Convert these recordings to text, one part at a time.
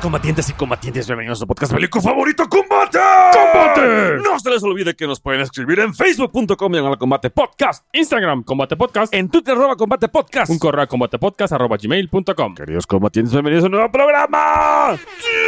Combatientes y combatientes, bienvenidos a su podcast bélico favorito, ¡Combate! ¡Combate! No se les olvide que nos pueden escribir en facebook.com/Combate Podcast, Instagram, Combate Podcast. en Twitter, @Combate Podcast. Un correo a combatepodcast@gmail.com. Queridos combatientes, bienvenidos a un nuevo programa.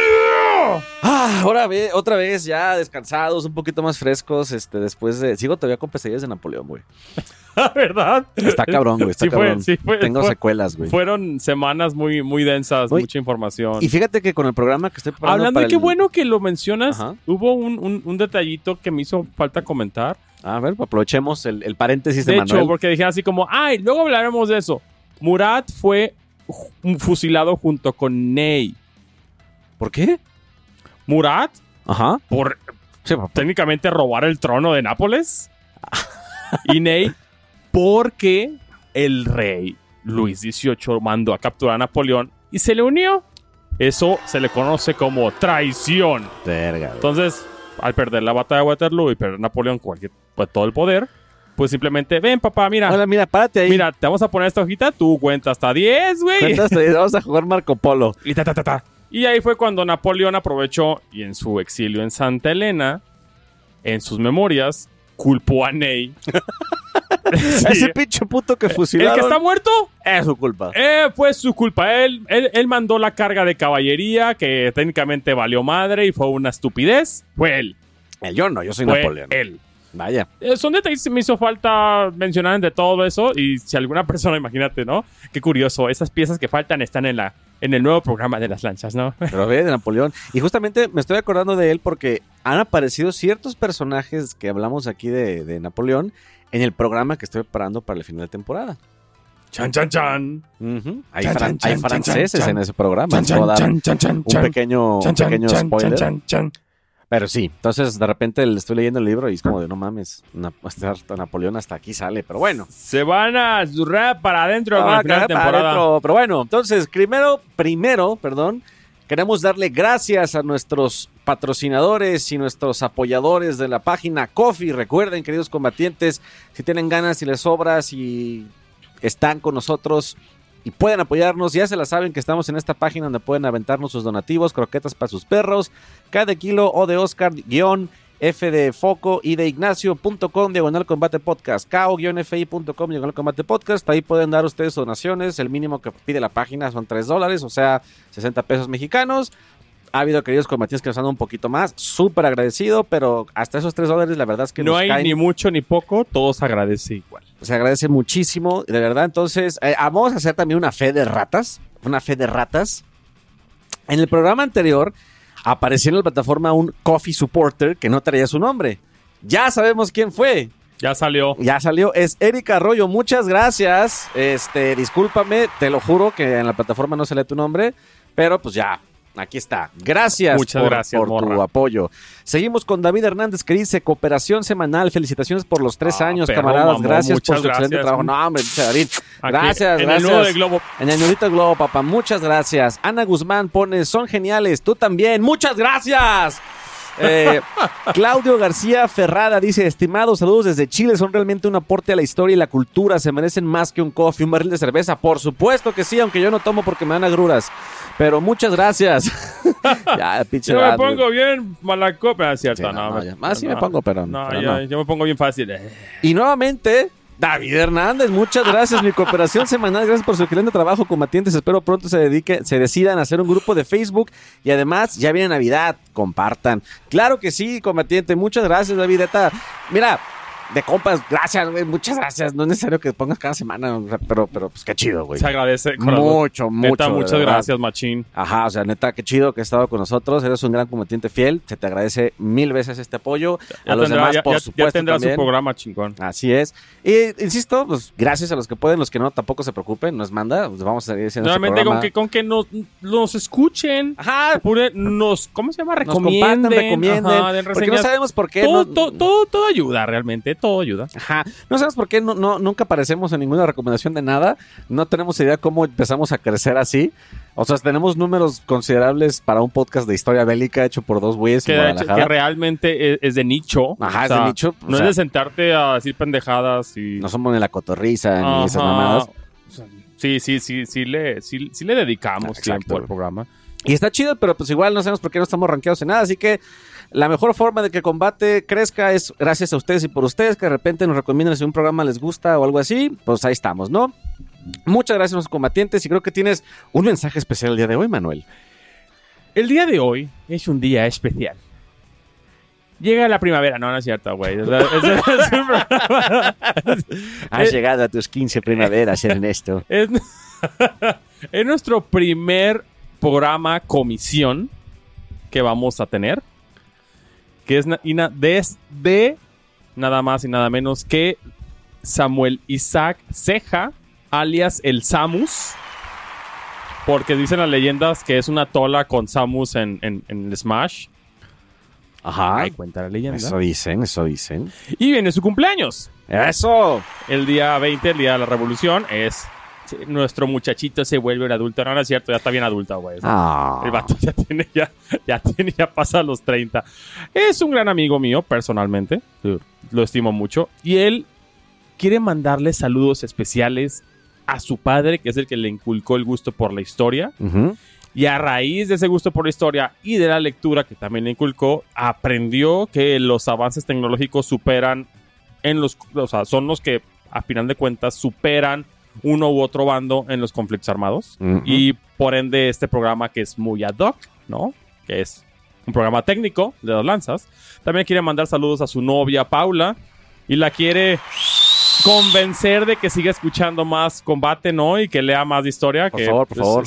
Otra vez ya descansados, un poquito más frescos, después de... Sigo todavía con pesadillas de Napoleón, güey. ¿Verdad? Está cabrón, güey, está cabrón. Tengo secuelas, güey. Fueron semanas muy, muy densas, Oye, mucha información. Y fíjate que con el programa que estoy preparando Hablando para de qué bueno que lo mencionas, Ajá. hubo un detallito que me hizo falta comentar. A ver, aprovechemos el paréntesis de De Manuel. hecho, porque dijeron así como, ay, luego hablaremos de eso. Murat fue fusilado junto con Ney. ¿Por qué? Murat, Ajá. por Sí, técnicamente robar el trono de Nápoles. Y Ney, porque el rey Luis XVIII mandó a capturar a Napoleón y se le unió. Eso se le conoce como traición. verga, güey. Entonces, al perder la batalla de Waterloo y perder Napoleón pues, todo el poder, pues simplemente, ven papá, mira. Hola, mira, párate ahí. Mira, te vamos a poner esta hojita, tú cuenta hasta 10, güey. Cuentas, vamos a jugar Marco Polo. Y ta. Y ahí fue cuando Napoleón aprovechó y en su exilio en Santa Elena, en sus memorias, culpó a Ney. Sí. Ese pinche puto que fusilaron. ¿El que está muerto? Es su culpa. Fue su culpa. Él mandó la carga de caballería que técnicamente valió madre y fue una estupidez. Fue él. Yo no, yo soy Fue Napoleón. él. Vaya. Son detalles que me hizo falta mencionar de todo eso. Y si alguna persona, imagínate, ¿no? Qué curioso. Esas piezas que faltan están en el nuevo programa de las lanchas, ¿no? Pero ve de Napoleón. Y justamente me estoy acordando de él porque han aparecido ciertos personajes que hablamos aquí de Napoleón en el programa que estoy preparando para el final de temporada. Chan, chan, chan. Uh-huh. Hay Chan, chan, hay chan, franceses chan, en ese programa. Chan, Puedo dar chan, chan, chan, un chan. pequeño Chan, spoiler. chan. Pero sí, entonces de repente le estoy leyendo el libro y es como de no mames, Napoleón hasta aquí sale, pero bueno. Se van a zurrar para adentro con el final de para temporada. adentro. Pero bueno, entonces primero, queremos darle gracias a nuestros patrocinadores y nuestros apoyadores de la página Ko-fi. Recuerden, queridos combatientes, si tienen ganas y les sobra, si están con nosotros y pueden apoyarnos, ya se la saben que estamos en esta página donde pueden aventarnos sus donativos, croquetas para sus perros, cada kilo o de Oscar, F de Foco y de Ignacio.com, /Combate Podcast, KO-FI.com, /Combate Podcast. Ahí pueden dar ustedes donaciones. El mínimo que pide la página son $3, o sea, 60 pesos mexicanos. Ha habido queridos combatientes que nos han dado un poquito más. Súper agradecido, pero hasta esos $3, la verdad es que No nos hay caen. ni mucho ni poco, todo se agradece igual. Se agradece muchísimo, de verdad. Entonces, vamos a hacer también una fe de ratas. En el programa anterior apareció en la plataforma un Coffee Supporter que no traía su nombre. Ya sabemos quién fue. Ya salió. Ya salió. Es Erika Arroyo. Muchas gracias. Discúlpame, te lo juro que en la plataforma no sale tu nombre, pero pues ya. Aquí está. Gracias. Muchas gracias, por tu morra. apoyo. Seguimos con David Hernández que dice cooperación semanal. Felicitaciones por los 3 años, perro, camaradas. mamón, Gracias por muchas su excelente gracias. trabajo. No, hombre, dice David. Aquí, Gracias, en gracias. el nudo de Globo. En el nudito de globo, papá. Muchas gracias. Ana Guzmán pone, son geniales. Tú también. Muchas gracias. Claudio García Ferrada dice, estimados, saludos desde Chile, son realmente un aporte a la historia y la cultura, se merecen más que un coffee, un barril de cerveza, por supuesto que sí, aunque yo no tomo porque me dan agruras, pero muchas gracias. Ya, pinche Yo me edad, pongo bien malacopa, es cierto. Sí, sí me pongo, pero No, pero yo, no. yo me pongo bien fácil. Y nuevamente, David Hernández, muchas gracias. Mi cooperación semanal, gracias por su excelente trabajo, combatientes. Espero pronto se decidan a hacer un grupo de Facebook. Y además, ya viene Navidad, compartan. Claro que sí, combatiente. Muchas gracias, David. Mira, de compas, gracias, güey. Muchas gracias. No es necesario que pongas cada semana, pero pues qué chido, güey. Se agradece. Mucho. Neta, muchas de verdad. gracias, machín. Ajá, o sea, neta, qué chido que has estado con nosotros. Eres un gran combatiente fiel. Se te agradece 1000 veces este apoyo. A los demás, por supuesto, ya tendrá también. su programa, chingón. Así es. Y insisto, pues gracias a los que pueden, los que no, tampoco se preocupen, nos manda, pues vamos a seguir haciendo este Normalmente programa. con que nos escuchen. Ajá, ¿Cómo se llama? nos Recomienden. compartan, recomienden. Ajá, den Porque no reseñas. sabemos por qué. Todo ayuda, realmente. Todo ayuda. Ajá, no sabemos por qué nunca aparecemos en ninguna recomendación de nada. No tenemos idea cómo empezamos a crecer así. O sea, tenemos números considerables para un podcast de historia bélica hecho por 2 güeyes en Que Guadalajara. realmente es de nicho. Ajá, O es sea, de nicho. O No sea, es de sentarte a decir pendejadas y... no somos ni la cotorriza ni esas Ajá. mamadas. O sea, sí le dedicamos Exacto. tiempo al programa. Y está chido, pero pues igual no sabemos por qué no estamos rankeados en nada. Así que la mejor forma de que Combate crezca es gracias a ustedes y por ustedes, que de repente nos recomienden si un programa les gusta o algo así. Pues ahí estamos, ¿no? Muchas gracias a los combatientes y creo que tienes un mensaje especial el día de hoy, Manuel. El día de hoy es un día especial. Llega la primavera. No es cierto, güey. Has llegado a tus 15 primaveras, Ernesto. Es nuestro primer programa comisión que vamos a tener, que es desde nada más y nada menos que Samuel Isaac Ceja, alias el Samus, porque dicen las leyendas que es una tola con Samus en Smash. Ajá. Ahí cuenta la leyenda. Eso dicen. Y viene su cumpleaños. ¡Eso! El día 20, el día de la revolución, es... Nuestro muchachito se vuelve un adulto. No, no es cierto, ya está bien adulto, güey. El vato ya pasa los 30. Es un gran amigo mío, personalmente. Lo estimo mucho. Y él quiere mandarle saludos especiales a su padre, que es el que le inculcó el gusto por la historia. Uh-huh. Y a raíz de ese gusto por la historia y de la lectura que también le inculcó, aprendió que los avances tecnológicos superan son los que, a final de cuentas, superan uno u otro bando en los conflictos armados. Uh-huh. Y por ende este programa, que es muy ad hoc, ¿no? Que es un programa técnico de las lanzas, también quiere mandar saludos a su novia Paula y la quiere convencer de que siga escuchando más Combate, ¿no? Y que lea más de historia. Por favor.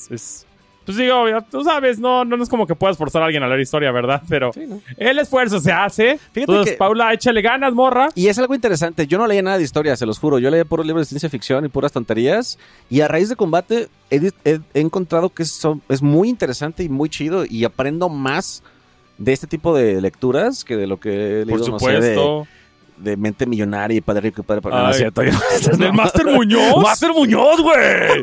Pues digo, tú sabes, no es como que puedas forzar a alguien a leer historia, ¿verdad? Pero sí, ¿no? El esfuerzo se hace. Fíjate entonces, que... Paula, échale ganas, morra. Y es algo interesante. Yo no leía nada de historia, se los juro. Yo leía puros libros de ciencia ficción y puras tonterías. Y a raíz de Combate he encontrado que es muy interesante y muy chido. Y aprendo más de este tipo de lecturas que de lo que he leído, por supuesto. No sé, de Mente Millonaria y Padre Rico y Padre Pobre. No es cierto. ¿Del Máster Muñoz? ¡Máster Muñoz, güey!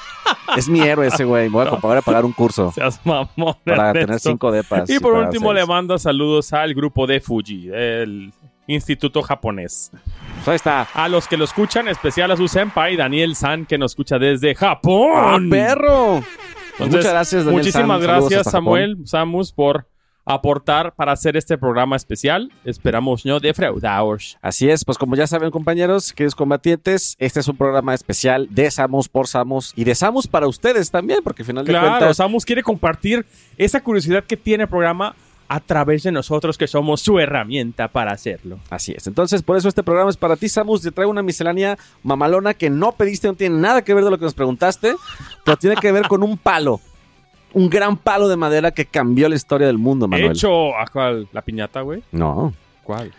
Es mi héroe ese, güey. Me voy a pagar un curso. Seas mamón, para tener 5 depas. Y por último le mando saludos al grupo de Fuji, el instituto japonés. Pues ahí está. A los que lo escuchan, especial a su senpai, Daniel San, que nos escucha desde Japón. ¡Ah, perro! Entonces, muchas gracias, Daniel. Muchísimas gracias, Samus, por aportar para hacer este programa especial. Esperamos no defraudaros. Así es, pues como ya saben, compañeros, queridos combatientes, este es un programa especial de Samus por Samus y de Samus para ustedes también, porque al final de cuentas... Claro, Samus quiere compartir esa curiosidad que tiene el programa a través de nosotros, que somos su herramienta para hacerlo. Así es, entonces por eso este programa es para ti, Samus. Te traigo una miscelánea mamalona que no pediste, no tiene nada que ver de lo que nos preguntaste, pero tiene que ver con un palo. Un gran palo de madera que cambió la historia del mundo, Manuel. ¿Hecho a cuál? ¿La piñata, güey? No. ¿Cuál?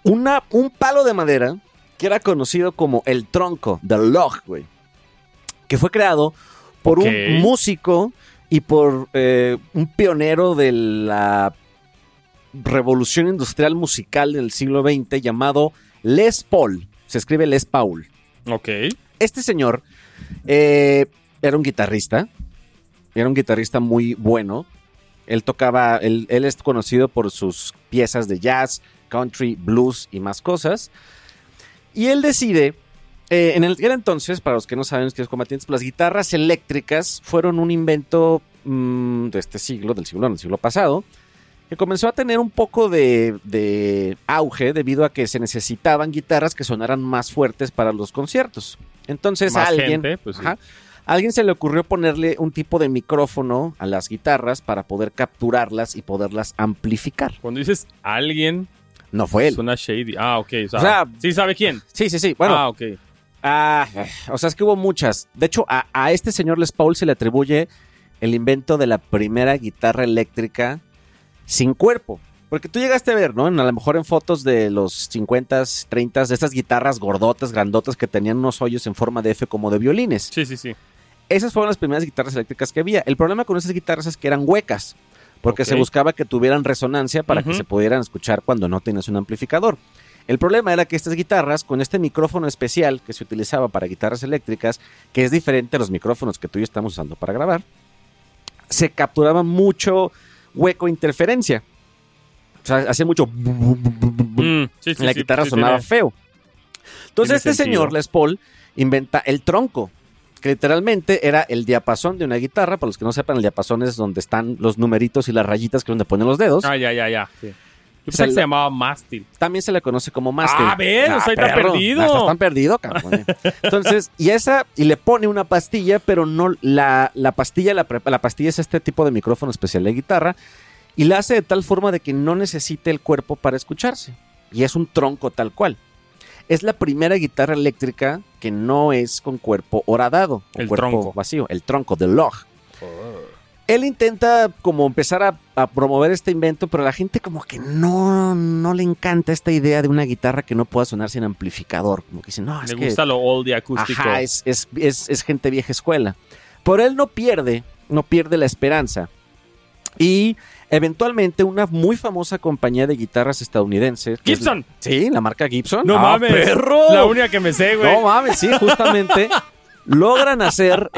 Un palo de madera que era conocido como el tronco, the log, güey. Que fue creado por un músico y por un pionero de la revolución industrial musical del siglo XX llamado Les Paul. Se escribe Les Paul. Ok. Este señor era un guitarrista. Era un guitarrista muy bueno. Él es conocido por sus piezas de jazz, country, blues y más cosas. Y él decide, en aquel entonces, para los que no saben, queridos combatientes, las guitarras eléctricas fueron un invento de este siglo, del siglo pasado, que comenzó a tener un poco de auge debido a que se necesitaban guitarras que sonaran más fuertes para los conciertos. Entonces más a alguien... gente, pues sí. A alguien se le ocurrió ponerle un tipo de micrófono a las guitarras para poder capturarlas y poderlas amplificar. Cuando dices alguien... No fue él. Suena shady. Ok. O sea, ¿sí sabe quién? Sí. Bueno. Ok. O sea, es que hubo muchas. De hecho, a este señor Les Paul se le atribuye el invento de la primera guitarra eléctrica sin cuerpo. Porque tú llegaste a ver, ¿no? A lo mejor en fotos de los 50s, 30s, de estas guitarras gordotas, grandotas que tenían unos hoyos en forma de F como de violines. Sí. Esas fueron las primeras guitarras eléctricas que había. El problema con esas guitarras es que eran huecas, porque se buscaba que tuvieran resonancia para que se pudieran escuchar cuando no tenías un amplificador. El problema era que estas guitarras, con este micrófono especial que se utilizaba para guitarras eléctricas, que es diferente a los micrófonos que tú y yo estamos usando para grabar, se capturaba mucho hueco e interferencia. O sea, hacía mucho... la guitarra sonaba feo. Entonces señor Les Paul inventa el tronco. que literalmente era el diapasón de una guitarra. Para los que no sepan, el diapasón es donde están los numeritos y las rayitas, que es donde ponen los dedos. Ya. Sí. Yo pensé que se llamaba mástil. También se le conoce como mástil. ¿Ves? Ahí está perdido. Estás tan perdido, cabrón. Entonces, y le pone una pastilla, pero no la pastilla, la pastilla es este tipo de micrófono especial de guitarra, y la hace de tal forma de que no necesite el cuerpo para escucharse. Y es un tronco tal cual. Es la primera guitarra eléctrica que no es con cuerpo horadado, el cuerpo tronco vacío, el tronco del log. Él intenta como empezar a promover este invento, pero a la gente como que no le encanta esta idea de una guitarra que no pueda sonar sin amplificador. Como que dicen, no, es Le gusta lo oldie acústico. Ajá, es gente vieja escuela. Pero él no pierde la esperanza. Y eventualmente una muy famosa compañía de guitarras estadounidense. ¡Gibson! Sí, la marca Gibson. ¡No mames! ¡Perro! La única que me sé, güey. No mames, sí, justamente logran hacer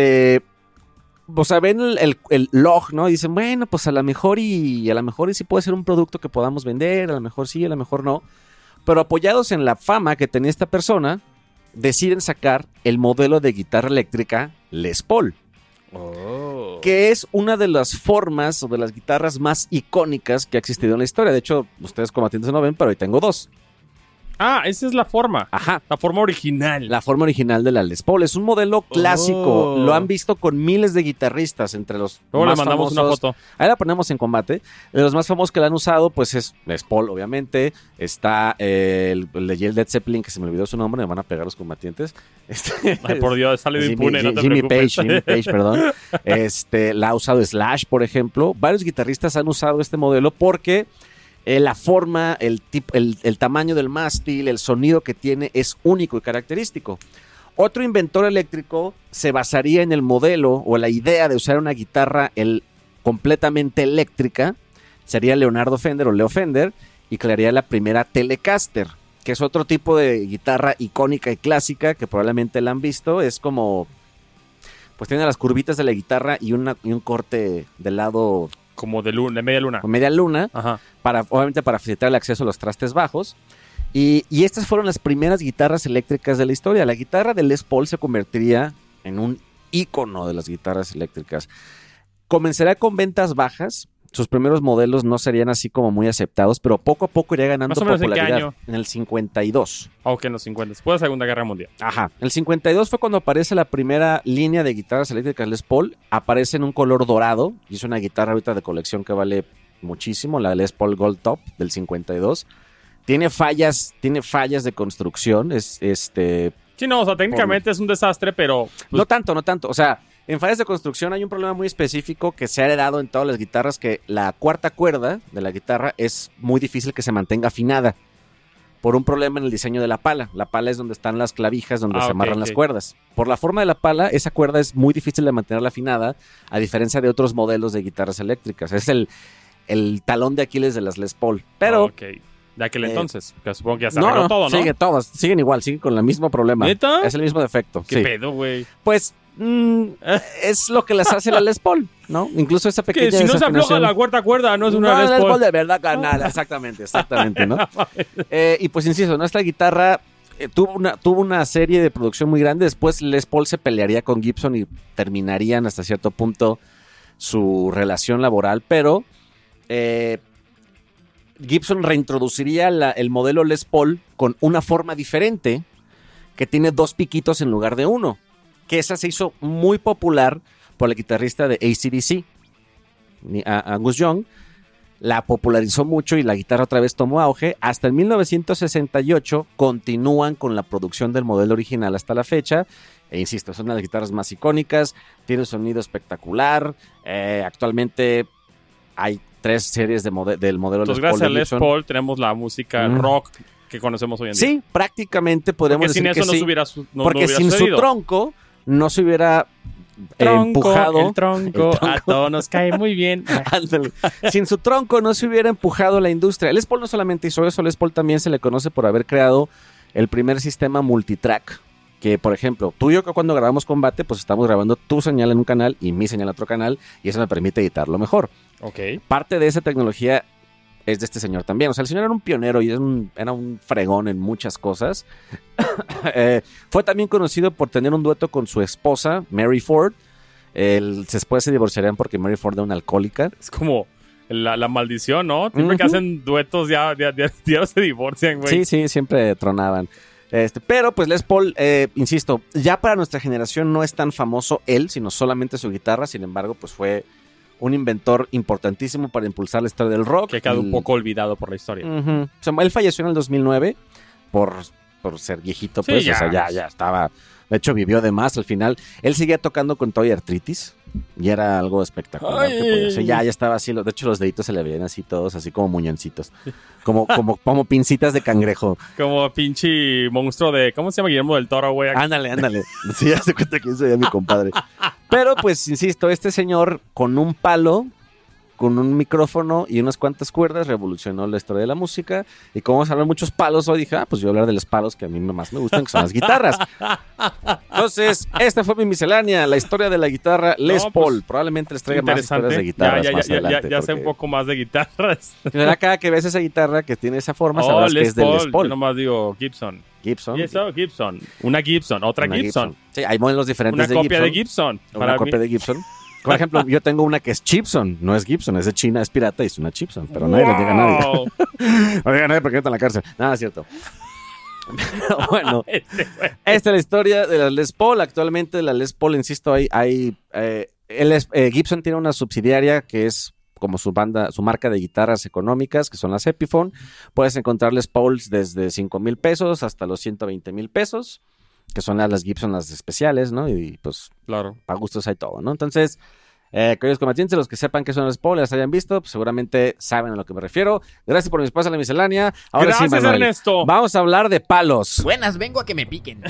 o sea, ven el log, ¿no? Y dicen, bueno, pues a lo mejor y sí puede ser un producto que podamos vender, a lo mejor sí, a lo mejor no. Pero apoyados en la fama que tenía esta persona, deciden sacar el modelo de guitarra eléctrica Les Paul. Que es una de las formas o de las guitarras más icónicas que ha existido en la historia. De hecho, ustedes combatientes no ven, pero hoy tengo dos. Esa es la forma. Ajá. La forma original. La forma original de la Les Paul. Es un modelo clásico. Lo han visto con miles de guitarristas, entre los Luego más le mandamos famosos. una foto. Ahí la ponemos en combate. De los más famosos que la han usado, pues es Les Paul, obviamente. Está el de Led Zeppelin, que se me olvidó su nombre, me van a pegar los combatientes. Ay, por Dios, sale de impune, no te Jimmy preocupes. Page, perdón. La ha usado Slash, por ejemplo. Varios guitarristas han usado este modelo porque la forma, el tamaño del mástil, el sonido que tiene es único y característico. Otro inventor eléctrico se basaría en el modelo o la idea de usar una guitarra completamente eléctrica. Sería Leonardo Fender o Leo Fender, y crearía la primera Telecaster, que es otro tipo de guitarra icónica y clásica que probablemente la han visto. Es como, pues tiene las curvitas de la guitarra y un corte del lado como de media luna. Con media luna, Ajá. Obviamente para facilitar el acceso a los trastes bajos. Y estas fueron las primeras guitarras eléctricas de la historia. La guitarra de Les Paul se convertiría en un ícono de las guitarras eléctricas. Comenzaría con ventas bajas. Sus primeros modelos no serían así como muy aceptados, pero poco a poco iría ganando ¿Más o menos popularidad. en qué año? En el 52. Ok, en los 50. Después de la Segunda Guerra Mundial. Ajá. El 52 fue cuando aparece la primera línea de guitarras eléctricas Les Paul. Aparece en un color dorado. Y es una guitarra ahorita de colección que vale muchísimo. La Les Paul Gold Top del 52. Tiene fallas de construcción. Sí, no, o sea, técnicamente es un desastre, pero pues, no tanto. O sea, en fallas de construcción hay un problema muy específico que se ha heredado en todas las guitarras, que la cuarta cuerda de la guitarra es muy difícil que se mantenga afinada por un problema en el diseño de la pala. La pala es donde están las clavijas donde se amarran las cuerdas. Por la forma de la pala, esa cuerda es muy difícil de mantenerla afinada, a diferencia de otros modelos de guitarras eléctricas. Es el talón de Aquiles de las Les Paul. Pero de aquel entonces, que supongo que ya se arregló todo, ¿no? Sigue todas, siguen igual, siguen con el mismo problema. ¿Neta? Es el mismo defecto. ¿Qué pedo, güey? Pues es lo que les hace la Les Paul, ¿no? Incluso esa pequeña que si no se afloja la cuarta cuerda, no es una Les Paul. Les Paul de verdad, carnal. Exactamente, ¿no? Y pues insisto, ¿no? Esta guitarra tuvo una serie de producción muy grande. Después Les Paul se pelearía con Gibson y terminarían hasta cierto punto su relación laboral, pero Gibson reintroduciría el modelo Les Paul con una forma diferente que tiene dos piquitos en lugar de uno. Que esa se hizo muy popular por el guitarrista de AC/DC, Angus Young. La popularizó mucho y la guitarra otra vez tomó auge. Hasta el 1968 continúan con la producción del modelo original hasta la fecha. E insisto, es una de las guitarras más icónicas. Tiene un sonido espectacular. Actualmente hay 3 series del modelo Les Paul. Entonces, gracias a Les Paul tenemos la música rock que conocemos hoy en día. Sí, prácticamente podemos decir que sí. Porque sin su tronco no se hubiera empujado. El tronco, a todos nos cae muy bien. Sin su tronco no se hubiera empujado la industria. Les Paul no solamente hizo eso, Les Paul también se le conoce por haber creado el primer sistema multitrack. Que, por ejemplo, tú y yo cuando grabamos Combate, pues estamos grabando tu señal en un canal y mi señal en otro canal, y eso me permite editarlo mejor. Ok. Parte de esa tecnología es de este señor también. O sea, el señor era un pionero y era un fregón en muchas cosas. Fue también conocido por tener un dueto con su esposa, Mary Ford. Después se divorciarían porque Mary Ford era una alcohólica. Es como la maldición, ¿no? Siempre que hacen duetos ya se divorcian, güey. Sí, siempre tronaban. Pero pues Les Paul, insisto, ya para nuestra generación no es tan famoso él, sino solamente su guitarra. Sin embargo, pues fue un inventor importantísimo para impulsar la historia del rock. Que ha quedado un poco olvidado por la historia. O sea, él falleció en el 2009 por ser viejito, pues. Sí, O sea, ya estaba... De hecho, vivió de más al final. Él seguía tocando con toda artritis y era algo espectacular. Que podía hacer. Ya estaba así. De hecho, los deditos se le veían así todos, así como muñoncitos. Como pincitas de cangrejo. Como pinche monstruo de... ¿Cómo se llama? Guillermo del Toro, güey. Ándale. Sí, ya se cuenta que ese era mi compadre. Pero, pues, insisto, este señor con un palo, con un micrófono y unas cuantas cuerdas, revolucionó la historia de la música. Y como vamos a hablar de muchos palos hoy, dije, pues yo voy a hablar de los palos que a mí más me gustan, que son las guitarras. Entonces, esta fue mi miscelánea, la historia de la guitarra Les Paul. Pues, probablemente les traiga más historias de guitarras más adelante. Ya sé un poco más de guitarras. Cada que ves esa guitarra que tiene esa forma, sabrás que es de Les Paul. Yo nomás digo Gibson. Gibson. Y eso, Gibson. Una Gibson, otra Gibson. Sí, hay modelos diferentes de Gibson. Una copia de Gibson. Una copia de Gibson. Por ejemplo, yo tengo una que es Gibson, no es Gibson, es de China, es pirata y es una Gibson, pero nadie le llega a nadie. No le llega a nadie porque está en la cárcel. Nada, es cierto. Pero bueno, esta es la historia de la Les Paul. Actualmente la Les Paul, insisto, Gibson tiene una subsidiaria que es como su marca de guitarras económicas, que son las Epiphone. Puedes encontrar Les Pauls desde $5,000 hasta los $120,000, que son las Gibson, las especiales, ¿no? Y pues, claro, para gustos hay todo, ¿no? Entonces, queridos combatientes, los que sepan que son Les Paul, las hayan visto, pues seguramente saben a lo que me refiero. Gracias por mi espacio en la miscelánea. Ahora gracias, sí, Manuel, Ernesto. Vamos a hablar de palos. Buenas, vengo a que me piquen.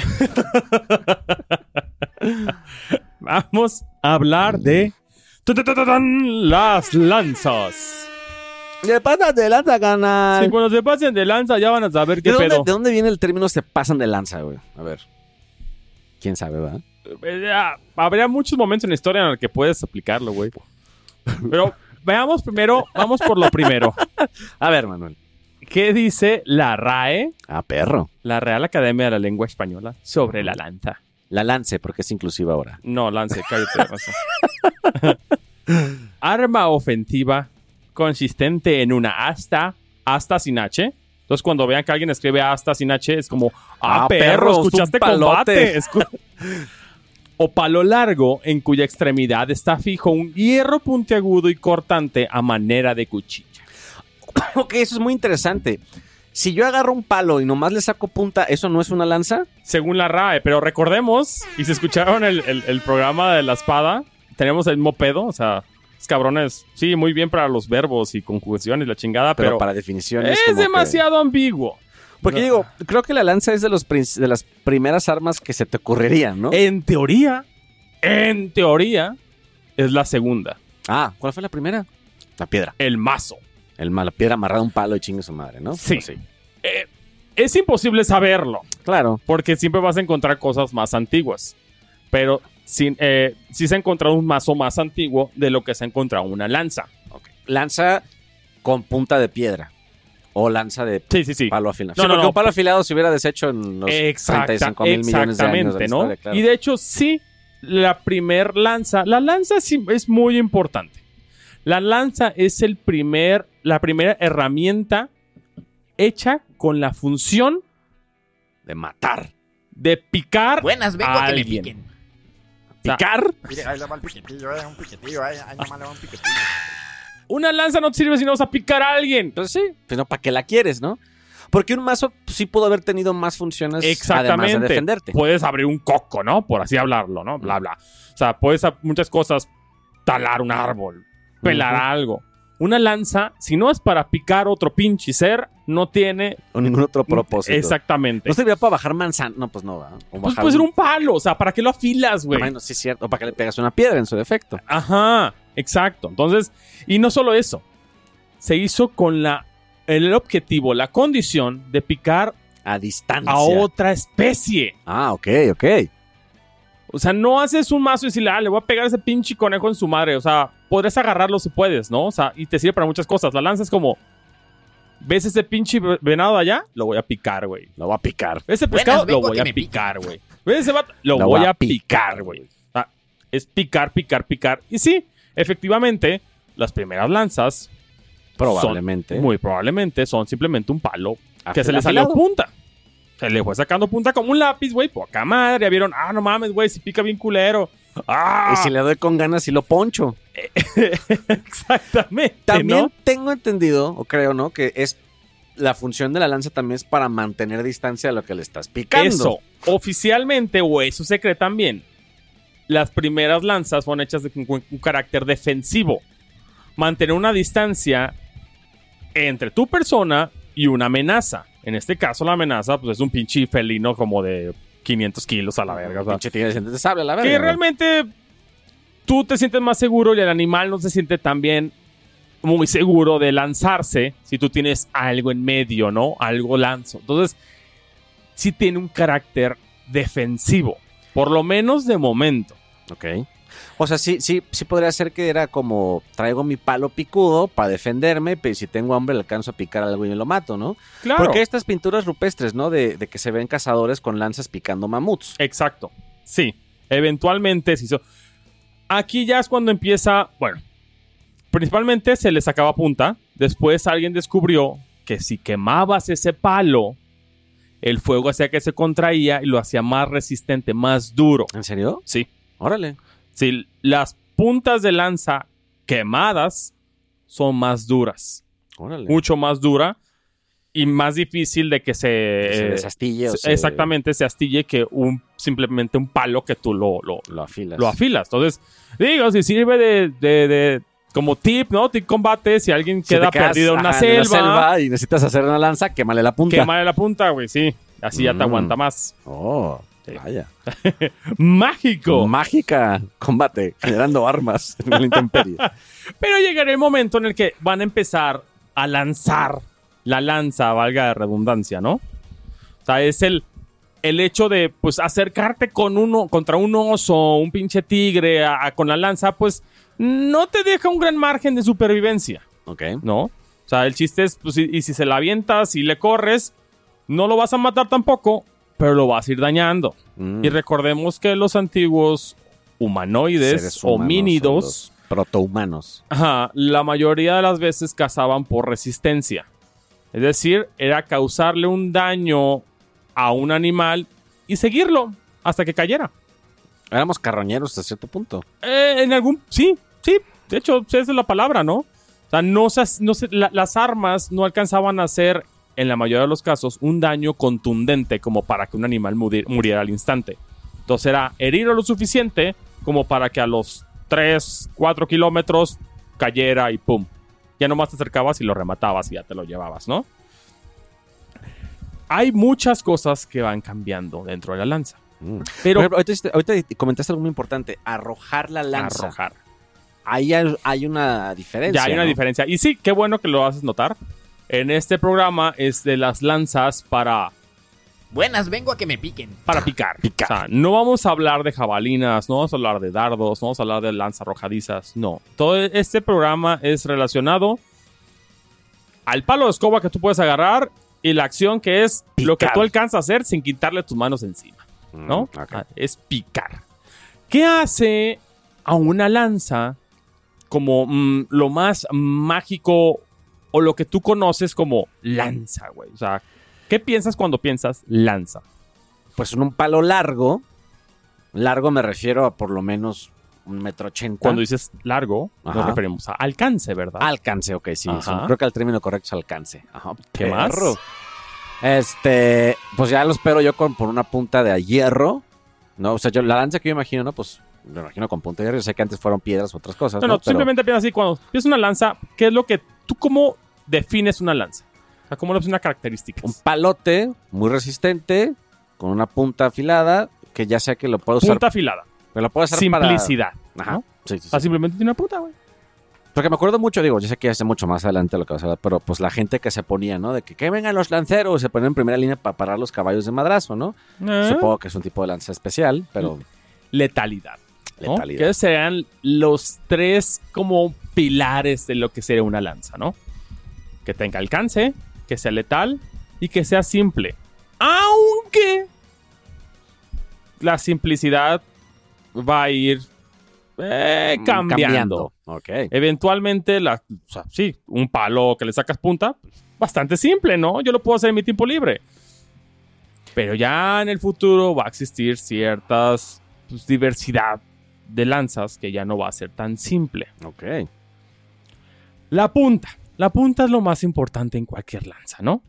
Vamos a hablar de las lanzas. Se pasan de lanza, canal. Si cuando se pasen de lanza ya van a saber qué pedo. ¿De dónde viene el término se pasan de lanza, güey? A ver. ¿Quién sabe, verdad? Habría muchos momentos en la historia en los que puedes aplicarlo, güey. Pero vamos por lo primero. A ver, Manuel. ¿Qué dice la RAE? Perro. La Real Academia de la Lengua Española sobre la lanza. La lance, porque es inclusiva ahora. No, lance, cállate. Arma ofensiva consistente en una asta sin H. Entonces, cuando vean que alguien escribe asta sin H, es como, perro, escuchaste combate. O palo largo, en cuya extremidad está fijo un hierro puntiagudo y cortante a manera de cuchilla. Ok, eso es muy interesante. Si yo agarro un palo y nomás le saco punta, ¿eso no es una lanza? Según la RAE, pero recordemos, y si escucharon el programa de la espada, tenemos el mismo pedo, o sea, es cabrones, sí, muy bien para los verbos y conjugaciones, la chingada, pero para definiciones es demasiado ambiguo. Porque digo, creo que la lanza es de las primeras armas que se te ocurrirían, ¿no? En teoría, es la segunda. ¿Cuál fue la primera? La piedra. El mazo. La piedra amarrada a un palo y chingue su madre, ¿no? Sí. Es imposible saberlo. Claro. Porque siempre vas a encontrar cosas más antiguas. Pero sí se ha encontrado un mazo más antiguo de lo que se ha encontrado una lanza. Okay. Lanza con punta de piedra. O lanza de palo afilado. No, un palo afilado se hubiera deshecho en los 35,000 millones de años de la historia, claro. Y de hecho, sí, la lanza sí es muy importante. La lanza es la primera herramienta hecha con la función de matar, de picar. Buenas, vengo a que me piquen. ¿Picar? Mire, ahí le va el piquetillo, un piquetillo, ahí nomás le va un piquetillo. Una lanza no te sirve si no vas a picar a alguien. Entonces sí, pues no, ¿para qué la quieres, no? Porque un mazo sí pudo haber tenido más funciones además de defenderte. Puedes abrir un coco, ¿no? Por así hablarlo, ¿no? Bla, bla. O sea, puedes muchas cosas. Talar un árbol. Pelar algo. Una lanza, si no es para picar otro pinche ser, no tiene... O ningún otro propósito. Exactamente. ¿No serviría para bajar manzana? No, pues no, ¿verdad? Pues puede ser un palo. O sea, ¿para qué lo afilas, güey? Bueno, sí es cierto. O para que le pegas una piedra en su defecto. Ajá, exacto. Entonces, y no solo eso. Se hizo con el objetivo, la condición de picar a distancia a otra especie. Ok. O sea, no haces un mazo y decirle, le voy a pegar a ese pinche conejo en su madre. O sea, podrías agarrarlo si puedes, ¿no? O sea, y te sirve para muchas cosas. La lanza es como, ¿Ves ese pinche venado allá? Lo voy a picar, güey. Lo va a picar. ¿Ves ese pescado? Buenas, Lo vengo a voy que a me picar, güey. ¿Ves ese vato? Lo voy a picar, güey. O sea, es picar, picar, picar. Y sí, efectivamente, las primeras lanzas Probablemente. muy probablemente son simplemente un palo que se le Afilado. salió punta. Se le fue sacando punta como un lápiz, güey. Poca madre. Ya vieron, no mames, güey, si pica bien culero. Y si le doy con ganas y lo poncho. Exactamente. También ¿no? tengo entendido, o creo, ¿no? Que es la función de la lanza también es para mantener distancia de lo que le estás picando. Eso, oficialmente, o eso se cree también, las primeras lanzas fueron hechas con un carácter defensivo. Mantener una distancia entre tu persona y una amenaza. En este caso, la amenaza pues, es un pinche felino como de 500 kilos a la verga. O sea, Pinche tigre de sable a la verga. que güey. realmente tú te sientes más seguro y el animal no se siente también muy seguro de lanzarse si tú tienes algo en medio, ¿no? Algo lanzo. Entonces, sí tiene un carácter defensivo, por lo menos de momento. Ok. O sea, sí podría ser que era como traigo mi palo picudo para defenderme, pero si tengo hambre le alcanzo a picar algo y me lo mato, ¿no? Claro. Porque hay estas pinturas rupestres, ¿no? De que se ven cazadores con lanzas picando mamuts. Exacto. Sí. Eventualmente se hizo. Aquí ya es cuando empieza. Bueno. Principalmente se le sacaba punta. Después alguien descubrió que si quemabas ese palo, el fuego hacía que se contraía y lo hacía más resistente, más duro. ¿En serio? Sí. Órale. Si las puntas de lanza quemadas son más duras. Órale. Mucho más dura y más difícil de que Que se desastille o se... exactamente se astille que simplemente un palo que tú lo afilas. lo afilas. Entonces, digo, si sirve de como tip, ¿no? Tip combate, si alguien Si queda te quedas, perdido en una ajá, en la selva, y necesitas hacer una lanza, quémale la punta. quémale la punta, güey, sí. Así ya te Mm. aguanta más. Oh, Sí. vaya. ¡Mágico! Mágica combate, generando armas en el intemperie. Pero llegará el momento en el que van a empezar a lanzar la lanza, valga de redundancia, ¿no? O sea, es el hecho de, pues, acercarte contra un oso, un pinche tigre, con la lanza, pues, no te deja un gran margen de supervivencia, Ok. ¿no? O sea, el chiste es, pues, y si se la avientas y le corres, no lo vas a matar tampoco, pero lo vas a ir dañando. Mm. Y recordemos que los antiguos humanoides, Seres humanos, homínidos, los protohumanos. ajá, la mayoría de las veces cazaban por resistencia. Es decir, era causarle un daño a un animal y seguirlo hasta que cayera. Éramos carroñeros hasta cierto punto. Sí, de hecho, esa es la palabra, ¿no? O sea, las armas no alcanzaban a hacer, en la mayoría de los casos, un daño contundente como para que un animal muriera al instante. Entonces era herirlo lo suficiente como para que a los 3, 4 kilómetros cayera y pum. Ya nomás te acercabas y lo rematabas y ya te lo llevabas, ¿no? Hay muchas cosas que van cambiando dentro de la lanza. Pero Por ejemplo, ahorita comentaste algo muy importante. Arrojar la lanza. arrojar. Ahí hay una diferencia. Ya hay una ¿no? diferencia. Y sí, qué bueno que lo haces notar. En este programa es de las lanzas para Buenas, vengo a que me piquen. picar. Picar. O sea, no vamos a hablar de jabalinas, no vamos a hablar de dardos, no vamos a hablar de lanzas arrojadizas. No. Todo este programa es relacionado al palo de escoba que tú puedes agarrar y la acción que es lo que Picar. tú alcanzas a hacer sin quitarle tus manos encima, ¿no? Ok. Es picar. ¿Qué hace a una lanza como lo más mágico o lo que tú conoces como lanza, güey? O sea, ¿qué piensas cuando piensas lanza? Pues en un palo largo. Largo me refiero a por lo menos 1,80 m. Cuando dices largo, nos Ajá. referimos a alcance, ¿verdad? Alcance, ok, sí. Ajá. Creo que el término correcto es alcance. Ajá. ¿Qué más? Pues ya lo espero yo por una punta de hierro. No, o sea, la lanza que yo imagino, ¿no? Pues me imagino con punta de hierro. Yo sé que antes fueron piedras u otras cosas. No, ¿no? Pero simplemente piensas así, cuando piensas una lanza, ¿qué es lo que tú cómo defines una lanza? O sea, ¿cómo le pones una característica? un palote muy resistente, con una punta afilada, que ya sea que lo puedo usar. Punta afilada. Pero lo puedo usar Simplicidad. para. Ajá. ¿no? Sí, sí, O sea, sí. simplemente tiene una punta, güey. Porque me acuerdo mucho, digo, yo sé que hace mucho más adelante lo que vas a hablar, pero pues la gente que se ponía, ¿no? De que vengan los lanceros, se ponen en primera línea para parar los caballos de madrazo, ¿no? Supongo que es un tipo de lanza especial, pero Letalidad. ¿no? letalidad. Que sean los 3 como pilares de lo que sería una lanza, ¿no? Que tenga alcance, que sea letal y que sea simple. Aunque la simplicidad va a ir cambiando. Ok. Eventualmente, sí, un palo que le sacas punta, bastante simple, ¿no? Yo lo puedo hacer en mi tiempo libre. Pero ya en el futuro va a existir ciertas diversidad de lanzas que ya no va a ser tan simple. Ok. La punta. La punta es lo más importante en cualquier lanza, ¿no?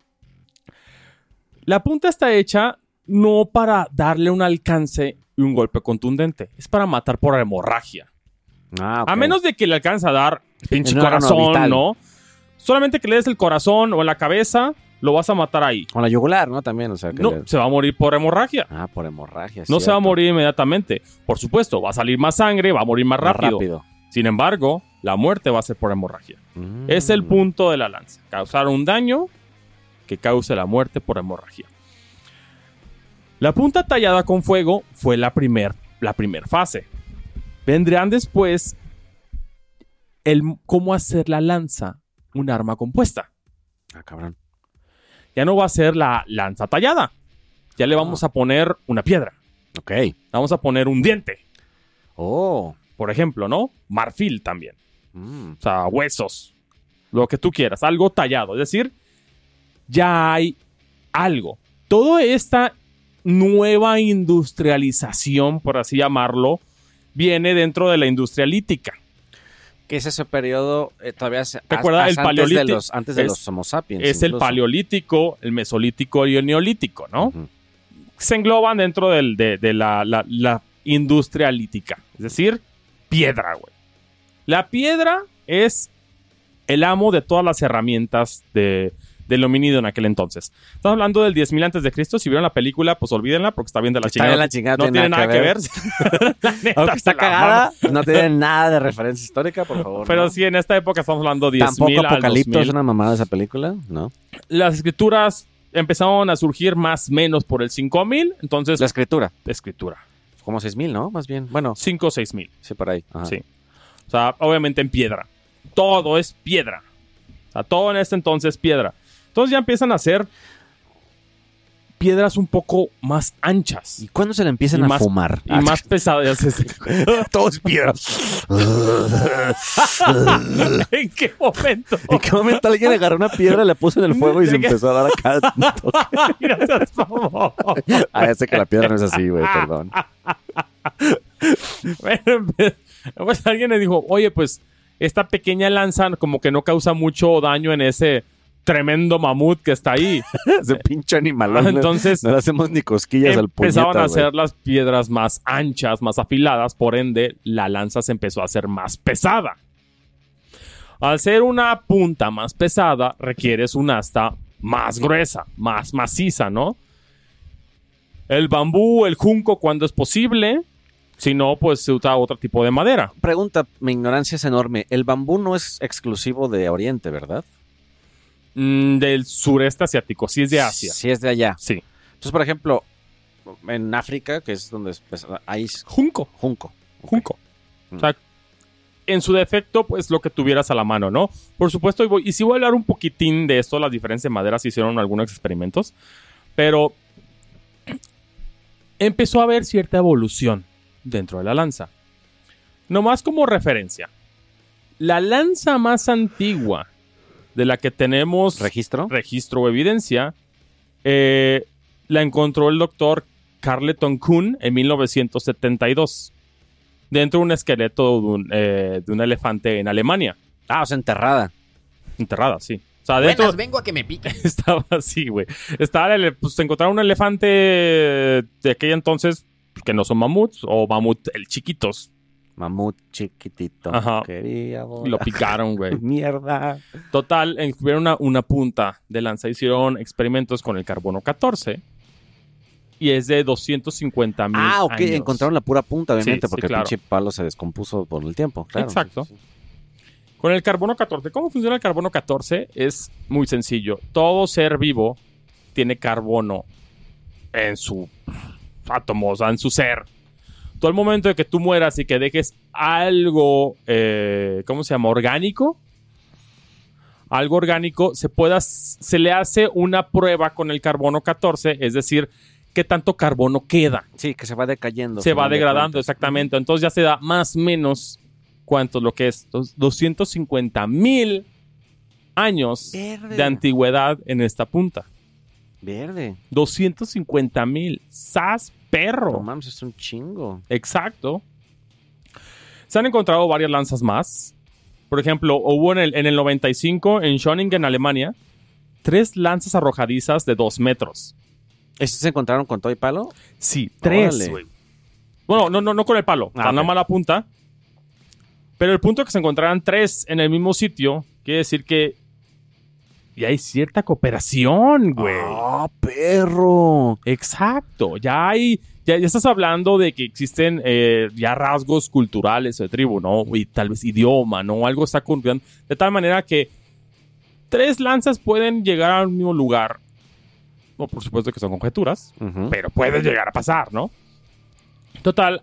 La punta está hecha no para darle un alcance y un golpe contundente. Es para matar por hemorragia. Ah, ok. A menos de que le alcance a dar pinche En un órgano corazón, vital. ¿no? Solamente que le des el corazón o en la cabeza, lo vas a matar ahí. Con la yugular, ¿no? También, o sea, que No, se va a morir por hemorragia. Ah, por hemorragia. No se va a cierto. morir inmediatamente. Por supuesto, va a salir más sangre, va a morir más Más rápido. Sin embargo, la muerte va a ser por hemorragia. Mm. Es el punto de la lanza. Causar un daño que cause la muerte por hemorragia. La punta tallada con fuego fue la primer fase. Vendrían después cómo hacer la lanza un arma compuesta. Ah, cabrón. Ya no va a ser la lanza tallada. Ya le vamos a poner una piedra. Ok. Vamos a poner un diente, Oh. por ejemplo, ¿no? Marfil también. Mm. O sea, huesos. Lo que tú quieras. Algo tallado. Es decir, ya hay algo. Toda esta nueva industrialización, por así llamarlo, viene dentro de la industria lítica. Que es ese periodo todavía Recuerda, el paleolítico antes de es- los Homo sapiens. Es el incluso. paleolítico, el mesolítico y el neolítico, ¿no? Ujú. Se engloban dentro de la industria lítica. Es decir, piedra, güey. La piedra es el amo de todas las herramientas del homínido en aquel entonces. Estamos hablando del 10.000 antes de Cristo. Si vieron la película, pues olvídenla porque está bien de la Está chingada. bien la chingada, No tiene nada que ver. La neta, Aunque está se la cagada, mama. no tiene nada de referencia histórica, por favor. Pero ¿no? sí, en esta época estamos hablando de 10.000 Tampoco al Apocalipto 2000. es una mamada esa película, ¿no? Las escrituras empezaron a surgir más o menos por el 5000. Entonces, La escritura. escritura. Como 6,000, ¿no? Más bien. Bueno, 5 o 6.000. sí, por ahí. Ajá. Sí. O sea, obviamente en piedra. Todo es piedra. O sea, todo en este entonces es piedra. Entonces ya empiezan a hacer piedras un poco más anchas. ¿Y cuándo se le empiezan Y a más- fumar? Y más pesadas. Todo es piedra. ¿En qué momento? ¿En qué momento alguien agarró una piedra, le puso en el fuego y se empezó a dar acá? Mira, seas mamón. Ah, ya sé que la piedra no es así, güey, perdón. Bueno, pues alguien le dijo, oye, pues esta pequeña lanza como que no causa mucho daño en ese tremendo mamut que está ahí. Ese pinche animalón. Entonces, no le hacemos ni cosquillas al puñeta, empezaban a güey. hacer las piedras más anchas, más afiladas, por ende, la lanza se empezó a hacer más pesada. Al ser una punta más pesada, requieres un asta más gruesa, más maciza, ¿no? El bambú, el junco, cuando es posible. Si no, pues se usa otro tipo de madera. Pregunta, mi ignorancia es enorme. El bambú no es exclusivo de Oriente, ¿verdad? Del sureste asiático, sí es de Asia. Sí, es de allá. Sí. Entonces, por ejemplo, en África, que es donde pues, hay Junco. junco. Junco. O sea, en su defecto, pues lo que tuvieras a la mano, ¿no? Por supuesto, y sí voy a hablar un poquitín de esto, las diferencias de maderas, se hicieron algunos experimentos, pero empezó a haber cierta evolución dentro de la lanza. Nomás como referencia, la lanza más antigua de la que tenemos ¿Registro? registro o evidencia, la encontró el doctor Carleton Coon en 1972 dentro de un esqueleto de un elefante en Alemania. Ah, o sea, enterrada. Enterrada, sí. O sea, dentro Buenas, vengo a que me piquen. estaba así, güey. Pues encontraron un elefante de aquel entonces que no son mamuts o mamut el chiquitos. Mamut chiquitito. Ajá. Quería Y lo picaron, güey. Mierda. Total, descubrieron una punta de lanza. Hicieron experimentos con el carbono 14 y es de 250,000 Ah, ok. años. Encontraron la pura punta, obviamente, Sí, porque claro. el pinche palo se descompuso por el tiempo. Claro. Exacto. Sí, sí. Con el carbono 14. ¿Cómo funciona el carbono 14? Es muy sencillo. Todo ser vivo tiene carbono en su átomo, o sea, en su ser. Todo el momento de que tú mueras y que dejes algo, ¿cómo se llama? Orgánico. algo orgánico, se le hace una prueba con el carbono 14, es decir, qué tanto carbono queda. Sí, que se va decayendo. Se va final de degradando, cuentas. exactamente. Entonces ya se da más o menos, ¿cuánto es lo que es? 250,000 años Verde. de antigüedad en esta punta. Verde. 250,000. ¡Sas, perro! No mames, es un chingo. Exacto. Se han encontrado varias lanzas más. Por ejemplo, hubo en el 95 en Schöningen, Alemania, 3 lanzas arrojadizas de 2 metros. ¿Estos se encontraron con todo y palo? Sí, 3, Órale. güey. Bueno, no con el palo. Ah, Tan la ok. mala punta. Pero el punto de que se encontraran 3 en el mismo sitio quiere decir que ya hay cierta cooperación, güey. ¡Ah, perro! Exacto. Ya estás hablando de que existen ya rasgos culturales de tribu, ¿no? Y tal vez idioma, ¿no? Algo está ocurriendo. De tal manera que 3 lanzas pueden llegar al mismo lugar. No, por supuesto que son conjeturas, Ujú. pero puede llegar a pasar, ¿no? Total,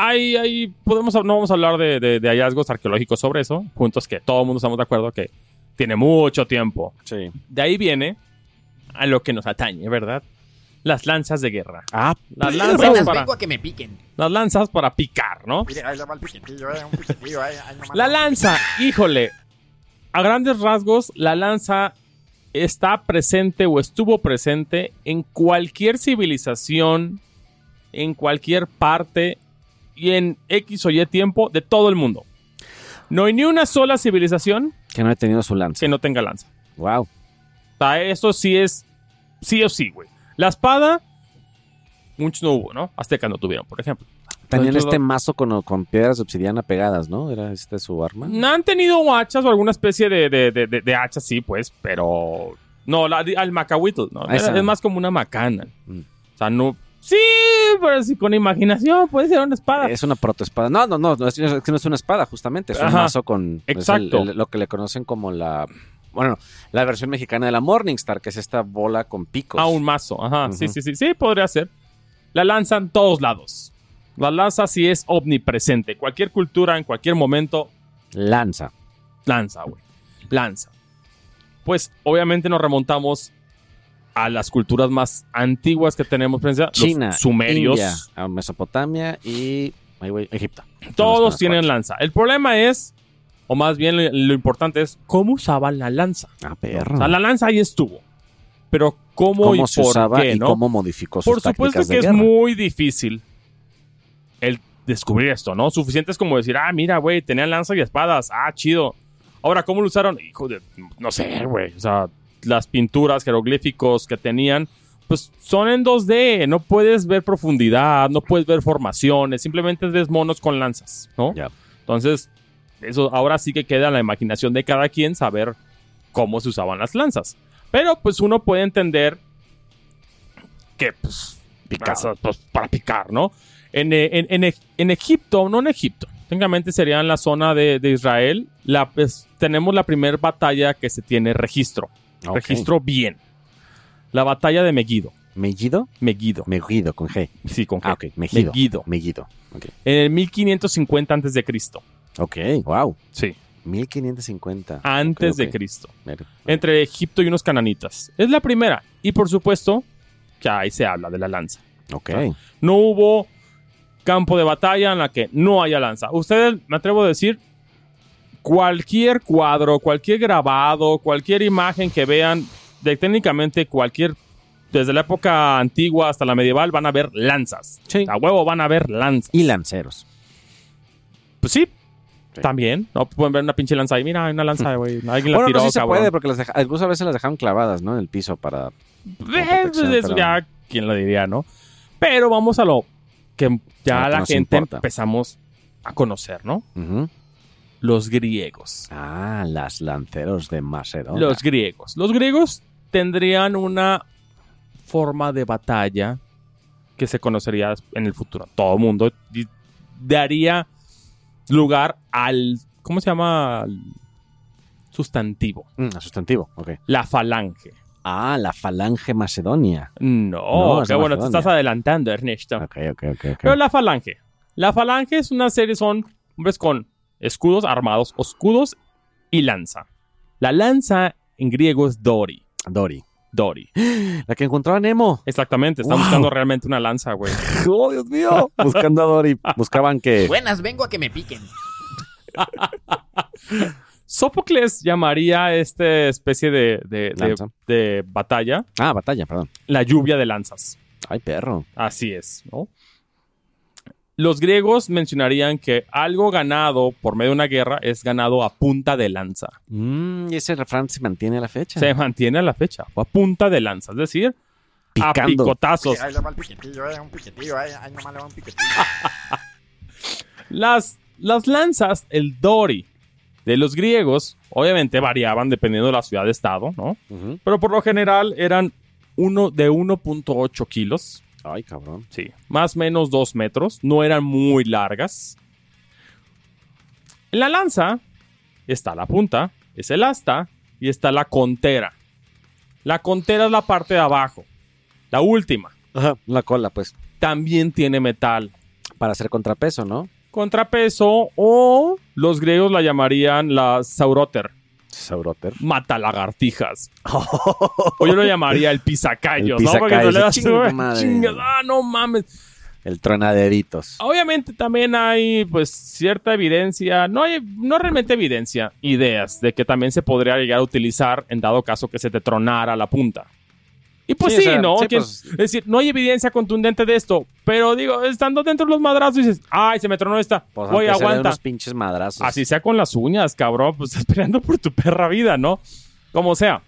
no vamos a hablar de hallazgos arqueológicos sobre eso, puntos que todo el mundo estamos de acuerdo que tiene mucho tiempo. Sí. De ahí viene a lo que nos atañe, ¿verdad? Las lanzas de guerra. Ah, Las perro. lanzas Apenas para, vengo a que me piquen. las lanzas para picar, ¿no? Mire, ahí le va el piquetillo, un piquetillo, ahí nomás La le va un lanza, híjole, a grandes rasgos, la lanza está presente o estuvo presente en cualquier civilización, en cualquier parte y en X o Y tiempo de todo el mundo. No hay ni una sola civilización Que no he tenido su lanza. que no tenga lanza. Wow. O sea, eso sí es sí o sí, güey. La espada, muchos no hubo, ¿no? Aztecas no tuvieron, por ejemplo. Tenían Entonces, este mazo con piedras de obsidiana pegadas, ¿no? ¿Era su arma? No han tenido hachas o alguna especie de hachas, sí, pues, pero... No, al macahuitl, ¿no? Esa. Es más como una macana. Mm. O sea, no... Sí, pero si con imaginación puede ser una espada. Es una protoespada. No, es que no es una espada, justamente. Es un Ajá. mazo con... es Exacto. lo que le conocen como la... Bueno, la versión mexicana de la Morningstar, que es esta bola con picos. Un mazo, ajá. Ujú. Sí, podría ser. La lanza en todos lados. La lanza sí es omnipresente. Cualquier cultura, en cualquier momento, Lanza. lanza, güey. Lanza. Pues, obviamente nos remontamos a las culturas más antiguas que tenemos, presencia, China, los sumerios. India, a Mesopotamia y Egipto. Todos Son tienen las lanza. El problema es, o más bien lo importante es, ¿cómo usaban la lanza? cuatro. Ah, perro. O sea, la lanza ahí estuvo. Pero ¿cómo y ¿Cómo se por usaba qué, y no? cómo modificó sus Por supuesto tácticas que de es guerra? muy difícil el descubrir esto, ¿no? Suficiente es como decir, mira, güey, tenían lanza y espadas. Chido. Ahora, ¿cómo lo usaron? Hijo de... No sé, güey. O sea, las pinturas, jeroglíficos que tenían, pues son en 2D. No puedes ver profundidad, no puedes ver formaciones. Simplemente ves monos con lanzas, ¿no? Ya. Entonces, eso ahora sí que queda en la imaginación de cada quien saber cómo se usaban las lanzas. Pero, pues, uno puede entender que, pues, pues, para picar, ¿no? En Egipto, no en Egipto, técnicamente sería en la zona de Israel, tenemos la primera batalla que se tiene registro. Ok. Registro bien. La batalla de Megiddo. ¿Mellido? Megiddo. Megido, con G. Sí, con G. Ok. Megido. Megiddo. Megido. Ok. En el 1550 antes de Cristo. Ok, wow. Sí, 1550. antes Ok, de ok. Cristo. Mira. Entre Egipto y unos cananitas. Es la primera. Y por supuesto, que ahí se habla de la lanza. Ok. No hubo campo de batalla en la que no haya lanza. Ustedes, me atrevo a decir, cualquier cuadro, cualquier grabado, cualquier imagen que vean de técnicamente cualquier, desde la época antigua hasta la medieval, van a ver lanzas. Sí. A huevo van a ver lanzas. Y lanceros. Pues sí, Sí. también. No pueden ver una pinche lanza ahí. Mira, hay una lanza, güey. Alguien la Bueno, tiró, no, sí se cabrón. puede, porque algunas veces las dejaron clavadas, ¿no? En el piso para... Pues eso pero- ya, ¿quién lo diría, no? Pero vamos a lo que ya Lo que la nos gente importa. empezamos a conocer, ¿no? Ujú. Los griegos. Las lanceros de Macedonia. Los griegos. Los griegos tendrían una forma de batalla que se conocería en el futuro. Todo el mundo y daría lugar al... ¿Cómo se llama? Al sustantivo. Sustantivo, ok. La falange. La falange macedonia. No, es qué de bueno, te Macedonia. estás adelantando, Ernesto. Ok. Pero la falange. La falange es una serie, son hombres con escudos armados, escudos y lanza. La lanza en griego es Dori. Dory. Dori. La que encontraba Nemo. Exactamente, están Wow. buscando realmente una lanza, güey. ¡Oh, Dios mío! Buscando a Dory. Buscaban que... Buenas, vengo a que me piquen. Sófocles llamaría esta especie Lanza. de batalla Ah, batalla, perdón. la lluvia de lanzas. Ay, perro. Así es, ¿no? Los griegos mencionarían que algo ganado por medio de una guerra es ganado a punta de lanza. Y ese refrán se mantiene a la fecha. Se mantiene a la fecha. Fue a punta de lanza. Es decir, a Picando. picotazos. Ahí le va el piquetillo, un piquetillo, ahí nomás le va un piquetillo. Las lanzas, el Dori de los griegos, obviamente variaban dependiendo de la ciudad-estado, ¿no? Ujú. Pero por lo general eran de 1.8 kilos. Ay, cabrón. Sí, más o menos 2 metros. No eran muy largas. En la lanza está la punta, es el asta y está la contera. La contera es la parte de abajo. La última. Ajá, la cola, pues. También tiene metal. Para hacer contrapeso, ¿no? Contrapeso o los griegos la llamarían la sauroter. Sauroter. Mata lagartijas. O yo lo llamaría el pisacallos, El ¿no? Porque pisacallos, tú le das chinga madre. no mames. El tronaderitos. Obviamente también hay pues cierta evidencia, no realmente evidencia, ideas de que también se podría llegar a utilizar en dado caso que se te tronara la punta. Y pues Sí, sí, o sea, ¿no? sí, Es pues. decir, no hay evidencia contundente de esto, pero digo, estando dentro de los madrazos dices, ay, se me tronó esta, Pues voy, aunque sea de aguanta. unos pinches madrazos. Así sea con las uñas, cabrón, pues estás peleando por tu perra vida, ¿no? Como sea.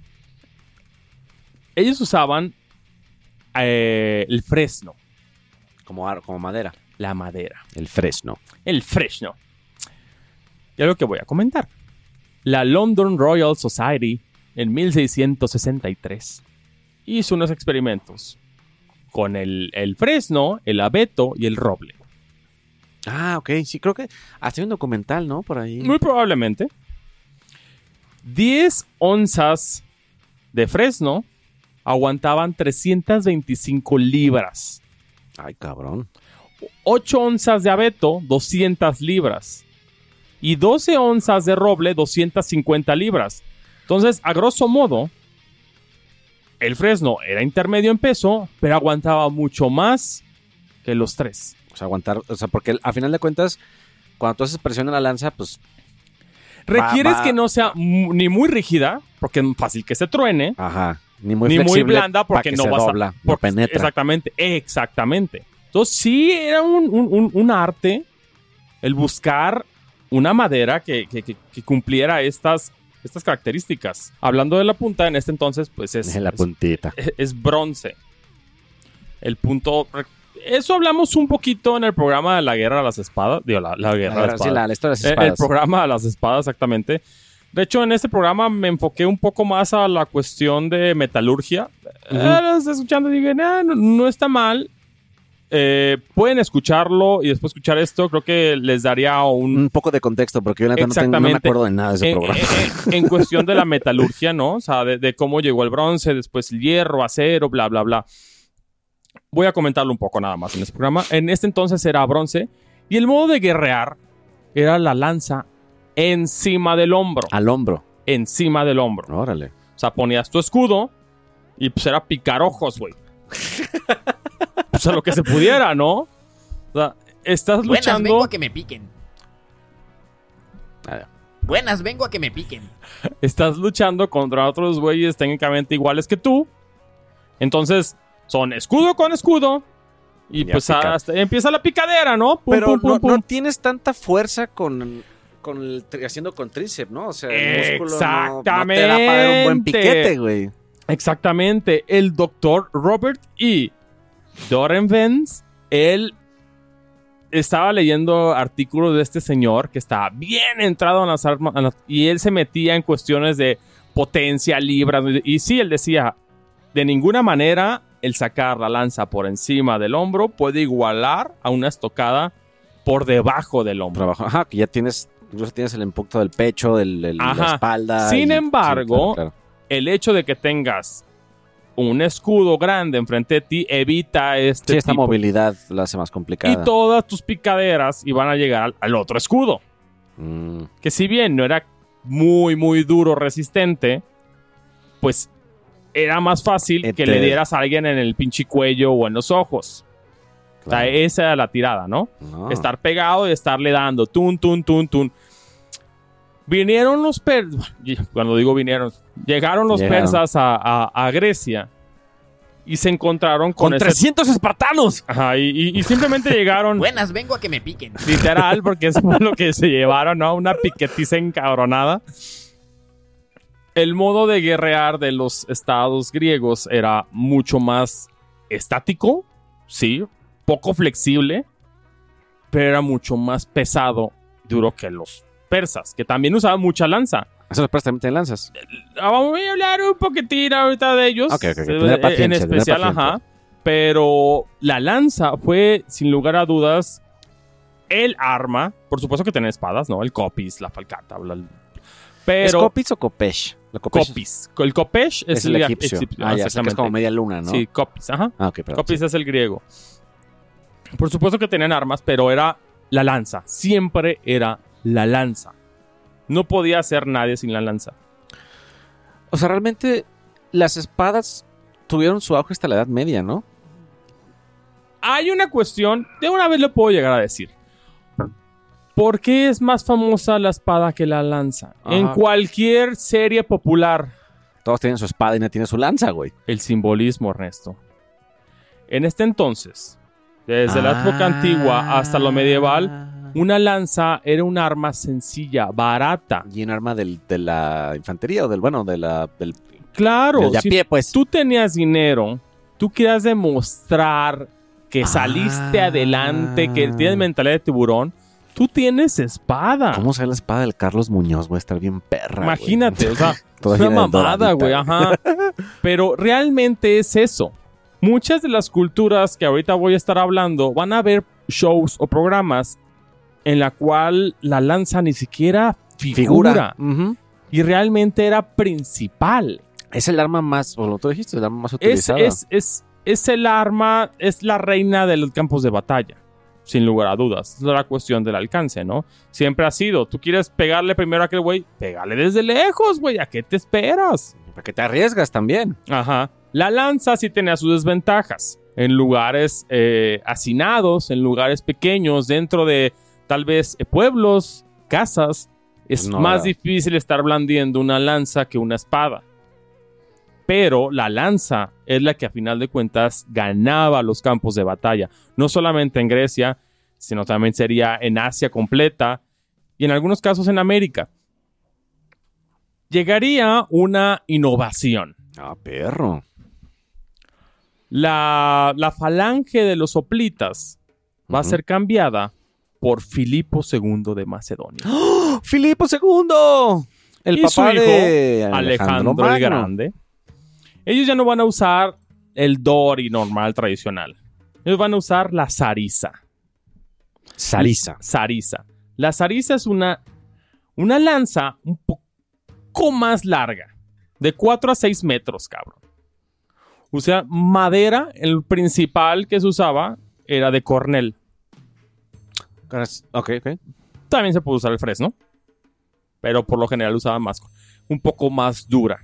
Ellos usaban el fresno, Como madera. la madera. El fresno. El fresno. Y algo que voy a comentar. La London Royal Society, en 1663, hizo unos experimentos con el fresno, el abeto y el roble. Ah, ok. Sí, creo que hasta hay un documental, ¿no? Por ahí. Muy probablemente. 10 onzas de fresno aguantaban 325 libras. Ay, cabrón. 8 onzas de abeto, 200 libras. Y 12 onzas de roble, 250 libras. Entonces, a grosso modo, el fresno era intermedio en peso, pero aguantaba mucho más que los 3. O sea, aguantar. O sea, porque a final de cuentas, cuando tú haces presión en la lanza, pues. Requieres va. que no sea ni muy rígida, porque es fácil que se truene, Ajá. Ni muy ni muy flexible. blanda, porque pa' que no se vas dobla, a... no porque- penetra. Exactamente. Entonces, sí era un arte el buscar una madera que cumpliera estas características. Hablando de la punta, en este entonces, pues es... En la puntita. es bronce. El punto... Eso hablamos un poquito en el programa de la Guerra de las Espadas. Digo, la Guerra de las Sí, Espadas. la historia de las El espadas. programa de las espadas, exactamente. De hecho, en este programa me enfoqué un poco más a la cuestión de metalurgia. Lo estás escuchando y digo, no está mal. Pueden escucharlo y después escuchar esto. Creo que les daría Un poco de contexto, porque yo la neta no me Exactamente. acuerdo de nada de ese programa. En cuestión de la metalurgia, ¿no? O sea, de cómo llegó el bronce, después el hierro, acero, bla, bla, bla. Voy a comentarlo un poco nada más en este programa. En este entonces era bronce y el modo de guerrear era la lanza encima del hombro. Al hombro. Encima del hombro. Órale. O sea, ponías tu escudo y pues era picar ojos, güey. O sea, lo que se pudiera, ¿no? O sea, estás Buenas, vengo luchando... a que me piquen. A ver. Buenas, vengo a que me piquen. Estás luchando contra otros güeyes técnicamente iguales que tú. Entonces, son escudo con escudo. Y Ya pues pica. hasta empieza la picadera, ¿no? Pum, Pero pum, pum, no, pum. no tienes tanta fuerza haciendo con tríceps, ¿no? O sea, el músculo no te da para dar un buen Exactamente. piquete, güey. Exactamente. El doctor Robert E. Dorenvens, él estaba leyendo artículos de este señor que estaba bien entrado en las armas y él se metía en cuestiones de potencia, libras. Y sí, él decía, de ninguna manera el sacar la lanza por encima del hombro puede igualar a una estocada por debajo del hombro. Trabajo. Ajá, que ya tienes, incluso tienes el impacto del pecho, la Ajá. espalda. Sin y- embargo, sí, claro. El hecho de que tengas un escudo grande enfrente de ti evita este Sí, esta tipo. movilidad la hace más complicada. Y todas tus picaderas iban a llegar al otro escudo. Mm, Que si bien no era muy, muy duro, resistente, pues era más fácil que le dieras a alguien en el pinche cuello o en los ojos. Claro. O sea, esa era la tirada, ¿no? No. Estar pegado y estarle dando tun, tun, tun, tun. Vinieron los persas, cuando digo vinieron, llegaron los persas a Grecia y se encontraron con ¡Con 300 espartanos! Ajá, y simplemente llegaron, Buenas, vengo a que me piquen. literal, porque eso fue lo que se llevaron, ¿no? Una piquetiza encabronada. El modo de guerrear de los estados griegos era mucho más estático, sí, poco flexible, pero era mucho más pesado, duro que los persas, que también usaban mucha lanza. Eso los persas también tienen lanzas. Vamos a hablar un poquitín ahorita de ellos. Ok. Tener paciencia, en especial, tener paciencia. ajá. Pero la lanza fue, sin lugar a dudas, el arma. Por supuesto que tenía espadas, ¿no? El copis, la falcata, pero... ¿Es copis o copesh? Copis. El copesh Es el egipcio. Ya sé que es exactamente. como media luna, ¿no? Sí, copis, ajá. Ok, perdón. Copis es el griego. Por supuesto que tenían armas, pero era la lanza. Siempre era la lanza. No podía ser nadie sin la lanza. O sea, realmente las espadas tuvieron su auge hasta la Edad Media, ¿no? Hay una cuestión, de una vez lo puedo llegar a decir. ¿Por qué es más famosa la espada que la lanza? Ajá. En cualquier serie popular, Todos tienen su espada y nadie tiene su lanza, güey. el simbolismo, Ernesto. En este entonces, desde la época antigua hasta lo medieval, una lanza era un arma sencilla, barata. Y un arma de la infantería o del Claro, del de a si pie, pues. tú tenías dinero, tú querías demostrar que saliste adelante, que tienes mentalidad de tiburón, tú tienes espada. ¿Cómo será la espada del Carlos Muñoz, güey? Estar bien perra, Imagínate, güey. o sea, Toda es una llena de mamada, doradita, güey, ajá. Pero realmente es eso. Muchas de las culturas que ahorita voy a estar hablando van a ver shows o programas en la cual la lanza ni siquiera figura. Ujú. Y realmente era principal. Es el arma más, o lo tú dijiste, el arma más utilizada. Es el arma, es la reina de los campos de batalla. Sin lugar a dudas. Es la cuestión del alcance, ¿no? Siempre ha sido. Tú quieres pegarle primero a aquel güey, pégale desde lejos, güey. ¿A qué te esperas? ¿Para qué te arriesgas también? Ajá. La lanza sí tenía sus desventajas. En lugares hacinados, en lugares pequeños, dentro de tal vez pueblos, casas, es No, más no. difícil estar blandiendo una lanza que una espada. Pero la lanza es la que a final de cuentas ganaba los campos de batalla. No solamente en Grecia, sino también sería en Asia completa y en algunos casos en América. Llegaría una innovación. Ah, perro. La falange de los hoplitas va a Ujú. ser cambiada por Filipo II de Macedonia. ¡Oh! ¡Filipo II! El Y papá su hijo, de Alejandro el Magno. Grande. Ellos ya no van a usar el Dori normal, tradicional. Ellos van a usar la Sarisa. Sarisa. Sarisa. La Sarisa es una lanza un poco más larga. De 4 a 6 metros, cabrón. O sea, madera, el principal que se usaba era de cornel. Ok. También se puede usar el fresno. Pero por lo general usaban más. Un poco más dura.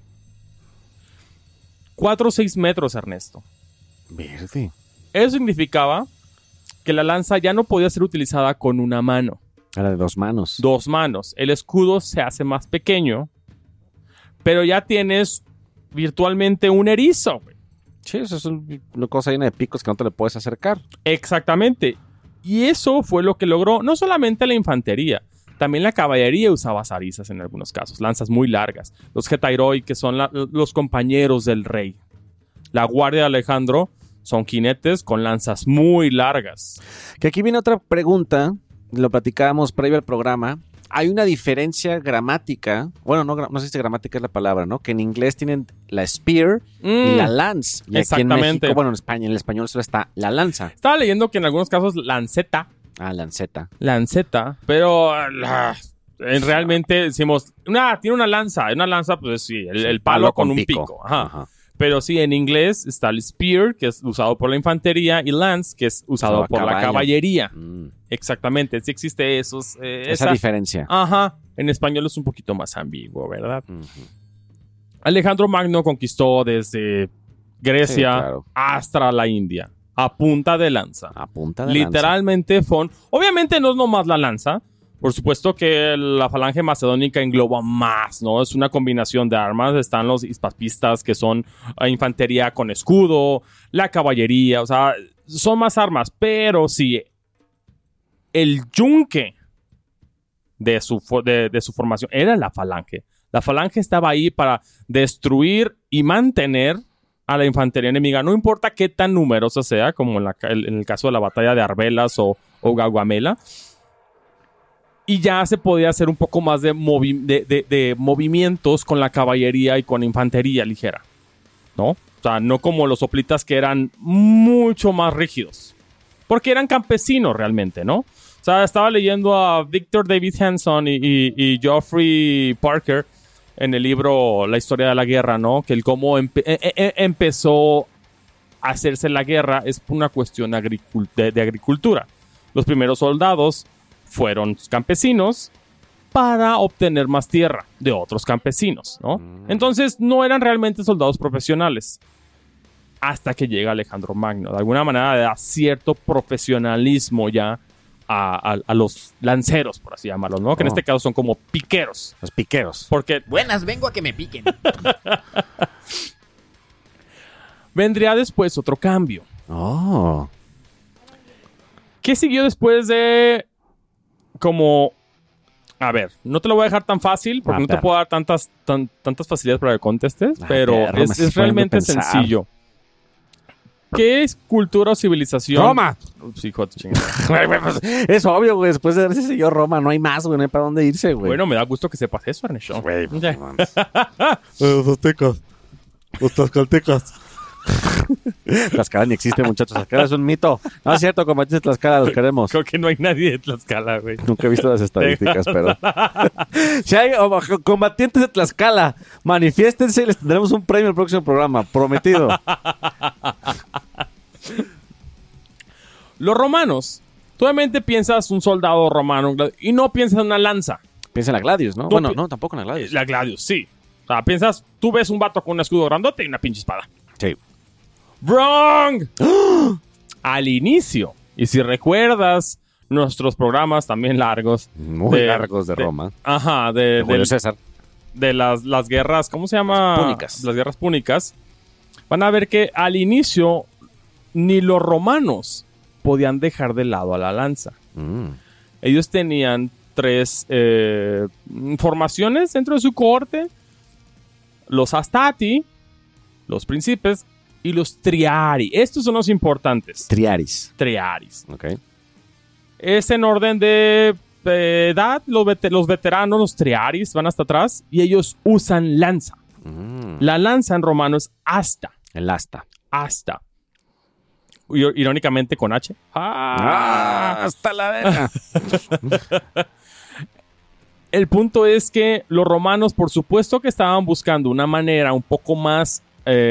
4 o 6 metros, Ernesto. Verde. Eso significaba que la lanza ya no podía ser utilizada con una mano. Era de 2 manos. 2 manos. El escudo se hace más pequeño. Pero ya tienes virtualmente un erizo, güey. Sí, eso es una cosa llena de picos que no te le puedes acercar. Exactamente. Y eso fue lo que logró no solamente la infantería, también la caballería usaba zarizas en algunos casos, lanzas muy largas. Los getairoi, que son los compañeros del rey. La guardia de Alejandro son jinetes con lanzas muy largas. Que aquí viene otra pregunta, lo platicábamos previo al programa. Hay una diferencia gramática, bueno, no sé si gramática es la palabra, ¿no? Que en inglés tienen la spear y la lance. Y aquí en exactamente. México, bueno, en España, en el español solo está la lanza. Estaba leyendo que en algunos casos lanceta, pero realmente decimos, tiene una lanza pues sí, el palo con un pico. Ajá. Pero sí, en inglés está el spear, que es usado por la infantería, y lance, que es usado por la caballería. Exactamente, sí existe esa diferencia. Ajá, en español es un poquito más ambiguo, ¿verdad? Alejandro Magno conquistó desde Grecia hasta la India, a punta de lanza. Literalmente obviamente no es nomás la lanza. Por supuesto que la falange macedónica engloba más, ¿no? Es una combinación de armas. Están los hispapistas, que son infantería con escudo, la caballería, o sea, son más armas. Pero sí, el yunque de su formación era la falange. La falange estaba ahí para destruir y mantener a la infantería enemiga. No importa qué tan numerosa sea, como en el caso de la batalla de Arbelas o Gaugamela. Y ya se podía hacer un poco más de movimientos con la caballería y con infantería ligera, ¿no? O sea, no como los hoplitas, que eran mucho más rígidos. Porque eran campesinos realmente, ¿no? O sea, estaba leyendo a Victor David Hanson y Geoffrey Parker en el libro La historia de la guerra, ¿no? Que el cómo empezó a hacerse la guerra es una cuestión de agricultura. Los primeros soldados fueron campesinos para obtener más tierra de otros campesinos, ¿no? Entonces no eran realmente soldados profesionales. Hasta que llega Alejandro Magno. De alguna manera da cierto profesionalismo ya a los lanceros, por así llamarlos, ¿no? Que en este caso son como piqueros. Los piqueros. Porque Buenas, vengo a que me piquen. vendría después otro cambio. Oh. ¿Qué siguió después de como... A ver, no te lo voy a dejar tan fácil porque no te puedo dar tantas facilidades para que contestes, pero es realmente sencillo. ¿Qué es cultura o civilización? ¡Roma! Sí, hijo de tu chingada. Pues, es obvio, güey. Después de haberse seguido Roma, no hay más, güey. No hay para dónde irse, güey. Bueno, me da gusto que sepas eso, Ernesto. Güey, Ya. Los aztecas. Los tlaxcaltecas. Tlaxcala ni existe, muchachos. Tlaxcala es un mito. No es cierto, combatientes de Tlaxcala, los queremos. Creo que no hay nadie de Tlaxcala, güey. Nunca he visto las estadísticas, pero... Si hay combatientes de Tlaxcala, manifiéstense y les tendremos un premio el próximo programa. Prometido. Los romanos. Tú obviamente piensas un soldado romano y no piensas en una lanza. Piensa en la Gladius, ¿no? Bueno, no, tampoco en la Gladius. La Gladius, sí. O sea, piensas, tú ves un vato con un escudo grandote y una pinche espada. Sí. ¡Wrong! Al inicio. Y si recuerdas nuestros programas también largos. Muy largos de Roma. Ajá, de Julio César. De las guerras, ¿cómo se llama? Púnicas. Las guerras púnicas. Van a ver que al inicio ni los romanos podían dejar de lado a la lanza. Ellos tenían 3 formaciones dentro de su cohorte. Los Astati, los príncipes y los Triari. Estos son los importantes. Triaris. Ok. Es en orden de edad. Los veteranos, los Triaris, van hasta atrás y ellos usan lanza. La lanza en romano es asta. El asta. Asta. Irónicamente con H. Hasta la verga. El punto es que los romanos, por supuesto que estaban buscando una manera un poco más...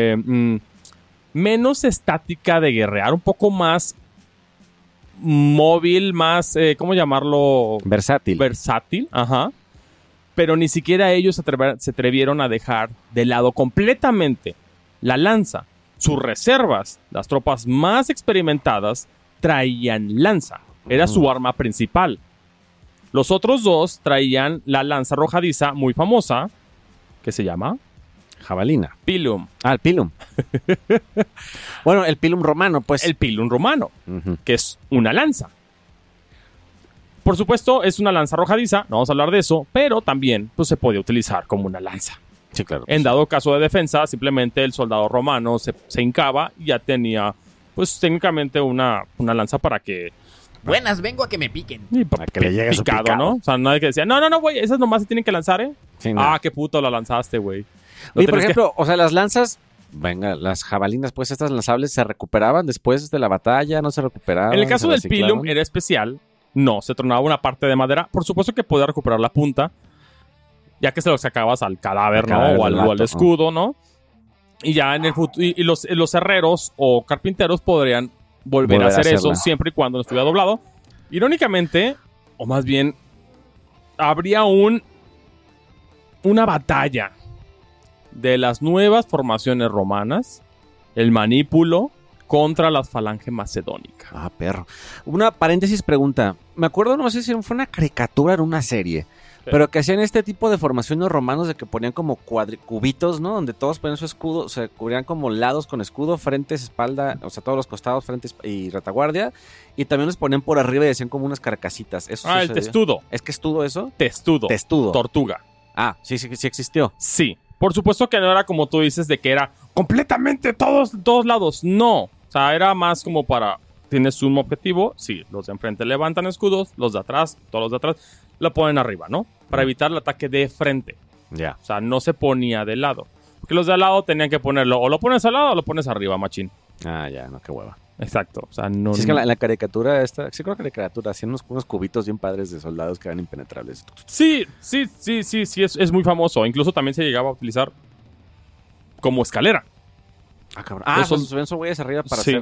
menos estática de guerrear, un poco más móvil, más... ¿cómo llamarlo? Versátil. Versátil, ajá. Pero ni siquiera ellos se atrevieron a dejar de lado completamente la lanza. Sus reservas, las tropas más experimentadas, traían lanza. Era su arma principal. Los otros 2 traían la lanza arrojadiza muy famosa, que se llama... Jabalina. Pilum. El pilum. Bueno, el pilum romano, pues. El pilum romano, que es una lanza. Por supuesto, es una lanza arrojadiza, no vamos a hablar de eso, pero también pues, se podía utilizar como una lanza. Sí, claro. En dado caso de defensa, simplemente el soldado romano se hincaba y ya tenía, pues técnicamente una lanza para que... Buenas, vengo a que me piquen. Para que le llegue su picado, ¿no? O sea, nadie que decía, no, güey, esas nomás se tienen que lanzar, ¿eh? Sí, no. Qué puto la lanzaste, güey. Oye, por ejemplo, o sea, las lanzas, venga, las jabalinas, pues estas lanzables se recuperaban después de la batalla, no se recuperaban. En el caso del pilum era especial. No, se tronaba una parte de madera. Por supuesto que podía recuperar la punta, ya que se lo sacabas al cadáver, ¿no? O al escudo, ¿no? Y ya en el futuro, y los herreros o carpinteros podrían volver a hacer eso hacerla. siempre y cuando no estuviera doblado. Irónicamente, o más bien, habría una batalla de las nuevas formaciones romanas, el manípulo contra la falange macedónica. Ah, perro. Una paréntesis pregunta. Me acuerdo, no sé si fue una caricatura en una serie, pero que hacían este tipo de formaciones romanos de que ponían como cubitos, ¿no? Donde todos ponían su escudo, o sea, cubrían como lados con escudo, frentes, espalda, o sea, todos los costados, frentes y retaguardia. Y también los ponían por arriba y hacían como unas carcasitas. ¿Eso El sucedió? testudo. ¿Es que estudo eso? Testudo. Testudo. Tortuga. Sí existió. Sí. Por supuesto que no era como tú dices de que era completamente todos lados. No. O sea, era más como para... Tienes un objetivo. Sí, los de enfrente levantan escudos. Los de atrás, todos los de atrás, lo ponen arriba, ¿no? Para evitar el ataque de frente. Ya. O sea, no se ponía de lado. Porque los de al lado tenían que ponerlo. O lo pones al lado o lo pones arriba, machín. Ya, no, qué hueva. Exacto. O sea, no... Sí, es que en la caricatura esta... Sí, creo que la caricatura hacían unos cubitos bien padres de soldados que eran impenetrables. Sí, es muy famoso. Incluso también se llegaba a utilizar como escalera. Ah, cabrón. Esos- Subían sus güeyes arriba para Sí. hacer...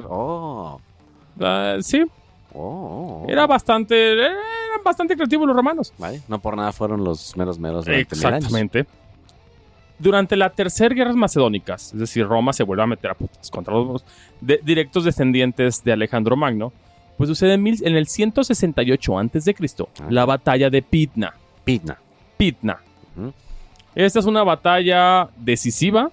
Sí, eran bastante creativos los romanos. Vale, no por nada fueron los meros durante 1000 años. Exactamente. Durante la tercera guerra macedónicas, es decir, Roma se vuelve a meter a putas contra los directos descendientes de Alejandro Magno, pues sucede en el 168 a.C., la batalla de Pydna. Pitna. Ujú. Esta es una batalla decisiva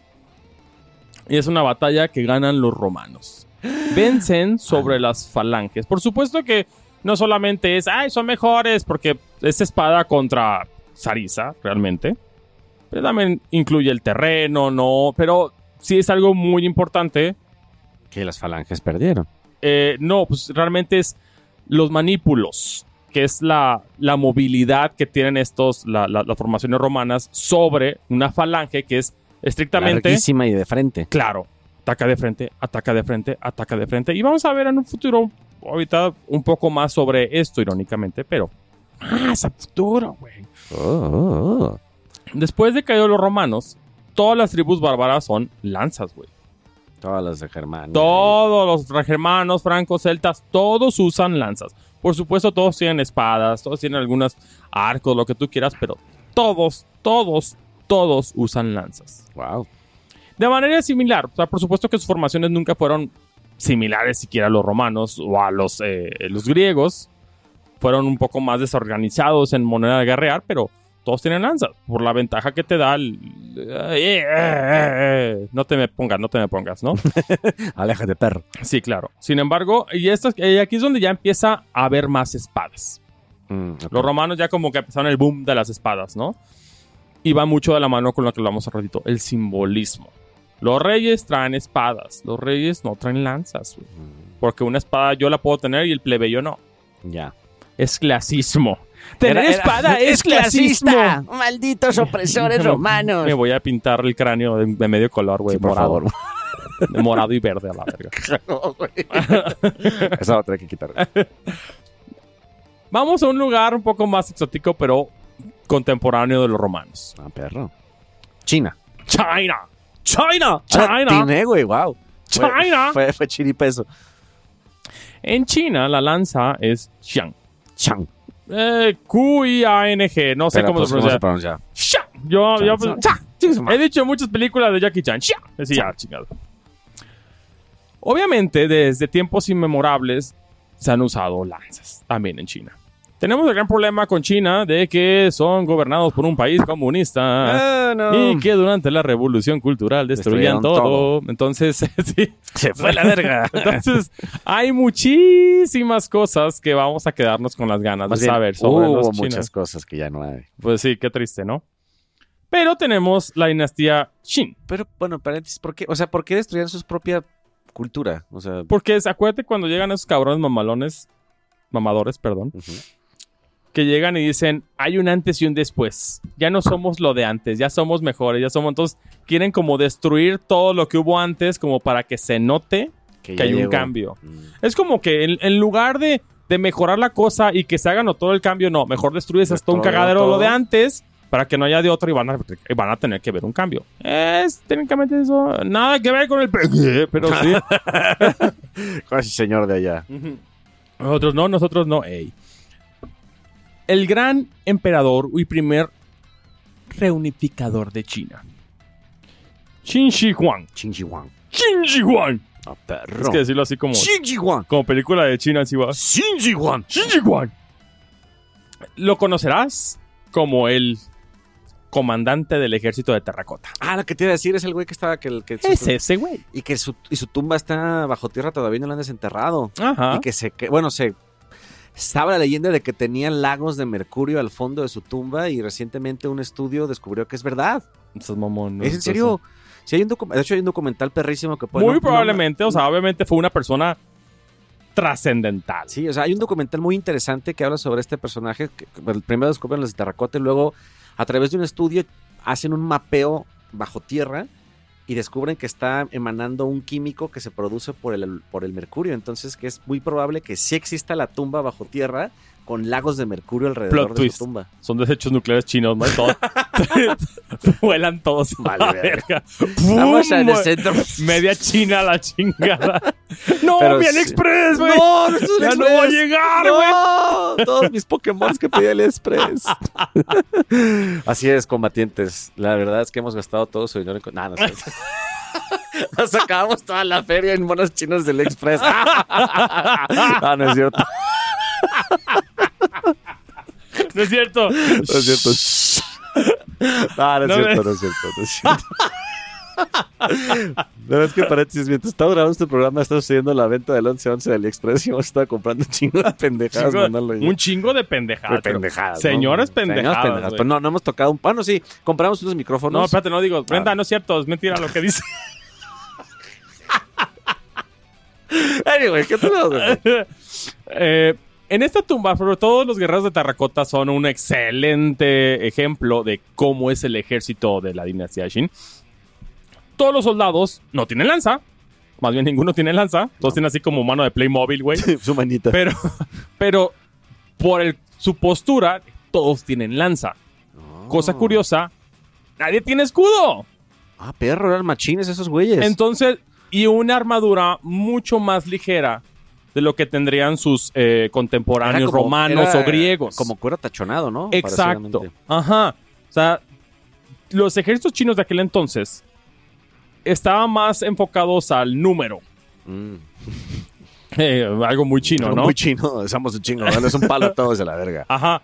y es una batalla que ganan los romanos. Vencen sobre las falanges. Por supuesto que no solamente es, son mejores porque es espada contra Sarisa, realmente. Pero también incluye el terreno, ¿no? Pero sí es algo muy importante. Que las falanges perdieron. No, pues realmente es los manípulos, que es la movilidad que tienen las formaciones romanas sobre una falange que es estrictamente... Larguísima y de frente. Claro, ataca de frente, ataca de frente, ataca de frente. Y vamos a ver en un futuro, ahorita, un poco más sobre esto, irónicamente, pero más a futuro, güey. Después de caídos los romanos, todas las tribus bárbaras son lanzas, güey. Todas las de Germania. Todos los germanos, francos, celtas, todos usan lanzas. Por supuesto, todos tienen espadas, todos tienen algunos arcos, lo que tú quieras, pero todos usan lanzas. Wow. De manera similar, o sea, por supuesto que sus formaciones nunca fueron similares siquiera a los romanos o a los griegos. Fueron un poco más desorganizados en manera de guerrear, pero todos tienen lanzas, por la ventaja que te da el... No te me pongas, ¿no? Aléjate, perro. Sí, claro. Sin embargo, y aquí es donde ya empieza a haber más espadas. Ok. Los romanos ya como que empezaron el boom de las espadas, ¿no? Y va mucho de la mano con lo que hablamos hace ratito, el simbolismo. Los reyes traen espadas, los reyes no traen lanzas, güey. Porque una espada yo la puedo tener y el plebeyo no. Ya. Es clasismo. Tener espada es clasismo. Malditos opresores romanos. Me voy a pintar el cráneo de medio color, güey, Sí, por morado. favor. De morado y verde a la verga. No, güey. Eso lo tengo que quitar. Vamos a un lugar un poco más exótico, pero contemporáneo de los romanos. Perro. China. China. Tiene, güey, wow. China. Fue chiripeso. En China, la lanza es Xiang. Chang. Q-I-A-N-G. No sé Pero, cómo pues, se ¿cómo se pronuncia. pronuncia? Xiang. Yo Chan, chan. he dicho en muchas películas de Jackie Chan. Xiang. Decía, chingado. Obviamente, desde tiempos inmemorables se han usado lanzas también en China. Tenemos el gran problema con China de que son gobernados por un país comunista y que durante la revolución cultural destruían todo. Entonces, sí. Se fue la verga. Entonces, hay muchísimas cosas que vamos a quedarnos con las ganas Más de bien, saber sobre hubo los muchas chinos. cosas que ya no hay. Pues sí, qué triste, ¿no? Pero tenemos la dinastía Qin. Pero, bueno, paréntesis, ¿por qué? O sea, ¿por qué destruían su propia cultura? O sea, Porque acuérdate cuando llegan esos cabrones mamadores, que llegan y dicen, hay un antes y un después. Ya no somos lo de antes, ya somos mejores, entonces quieren como destruir todo lo que hubo antes como para que se note que ya hay un llegó. cambio. Es como que en lugar de mejorar la cosa y que se haga todo el cambio, no, mejor destruyes hasta un Destruyó cagadero todo. lo de antes para que no haya de otro y van a tener que ver un cambio. Es técnicamente eso, nada que ver con el PG, pero sí. Casi señor de allá. Nosotros no. Ey. El gran emperador y primer reunificador de China. Qin Shi Huang. Qin Shi Huang. Qin Shi Huang. Ah, perro. Es que decirlo así como Qin Shi Huang. película de China, así va. Qin Shi Huang. Qin Shi Huang. Lo conocerás como el comandante del ejército de terracota. Ah, lo que te iba a decir es el güey que estaba... Es ese güey. Y que su tumba está bajo tierra, todavía no la han desenterrado. Ajá. Y que estaba la leyenda de que tenía lagos de mercurio al fondo de su tumba y recientemente un estudio descubrió que es verdad. Esos mamón, ¿Es en serio? Sí, de hecho hay un documental perrísimo que puede... Muy probablemente, o sea, obviamente fue una persona trascendental. Sí, o sea, hay un documental muy interesante que habla sobre este personaje. Que primero descubren los de terracota y luego, a través de un estudio, hacen un mapeo bajo tierra y descubren que está emanando un químico que se produce por el mercurio. Entonces, que es muy probable que sí exista la tumba bajo tierra con lagos de mercurio alrededor Plot de twist. su tumba. Son desechos nucleares chinos, ¿no? Y todo. Vuelan todos. Vale, a la verga. verga. Vamos a ¡Pum! descender. Media China a la chingada. ¡No, Pero mi sí. AliExpress, güey! ¡No! ¡No es ¡Ya AliExpress! no va a llegar, güey! ¡No! Todos mis Pokémon que pedí AliExpress. Así es, combatientes. La verdad es que hemos gastado todo su dinero en... No sé. Nos acabamos toda la feria en monos chinos del AliExpress. Ah, no es cierto. No es cierto. No es cierto. No es cierto, no es cierto, no es cierto. La verdad es que paréntesis, mientras estaba grabando este programa está sucediendo la venta del 11-11 de AliExpress y hemos estado comprando un chingo de pendejadas. Un chingo de pendejadas. De pendejadas. Señores ¿no? pendejadas. Señores güey. Pero no hemos tocado un... Bueno, sí, compramos unos micrófonos. No, espérate, no digo. Brenda, no es cierto. Es mentira lo que dice. Anyway, ¿qué tenemos? En esta tumba, sobre todo los guerreros de terracota son un excelente ejemplo de cómo es el ejército de la dinastía Qin. Todos los soldados no tienen lanza. Más bien ninguno tiene lanza. Todos tienen así como mano de Playmobil, güey. Su manita. Pero por su postura, todos tienen lanza. Cosa curiosa, nadie tiene escudo. Ah, perro, eran machines esos güeyes. Entonces, y una armadura mucho más ligera de lo que tendrían sus contemporáneos romanos o griegos. Como cuero tachonado, ¿no? Exacto. Ajá. O sea, los ejércitos chinos de aquel entonces estaban más enfocados al número. Algo muy chino, ¿no? Muy chino, somos un chingo, ¿vale? Es un palo a todos de la verga. Ajá.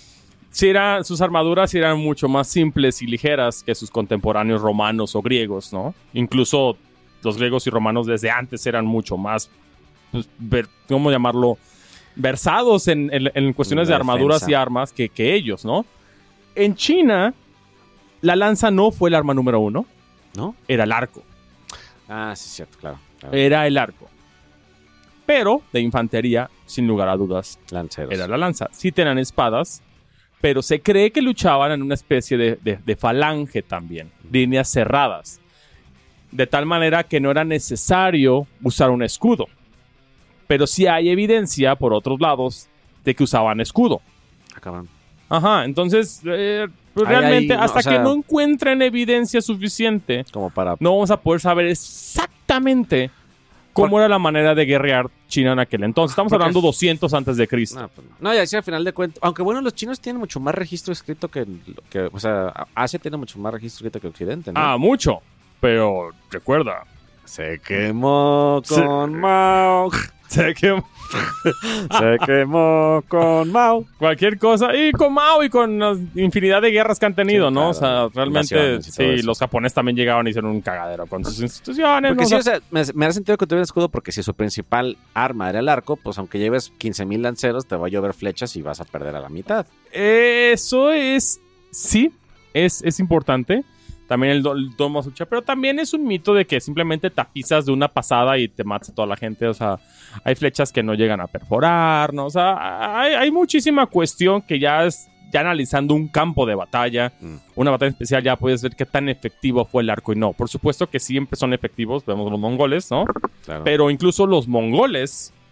Sus armaduras eran mucho más simples y ligeras que sus contemporáneos romanos o griegos, ¿no? Incluso los griegos y romanos desde antes eran mucho más, ¿cómo llamarlo? Versados en cuestiones de armaduras y armas que ellos, ¿no? En China, la lanza no fue el arma número 1. ¿No? Era el arco. Ah, sí, cierto, claro. Era el arco. Pero de infantería, sin lugar a dudas, Lanceros. era la lanza. Sí tenían espadas, pero se cree que luchaban en una especie de falange también. Líneas cerradas. De tal manera que no era necesario usar un escudo. Pero sí hay evidencia, por otros lados, de que usaban escudo. Acaban. Ajá, entonces... realmente, no, hasta o sea, que no encuentren evidencia suficiente, como para... no vamos a poder saber exactamente cómo era la manera de guerrear China en aquel entonces. Estamos hablando 200 antes de Cristo. No, pues no, ya decía al final de cuentas. Aunque bueno, los chinos tienen mucho más registro escrito que o sea, Asia tiene mucho más registro escrito que Occidente, ¿no? Ah, mucho. Pero recuerda. Se quemó con Mao. Sé que Se quemó con Mao. cualquier cosa. Y con Mao y con la infinidad de guerras que han tenido, Sí, ¿no? claro. O sea, realmente, Invasiones y todo sí, eso. los japoneses también llegaron y hicieron un cagadero con sus instituciones. Porque ¿no? sí, O sea, o sea, me da sentido que tuviera escudo porque si su principal arma era el arco, pues aunque lleves 15,000 lanceros, te va a llover flechas y vas a perder a la mitad. eso es, sí, es importante. También el domo sucha, pero también es un mito de que simplemente tapizas de una pasada y te matas a toda la gente. O sea, hay flechas que no llegan a perforar, ¿no? O sea, hay muchísima cuestión que ya analizando un campo de batalla, una batalla especial, ya puedes ver qué tan efectivo fue el arco y no. Por supuesto que siempre son efectivos, vemos los mongoles, ¿no? Claro. Pero incluso los mongoles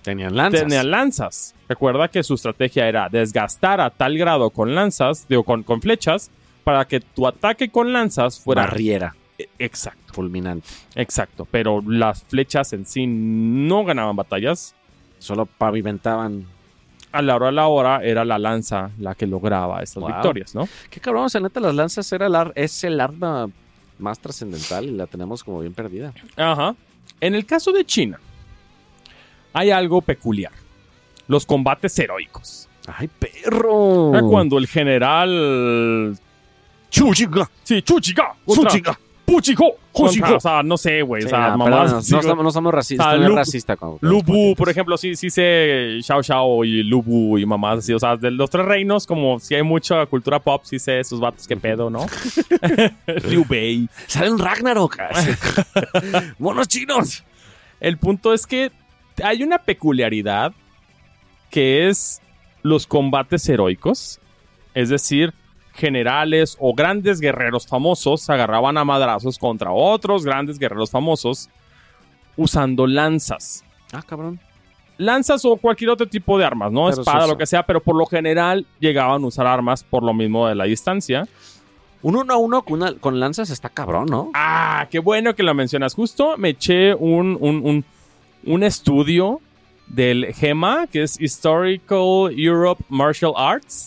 Tenían lanzas. tenían lanzas. Recuerda que su estrategia era desgastar a tal grado con lanzas, digo, con flechas, para que tu ataque con lanzas fuera... Barriera. Exacto, Fulminante. exacto. Pero las flechas en sí no ganaban batallas. Solo pavimentaban. A la hora era la lanza la que lograba estas Wow. victorias, ¿no? Qué cabrón, o sea, neta, las lanzas es el arma más trascendental y la tenemos como bien perdida. Ajá. En el caso de China, hay algo peculiar. Los combates heroicos. ¡Ay, perro! Cuando el general... ¡Chuchiga! Sí, Chuchiga. Contra ¡Chuchiga! Puchico. Jochico. O sea, no sé, güey. Sí, o sea, no, mamadas perdón, así, no, güey. no somos racistas, O sea, no es Lu- racista. Lubu, por ejemplo, sí sé Xiao Xiao y Lubu y mamás así. O sea, de los tres reinos, como si hay mucha cultura pop, sí sé esos vatos que pedo, ¿no? Liu Bei. Salen Ragnarok. ¡Monos chinos! El punto es que hay una peculiaridad que es los combates heroicos. Es decir, generales o grandes guerreros famosos se agarraban a madrazos contra otros grandes guerreros famosos usando lanzas. Ah, cabrón. Lanzas o cualquier otro tipo de armas, ¿no? Pero Espada, eso. lo que sea, pero por lo general llegaban a usar armas por lo mismo de la distancia. Un 1-1 con lanzas está cabrón, ¿no? Ah, qué bueno que lo mencionas. Justo me eché un estudio del GEMA, que es Historical Europe Martial Arts.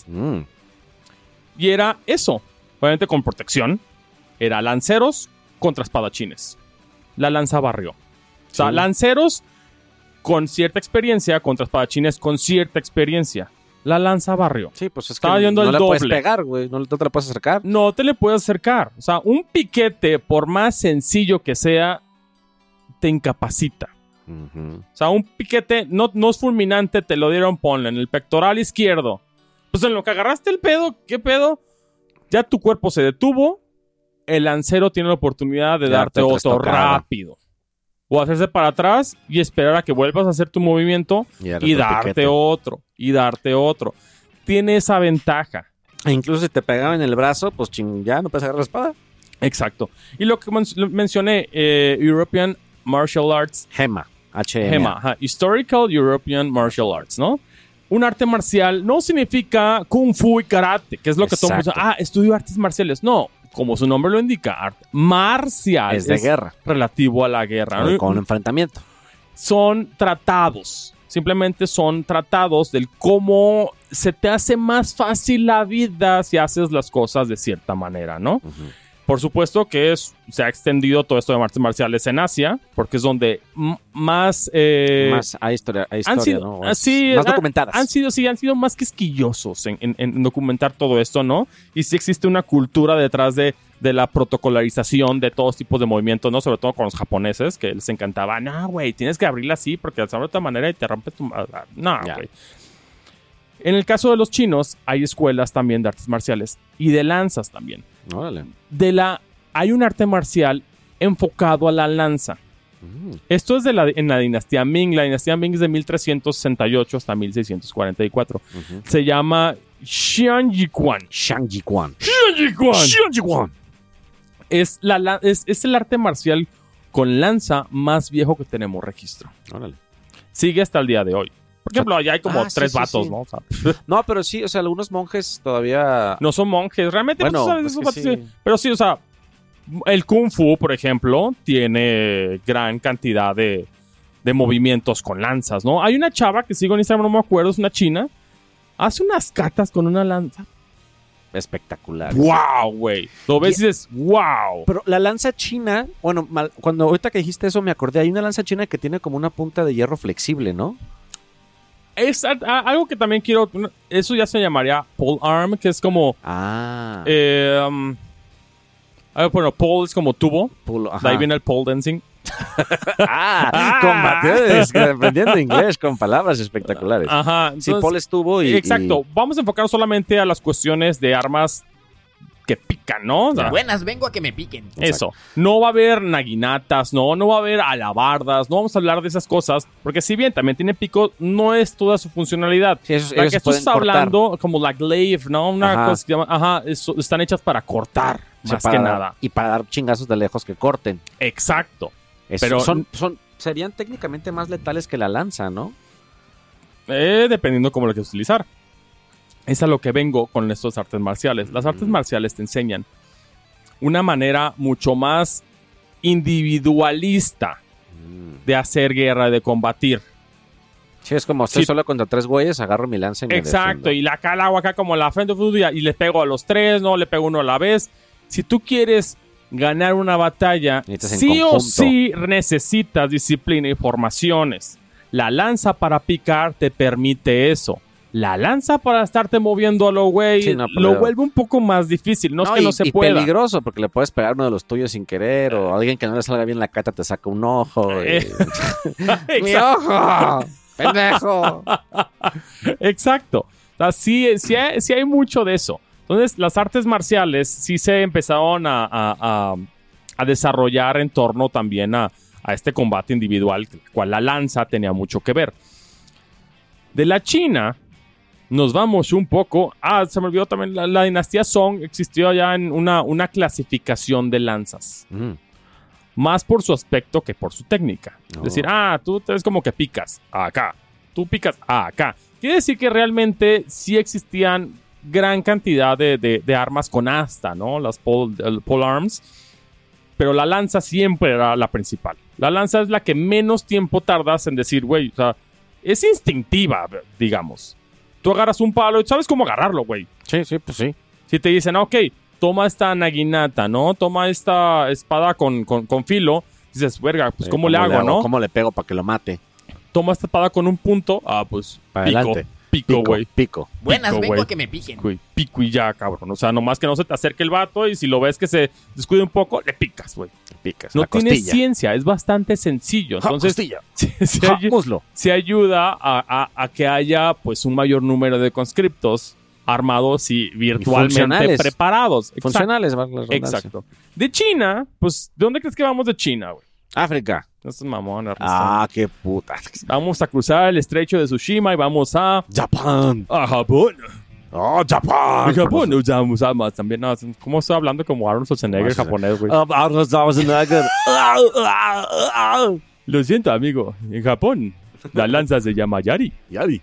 Y era eso, obviamente con protección. Era lanceros contra espadachines. La lanza barrió. O sea, Sí. lanceros con cierta experiencia contra espadachines con cierta experiencia. La lanza barrió. Sí, pues es que Estaba yendo no el le puedes doble. pegar, güey. No te la puedes acercar. No te le puedes acercar. O sea, un piquete, por más sencillo que sea, te incapacita. Ujú. O sea, un piquete no es fulminante, te lo dieron, ponle en el pectoral izquierdo. Pues en lo que agarraste el pedo, ¿qué pedo? Ya tu cuerpo se detuvo. El lancero tiene la oportunidad de darte otra otro estocada. rápido. O hacerse para atrás y esperar a que vuelvas a hacer tu movimiento y otro darte piquete. otro. Y darte otro. Tiene esa ventaja. E incluso si te pegaban en el brazo, pues ya no puedes agarrar la espada. Exacto. Y lo que mencioné, European Martial Arts, Gema. GEMA, ajá, Historical European Martial Arts, ¿no? Un arte marcial no significa kung fu y karate, que es lo que todo el mundo Exacto. dice. Estudio artes marciales. No, como su nombre lo indica, arte marcial. Es de guerra. Relativo a la guerra. ¿no? Con enfrentamiento. Son tratados. Simplemente son tratados del cómo se te hace más fácil la vida si haces las cosas de cierta manera, ¿no? Ujú. Por supuesto que se ha extendido todo esto de artes marciales en Asia, porque es donde más... Más hay historia, han sido, ¿no? O es sí, más documentadas. Han sido más quisquillosos en documentar todo esto, ¿no? Y sí existe una cultura detrás de la protocolarización de todos tipos de movimientos, ¿no? Sobre todo con los japoneses, que les encantaba. No, güey, tienes que abrirla así porque al saberlo de otra manera y te rompes tu... No, Ya. güey. En el caso de los chinos, hay escuelas también de artes marciales y de lanzas también. Órale. Hay un arte marcial enfocado a la lanza. Esto es en la dinastía Ming. La dinastía Ming es de 1368 hasta 1644. Ujú. Se llama Xianjiquan. Shang Jiguan. Xianjiquan. Es el arte marcial con lanza más viejo que tenemos registro. Órale. Sigue hasta el día de hoy. Por ejemplo, allá hay como sí, tres sí, vatos, sí. ¿no? O sea, No, pero sí, o sea, algunos monjes todavía... no son monjes. Realmente, Bueno, pues, pues esos que vatos sí. sí. Pero sí, o sea, el Kung Fu, por ejemplo, tiene gran cantidad de movimientos con lanzas, ¿no? Hay una chava que sigo en Instagram, no me acuerdo, es una china. Hace unas catas con una lanza. Espectacular. ¡Wow, güey! Lo ves y dices, ¡wow! Pero la lanza china, bueno, cuando ahorita que dijiste eso me acordé, hay una lanza china que tiene como una punta de hierro flexible, ¿no? Es algo que también quiero... Eso ya se llamaría pole arm, que es como... Ah. Bueno, pole es como tubo. Pulo, De ajá. ahí viene el pole dancing. Combates, aprendiendo inglés con palabras espectaculares. Ajá. Sí, entonces- Paul estuvo y... Exacto. Vamos a enfocar solamente a las cuestiones de armas que pican, ¿no? O sea, Buenas, vengo a que me piquen. eso. No va a haber naguinatas, no va a haber alabardas, no vamos a hablar de esas cosas, porque si bien también tiene pico, no es toda su funcionalidad. Sí, esos- La ellos que se tú pueden estás cortar. hablando, como la glaive, ¿no? Una Ajá. cosa que se llama, están hechas para cortar, O sea, más para que dar- nada. Y para dar chingazos de lejos que corten. Exacto. Eso, Pero- serían técnicamente más letales que la lanza, ¿no? Dependiendo cómo lo quieras utilizar. Es a lo que vengo con estas artes marciales. Las artes marciales te enseñan una manera mucho más individualista de hacer guerra, de combatir. Sí, es como estoy Sí. solo contra 3 güeyes, agarro mi lanza y me Exacto, defiendo. y la hago acá como la frente y le pego a los 3, no le pego uno a la vez. Si tú quieres ganar una batalla, Necesitas en sí o conjunto. sí necesitas disciplina y formaciones. La lanza para picar te permite eso. La lanza para estarte moviendo a lo güey Sí, no, lo pero- vuelve un poco más difícil. No es que no se y pueda. peligroso, porque le puedes pegar a uno de los tuyos sin querer, o alguien que no le salga bien la cata te saca un ojo. ¡Mi Exacto. ojo! ¡Pendejo! Exacto. O sea, sí hay mucho de eso. Entonces, las artes marciales sí se empezaron a desarrollar en torno también a este combate individual, el cual la lanza tenía mucho que ver. De la China, nos vamos un poco. Se me olvidó también, la dinastía Song existió ya en una clasificación de lanzas. Más por su aspecto que por su técnica. Oh. Es decir, tú es como que picas acá. Tú picas acá. Quiere decir que realmente sí existían gran cantidad de armas con asta, ¿no? Las pole arms. Pero la lanza siempre era la principal. La lanza es la que menos tiempo tardas en decir, güey, o sea, es instintiva, digamos. Tú agarras un palo y sabes cómo agarrarlo, güey. Sí, pues sí. Si te dicen, ok, toma esta naginata, ¿no? Toma esta espada con filo. Dices, verga, pues ¿cómo le hago, no? ¿Cómo le pego para que lo mate? Toma esta espada con un punto. Pues Para pico. adelante. Pico, güey. Pico. Buenas, Pico, vengo güey. a que me piquen. Güey, pico y ya, cabrón. O sea, nomás que no se te acerque el vato y si lo ves que se descuide un poco, le picas, güey. Picas. No la tiene costilla. ciencia, es bastante sencillo. Entonces, costilla. se Muslo. se ayuda a que haya pues un mayor número de conscriptos armados y virtualmente funcionales. preparados. Exacto. Funcionales, valga la redundancia. Exacto. De China, pues, ¿de dónde crees que vamos de China, güey? África. No es mamón, Ernesto. Qué puta. Vamos a cruzar el estrecho de Tsushima y vamos a Japón. Japón. Oh, Japón. En Japón usamos armas también. No, ¿cómo estoy hablando como Arnold Schwarzenegger japonés, güey? Arnold Schwarzenegger. Lo siento, amigo. En Japón, la lanza se llama Yari. Yari.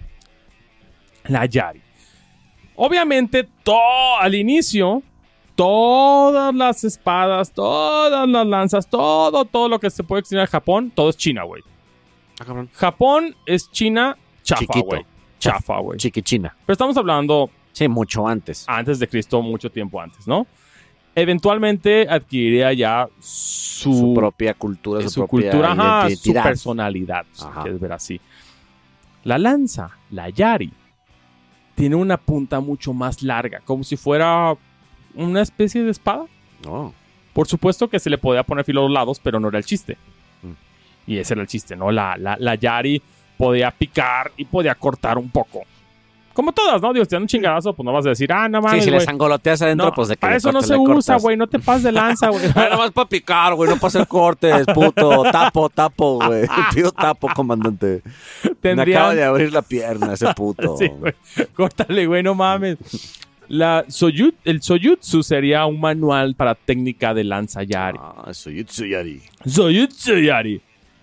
La Yari. Obviamente, al inicio, todas las espadas, todas las lanzas, todo lo que se puede extender en Japón, todo es China, güey. Cabrón. Japón es China chafa, Chiquito. güey. Chafa, güey. Chiquichina. Pero estamos hablando Sí, mucho antes. antes de Cristo, mucho tiempo antes, ¿no? Eventualmente adquiriría ya Su propia cultura, su propia cultura, ajá, su identidad. personalidad, si Ajá. quieres ver así. La lanza, la Yari, tiene una punta mucho más larga, como si fuera una especie de espada. Oh. Por supuesto que se le podía poner filo a los lados, pero no era el chiste. Mm. Y ese era el chiste, ¿no? La Yari podía picar y podía cortar un poco. Como todas, ¿no? Dios, te dan un chingadazo, pues no vas a decir, no Sí, mames, si güey. les angoloteas adentro, No, pues de que para le eso no cortes, se le usa, cortas. güey. No te pases de lanza, güey. Nada más para picar, güey, no para hacer cortes, puto. Tapo, güey. Pido tapo, comandante. Me acaba Tendrían... de abrir la pierna ese puto. Sí, güey. Córtale, güey, no mames. El Soyutsu sería un manual para técnica de lanza Yari. Soyutsu Yari. Soyutsu Yari.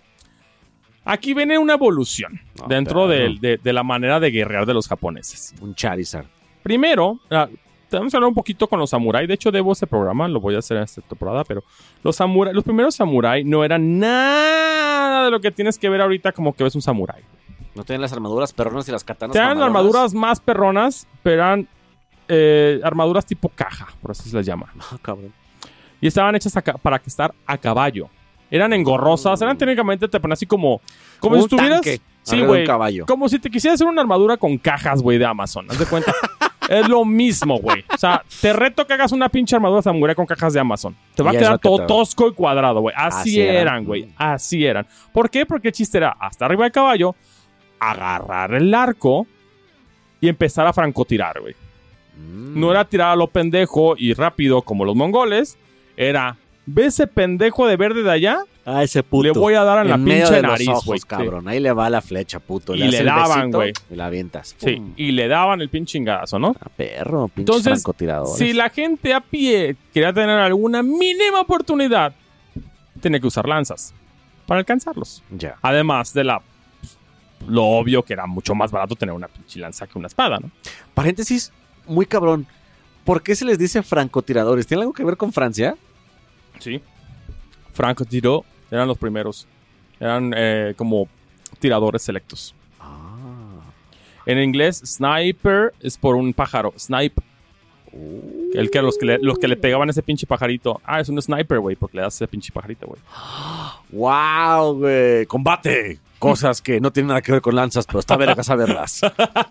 Aquí viene una evolución dentro perro. de la manera de guerrear de los japoneses. Un Charizard. Primero, tenemos que hablar un poquito con los samuráis. De hecho, debo ese programa, lo voy a hacer en esta temporada, pero los primeros samuráis no eran nada de lo que tienes que ver ahorita como que ves un samurái. No tienen las armaduras perronas y las katanas. Tenían mamalonas. armaduras más perronas, pero eran armaduras tipo caja, por así se les llama. Cabrón. Y estaban hechas para que estar a caballo. Eran engorrosas, eran técnicamente, te ponen así como si un estuvieras... tanque Sí, arriba de güey. un caballo. Como si te quisieras hacer una armadura con cajas, güey, de Amazon. ¿Haz de cuenta? Es lo mismo, güey. O sea, te reto que hagas una pinche armadura samurái con cajas de Amazon. Te va a Y es quedar lo que todo te- tosco y cuadrado, güey. Así Así eran. eran, güey. Así eran. ¿Por qué? Porque el chiste era hasta arriba del caballo, agarrar el arco y empezar a francotirar, güey. No era tirar a lo pendejo y rápido como los mongoles. Era, ¿ves ese pendejo de verde de allá? Ese puto. Le voy a dar en la medio pinche de los nariz, ojos, güey. cabrón. Ahí le va la flecha, puto. Y haces le el daban, besito güey. Y la avientas. Sí, Pum. y le daban el pinche chingadazo, ¿no? Perro, pinche Entonces, francotirador. si la gente a pie quería tener alguna mínima oportunidad, tenía que usar lanzas para alcanzarlos. Ya. Además de la lo obvio que era mucho más barato tener una pinche lanza que una espada, ¿no? Paréntesis, muy cabrón. ¿Por qué se les dice francotiradores? ¿Tiene algo que ver con Francia? Sí. Franco tiró, eran los primeros. Eran como tiradores selectos. En inglés, sniper es por un pájaro. Snipe. Los que le pegaban ese pinche pajarito. Ah, es un sniper, güey, porque le das ese pinche pajarito, güey. ¡Wow, güey! ¡Combate! Cosas que no tienen nada que ver con lanzas, pero está verga saberlas.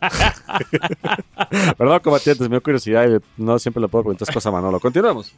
Perdón, combatientes, me dio curiosidad y no siempre le puedo preguntar cosas a Manolo. Continuamos.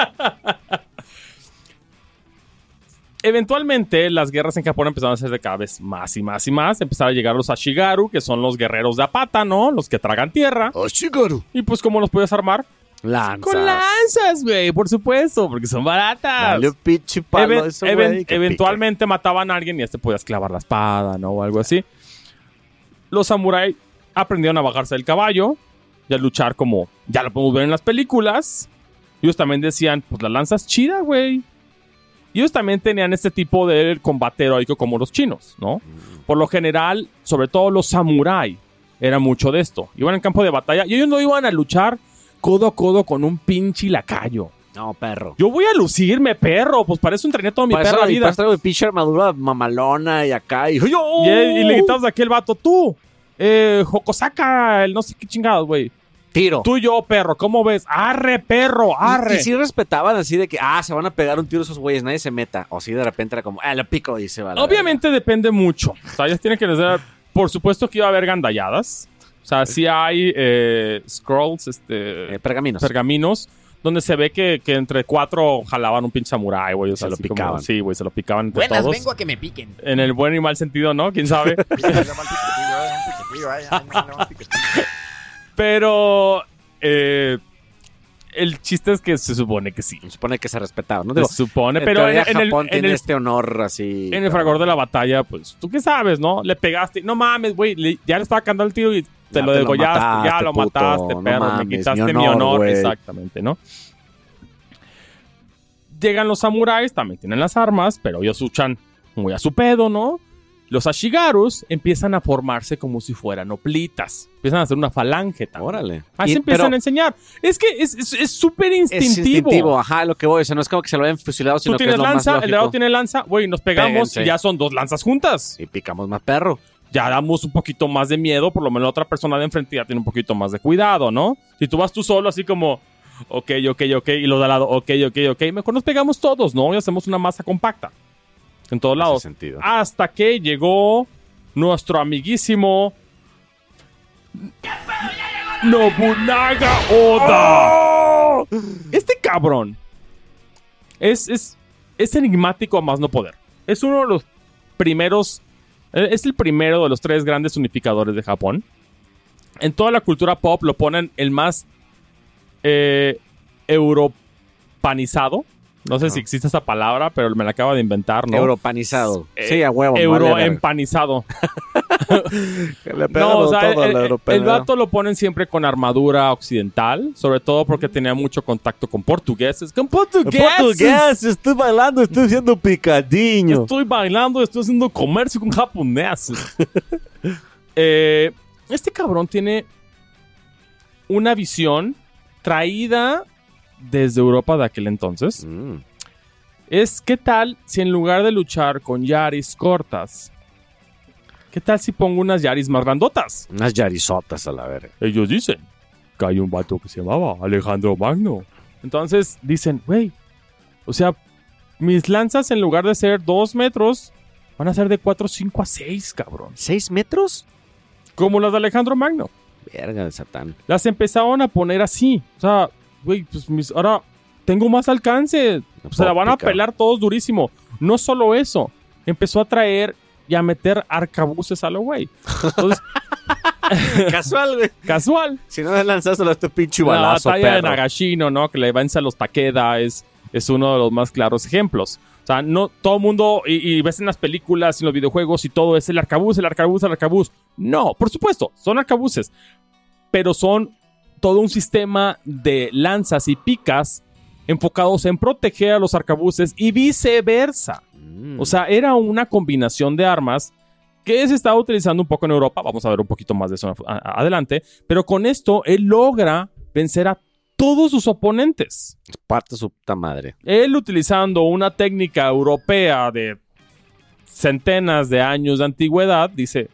Eventualmente, las guerras en Japón empezaron a ser de cada vez más y más y más. Empezaron a llegar los Ashigaru, que son los guerreros de Apata, ¿no? Los que tragan tierra. ¡Ashigaru! Y pues, ¿cómo los puedes armar? Lanzas. Con lanzas, güey, por supuesto, porque son baratas. Dale un pinche palo a eso, güey, que Eventualmente mataban a alguien y podías clavar la espada, ¿no? O algo así. Los samuráis aprendieron a bajarse del caballo y a luchar como ya lo podemos ver en las películas. Ellos también decían, pues la lanza es chida, güey. Y ellos también tenían este tipo de combate heroico como los chinos, ¿no? Por lo general, sobre todo los samuráis, era mucho de esto. Iban en campo de batalla y ellos no iban a luchar codo a codo con un pinche lacayo. No, perro. Yo voy a lucirme, perro. Pues para eso entrené toda mi perra vida. Traigo mi pinche armadura mamalona y acá. Y le gritabas de aquel vato, tú, Hokosaka, el no sé qué chingados, güey. Tiro. Tú y yo, perro, ¿cómo ves? ¡Arre, perro! ¡Arre! Y sí respetaban así de que, se van a pegar un tiro esos güeyes, nadie se meta. O si de repente era como, lo pico y se va. Obviamente depende mucho. O sea, ellas tienen que ser. Por supuesto que iba a haber gandalladas. O sea, sí hay scrolls, pergaminos, donde se ve que entre 4 jalaban un pinche samurái, güey. O sea, se lo picaban. Como, sí, güey, se lo picaban entre Buenas, todos. vengo a que me piquen. En el buen y mal sentido, ¿no? ¿Quién sabe? Pero el chiste es que se supone que sí. Se supone que se respetaba, ¿no? Se supone, pero Japón tiene este honor así. En el fragor de la batalla, pues, ¿tú qué sabes, no? Le pegaste. No mames, güey, ya le estaba cantando el tiro y te lo degollaste. Ya lo mataste, perro. Me quitaste mi honor. Exactamente, ¿no? Llegan los samuráis, también tienen las armas, pero ellos luchan muy a su pedo, ¿no? Los Ashigarus empiezan a formarse como si fueran hoplitas. Empiezan a hacer una falange también. Órale. Así empiezan a enseñar. Es que es súper instintivo. Es instintivo, ajá, lo que voy. O sea, no es como que se lo hayan fusilado, sino Tú que es tienes lo lanza, más lógico. el lado tiene lanza. Güey, nos pegamos Péguense. y ya son 2 lanzas juntas. Y picamos más perro. Ya damos un poquito más de miedo. Por lo menos la otra persona de enfrente ya tiene un poquito más de cuidado, ¿no? Si tú vas tú solo así como... Ok. Y los de al lado, ok. Mejor nos pegamos todos, ¿no? Y hacemos una masa compacta. En todos lados. Sentido. Hasta que llegó nuestro amiguísimo Nobunaga Oda. Este cabrón es enigmático a más no poder. Es uno de los primeros. Es el primero de los 3 grandes unificadores de Japón. En toda la cultura pop lo ponen el más europanizado. No sé si existe esa palabra, pero me la acabo de inventar, ¿no? Europanizado. Sí, a huevo. Euroempanizado. No, o sea, el vato lo ponen siempre con armadura occidental, sobre todo porque tenía mucho contacto con portugueses. ¡Con portugueses! Estoy bailando, estoy haciendo picadinho. Estoy bailando, estoy haciendo comercio con japoneses. Este cabrón tiene una visión traída desde Europa de aquel entonces. Es, ¿qué tal si en lugar de luchar con yaris cortas, qué tal si pongo unas yaris más grandotas? Unas yarizotas a la verga. Ellos dicen que hay un vato que se llamaba Alejandro Magno. Entonces dicen, güey, o sea, mis lanzas en lugar de ser 2 metros, van a ser de 4, 5 a 6, cabrón. ¿6 metros? Como las de Alejandro Magno. Verga de Satán. Las empezaron a poner así. O sea, güey, pues ahora tengo más alcance. Se la van a pelar todos durísimo. No solo eso. Empezó a traer y a meter arcabuces a lo güey. Entonces... Casual, güey. Casual. Si no le lanzas a este pinche La balazo, batalla de perro. Nagashino, ¿no? Que le vence a los Takeda es uno de los más claros ejemplos. O sea, no todo el mundo, y ves en las películas, en los videojuegos y todo, es el arcabuz. No, por supuesto, son arcabuces. Pero son todo un sistema de lanzas y picas enfocados en proteger a los arcabuces y viceversa. O sea, era una combinación de armas que se está utilizando un poco en Europa. Vamos a ver un poquito más de eso adelante. Pero con esto, él logra vencer a todos sus oponentes. Es parte de su puta madre. Él utilizando una técnica europea de centenas de años de antigüedad, dice...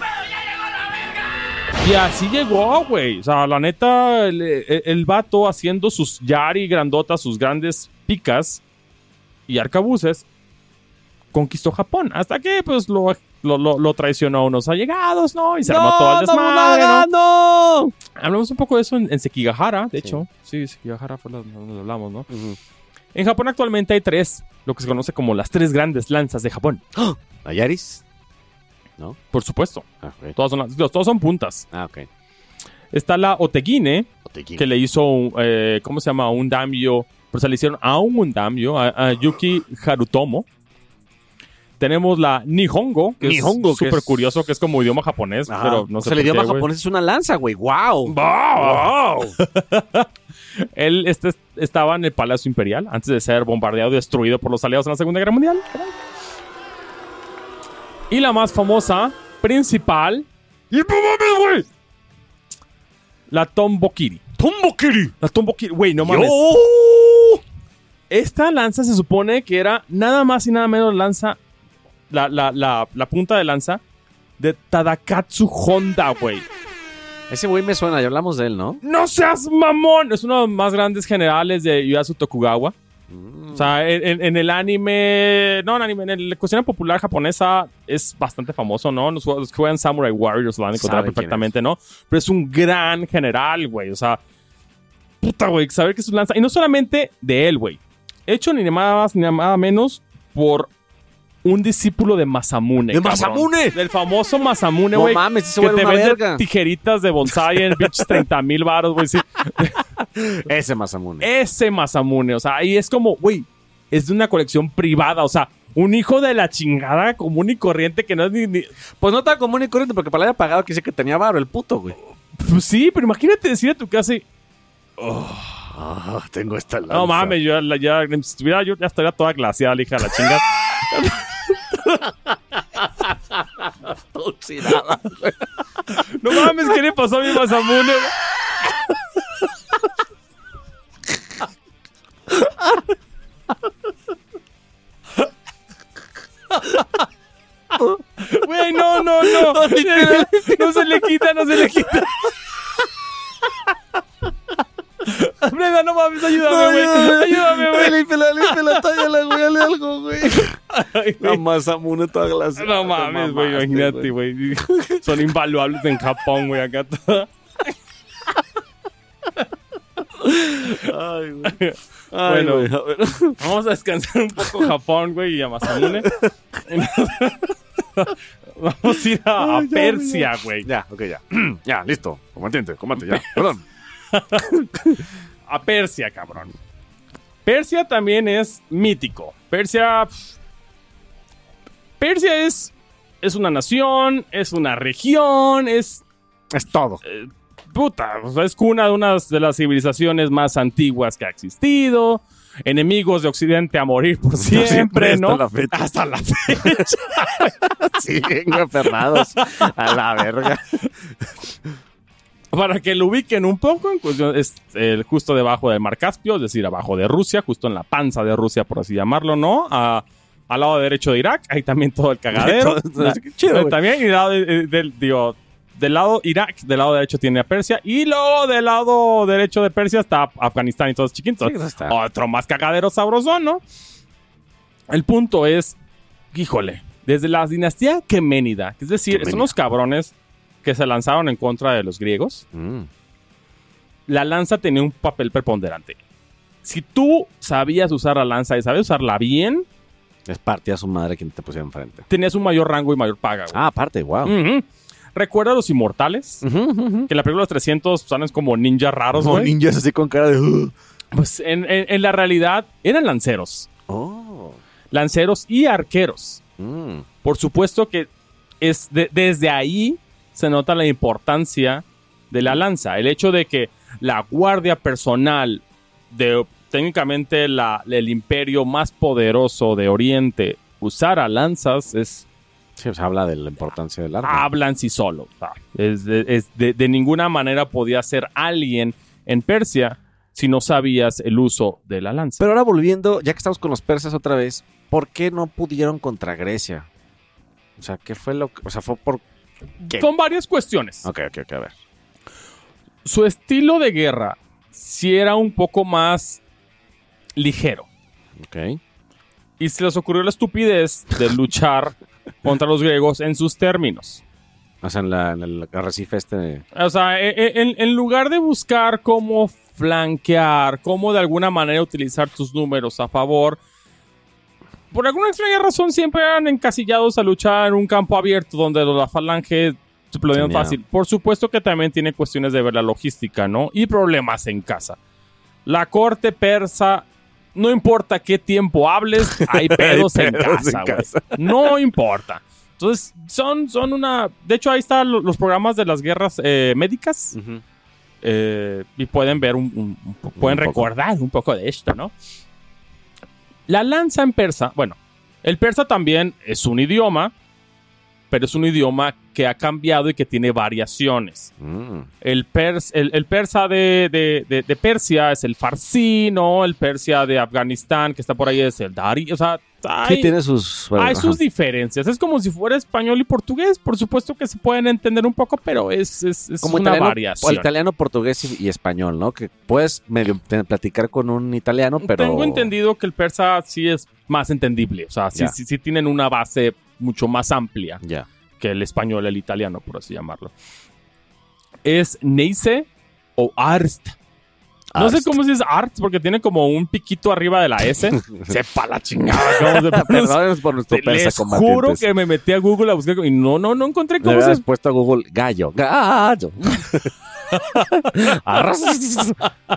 Y así llegó, güey. O sea, la neta, el vato haciendo sus yari grandotas, sus grandes picas y arcabuces, conquistó Japón. Hasta que, pues, lo traicionó a unos allegados, ¿no? Y se armó todo el desmadre, ¿no? Hablamos un poco de eso en Sekigahara, de hecho. Sí, Sekigahara fue donde hablamos, ¿no? Uh-huh. En Japón actualmente hay 3, lo que se conoce como las 3 grandes lanzas de Japón. ¿La Yaris? ¿No? Por supuesto. Ah, ok. Todas son puntas. Ah, ok. Está la Otegine, Otegine. que le hizo, ¿cómo se llama? Un daimyo. Pues se le hicieron a un daimyo, a Yuki Harutomo. Tenemos la Nihongo, que Nihongo, es súper curioso, que es como idioma japonés, Ajá. pero no O sé sea, el por idioma qué, güey. japonés es una lanza, güey. ¡Wow! ¡Wow! Él estaba en el Palacio Imperial antes de ser bombardeado y destruido por los aliados en la Segunda Guerra Mundial. Y la más famosa, principal... ¡Y no mames, güey! La Tombokiri. ¡Tombokiri! La Tombokiri. Güey, no mames. Esta lanza se supone que era nada más y nada menos lanza... La punta de lanza de Tadakatsu Honda, güey. Ese güey me suena, ya hablamos de él, ¿no? ¡No seas mamón! Es uno de los más grandes generales de Ieyasu Tokugawa. O sea, en el anime... No, en la cuestión popular japonesa es bastante famoso, ¿no? Los que juegan Samurai Warriors lo van a encontrar Sabe quién perfectamente, ¿no? Pero es un gran general, güey. O sea, puta, güey, saber que es un lanza... Y no solamente de él, güey. Hecho ni nada más ni nada menos por un discípulo de Masamune. ¡De cabrón. Masamune! Del famoso Masamune, No güey. mames, ese que güey te era una vende verga. tijeritas de bonsai en pinches 30,000 varos, güey. Sí. Ese Masamune. Ese Masamune, o sea, ahí es como, güey, es de una colección privada, o sea, un hijo de la chingada común y corriente que no es ni... Pues no tan común y corriente, porque para la haya pagado que dice que tenía varo el puto, güey. Pues sí, pero imagínate decir a tu casa y... Tengo esta lanza. No mames, yo ya estaría toda glaciada, la hija de la chingada. Oxidada. No mames, ¿qué le pasó a mi Masamune? Güey, no. No se le quita. Brenda, no mames, ayúdame, güey. Ayúdame, güey. Límpela, tállala, güey, dale algo, güey. La Masamune toda glaciada. No mames, güey, imagínate, güey. Son invaluables en Japón, güey, acá todo. Ay, güey. Bueno, güey, a ver. vamos a descansar un poco Japón, güey, y a Masamune. Vamos a ir a Persia, güey. Ya, ok, ya. Ya, listo. Combate, ya. Perdón. A Persia, cabrón. Persia también es mítico. Persia es una nación, es una región, es todo. puta, o sea, es cuna de una de las civilizaciones más antiguas que ha existido. Enemigos de Occidente a morir por siempre, ¿no? Hasta la fecha. Siguen aferrados a la verga. Para que lo ubiquen un poco, en cuestión, es justo debajo del Mar Caspio, es decir, abajo de Rusia, justo en la panza de Rusia, por así llamarlo, ¿no? Al lado derecho de Irak, hay también todo el cagadero. Chido, también, y del lado Irak, del lado derecho tiene a Persia, y luego del lado derecho de Persia está Afganistán y todos chiquitos. Sí, está. Otro más cagadero sabrosón, ¿no? El punto es, híjole, desde la dinastía Aqueménida, es decir, son los cabrones que se lanzaron en contra de los griegos, la lanza tenía un papel preponderante. Si tú sabías usar la lanza y sabías usarla bien, es parte a su madre quien te pusiera enfrente. tenías un mayor rango y mayor paga, güey. Ah, aparte, wow. ¿Recuerda a los inmortales? Que en la película de los 300 salen como ninjas raros, Como güey. ninjas así con cara de... Pues en la realidad eran lanceros. Oh. Lanceros y arqueros. Por supuesto que desde ahí se nota la importancia de la lanza. El hecho de que la guardia personal de técnicamente el imperio más poderoso de Oriente usara lanzas es Sí, pues habla de la importancia del arma. habla en sí solo. O sea, de ninguna manera podía ser alguien en Persia si no sabías el uso de la lanza. Pero ahora volviendo, ya que estamos con los persas otra vez, ¿por qué no pudieron contra Grecia? O sea, ¿qué fue lo que...? O sea, fue por... ¿qué? Son varias cuestiones. Ok, a ver. Su estilo de guerra sí era un poco más ligero. Ok. Y se les ocurrió la estupidez de luchar contra los griegos en sus términos. O sea, en el arrecife este... O sea, en lugar de buscar cómo flanquear, cómo de alguna manera utilizar tus números a favor, por alguna extraña razón siempre eran encasillados a luchar en un campo abierto donde la falange se planean Tenía- fácil. Por supuesto que también tiene cuestiones de ver la logística, ¿no? Y problemas en casa. La corte persa, no importa qué tiempo hables, hay pedos, en casa, güey. No importa. Entonces, son una... De hecho, ahí están los programas de las guerras médicas. Ujú. Y pueden ver pueden Un poco. recordar un poco de esto, ¿no? La lanza en persa, bueno, el persa también es un idioma, pero es un idioma que ha cambiado y que tiene variaciones. Mm. El persa de Persia es el farsi, ¿no? El persa de Afganistán, que está por ahí, es el dari. O sea, Sí, tiene sus... bueno, hay ajá. sus diferencias. Es como si fuera español y portugués. Por supuesto que se pueden entender un poco, pero es Como una italiano, variación. o italiano, portugués y español, ¿no? Que puedes medio platicar con un italiano, pero... Tengo entendido que el persa sí es más entendible. O sea, Ya. sí tienen una base mucho más amplia Ya. que el español, el italiano, por así llamarlo. Es Neise o Arst. No sé Arst. cómo se dice Arst porque tiene como un piquito arriba de la S. Sepa la chingada. ¿Cómo se pronuncia? Perdónenos por nuestro persa, Les combatientes. juro que me metí a Google a buscar y no encontré Le cómo hubieras se... puesto a Google gallo. ¡Gallo! Arras.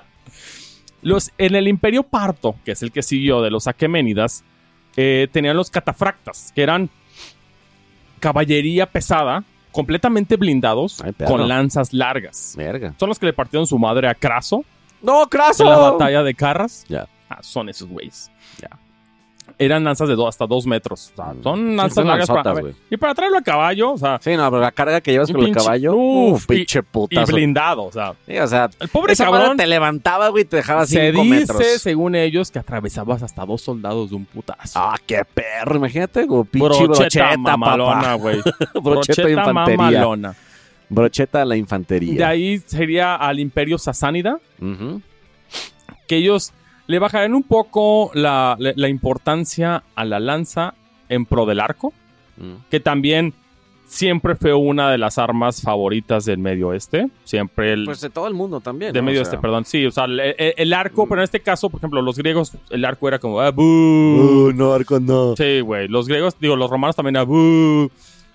En el Imperio Parto, que es el que siguió de los Aqueménidas, tenían los catafractas, que eran caballería pesada, completamente blindados, Ay, perro. con lanzas largas. Verga. Son los que le partieron su madre a Craso ¡No, Craso! en la batalla de Carras. Ya. Son esos güeyes. Ya. Eran lanzas de hasta 2 metros. O sea, son Sí, lanzas son largas lanzotas, para... güey. Y para traerlo a caballo, o sea... Sí, no, pero la carga que llevas Un con el pinche- caballo, uf, pinche Y putazo. blindado, o sea... Sí, o sea, El pobre esa madre cabrón... te levantaba, güey, y te dejaba Se 5 dice, metros. según ellos, que atravesabas hasta 2 soldados de un putazo. Ah, qué perro. Imagínate, güey, pinche brocheta, mamalona, papá. güey. Brocheta de infantería. mamalona. Brocheta a la infantería. De ahí sería al Imperio Sasánida, Ujú. que ellos le bajarían un poco la importancia a la lanza en pro del arco, que también siempre fue una de las armas favoritas del Medio Oeste. Siempre el... Pues de todo el mundo también. de ¿no? Medio O sea, Oeste, perdón. Sí, o sea, el arco, pero en este caso, por ejemplo, los griegos, el arco era como... "Ah, bú". no, arco no. Sí, güey. Los griegos, digo, los romanos también era... "Bú".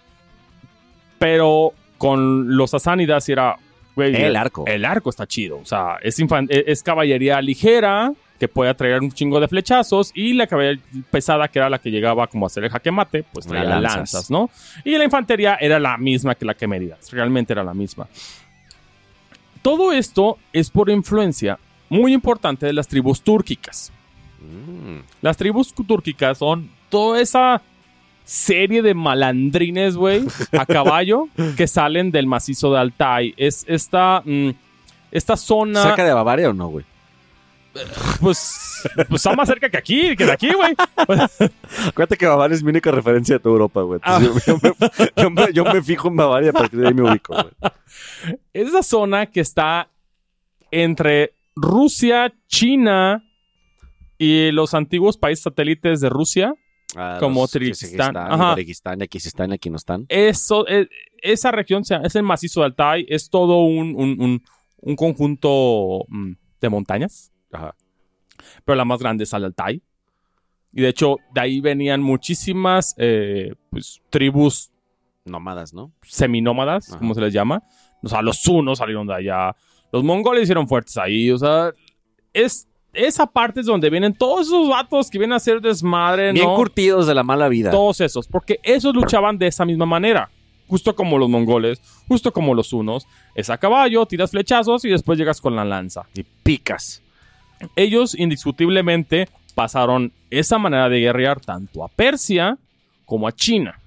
Pero con los sasánidas era... güey, El arco. El arco está chido. O sea, es caballería ligera, que puede atraer un chingo de flechazos, y la caballería pesada, que era la que llegaba como a hacer el jaque mate, pues traía Lanzas. lanzas, ¿no? Y la infantería era la misma que la que Méridas. Realmente era la misma. Todo esto es por influencia muy importante de las tribus túrquicas. Las tribus túrquicas son toda esa serie de malandrines, güey, a caballo, que salen del macizo de Altai. Es esta zona... ¿Cerca de Bavaria o no, güey? Pues está más cerca que aquí, que de aquí, güey. Acuérdate que Bavaria es mi única referencia de toda Europa, güey. Ah. Entonces, yo me fijo en Bavaria, a partir de ahí me ubico, güey. Es esa zona que está entre Rusia, China y los antiguos países satélites de Rusia. Como Los Kirguistán. Kirguistán, Ajá. Kirguistán, Yakistán, aquí no están. Eso, esa región es el macizo de Altai. Es todo un conjunto de montañas. Ajá. Pero la más grande es el Altai. Y de hecho, de ahí venían muchísimas pues, tribus Nómadas, ¿no? seminómadas, Ajá. como se les llama. O sea, los hunos salieron de allá. Los mongoles hicieron fuertes ahí. O sea, esa parte es donde vienen todos esos vatos que vienen a hacer desmadre, Bien ¿no? curtidos de la mala vida. Todos esos. Porque esos luchaban de esa misma manera. Justo como los mongoles, justo como los hunos. Es a caballo, tiras flechazos y después llegas con la lanza. Y picas. Ellos indiscutiblemente pasaron esa manera de guerrear tanto a Persia como a China.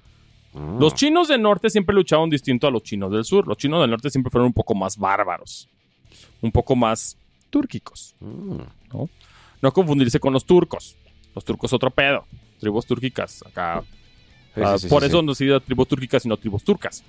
Los chinos del norte siempre lucharon distinto a los chinos del sur. Los chinos del norte siempre fueron un poco más bárbaros, un poco más túrquicos, ¿no? No confundirse con los turcos. Los turcos otro pedo. Tribus túrquicas. Acá. Por eso no se dice tribus túrquicas, sino tribus turcas.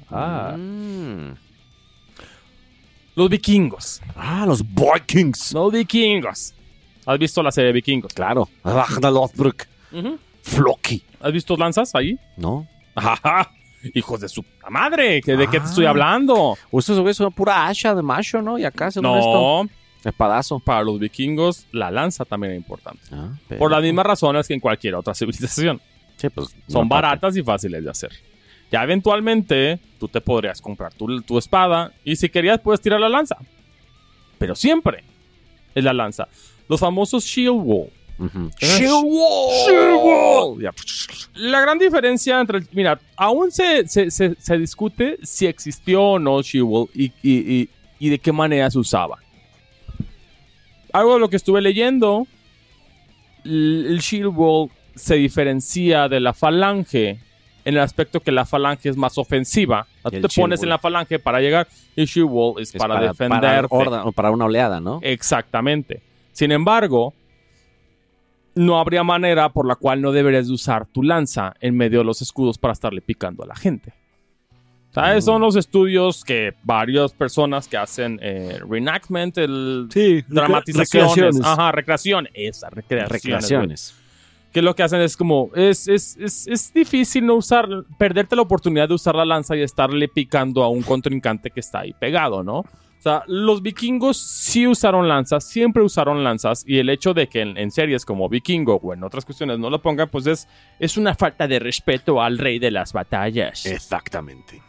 Los vikingos. Los Vikings. Los vikingos. ¿Has visto la serie de vikingos? Claro. Ragnarok. Floki. ¿Has visto lanzas ahí? No. ¡Ajá! Hijos de su puta madre. ¿De qué te estoy hablando? Ustedes güeyes son pura hacha de macho, ¿no? Y acá según esto, No. espadazo. Para los vikingos, la lanza también era importante. Pero- Por las mismas razones que en cualquier otra civilización. Sí, pues, Son no, baratas y fáciles de hacer. Ya eventualmente tú te podrías comprar tu espada y si querías puedes tirar la lanza. Pero siempre es la lanza. Los famosos shield wall. Ujú. Shield wall. Ya. La gran diferencia entre... Mira, aún se discute si existió o no shield wall y de qué manera se usaba. Algo de lo que estuve leyendo, el shield wall se diferencia de la falange en el aspecto que la falange es más ofensiva. Tú El te shield pones wall. en la falange para llegar y el shield wall es para defenderte. Para una oleada, ¿no? Exactamente. Sin embargo, no habría manera por la cual no deberías de usar tu lanza en medio de los escudos para estarle picando a la gente. ¿Sabes? Son los estudios que varias personas que hacen reenactment, dramatizaciones, recreaciones. ajá, recreaciones, esas recreaciones. Recreaciones. Que lo que hacen es como, es difícil no perderte la oportunidad de usar la lanza y estarle picando a un contrincante que está ahí pegado, ¿no? O sea, los vikingos sí usaron lanzas, siempre usaron lanzas, y el hecho de que en series como Vikingo o en otras cuestiones no lo pongan, pues es una falta de respeto al rey de las batallas. Exactamente.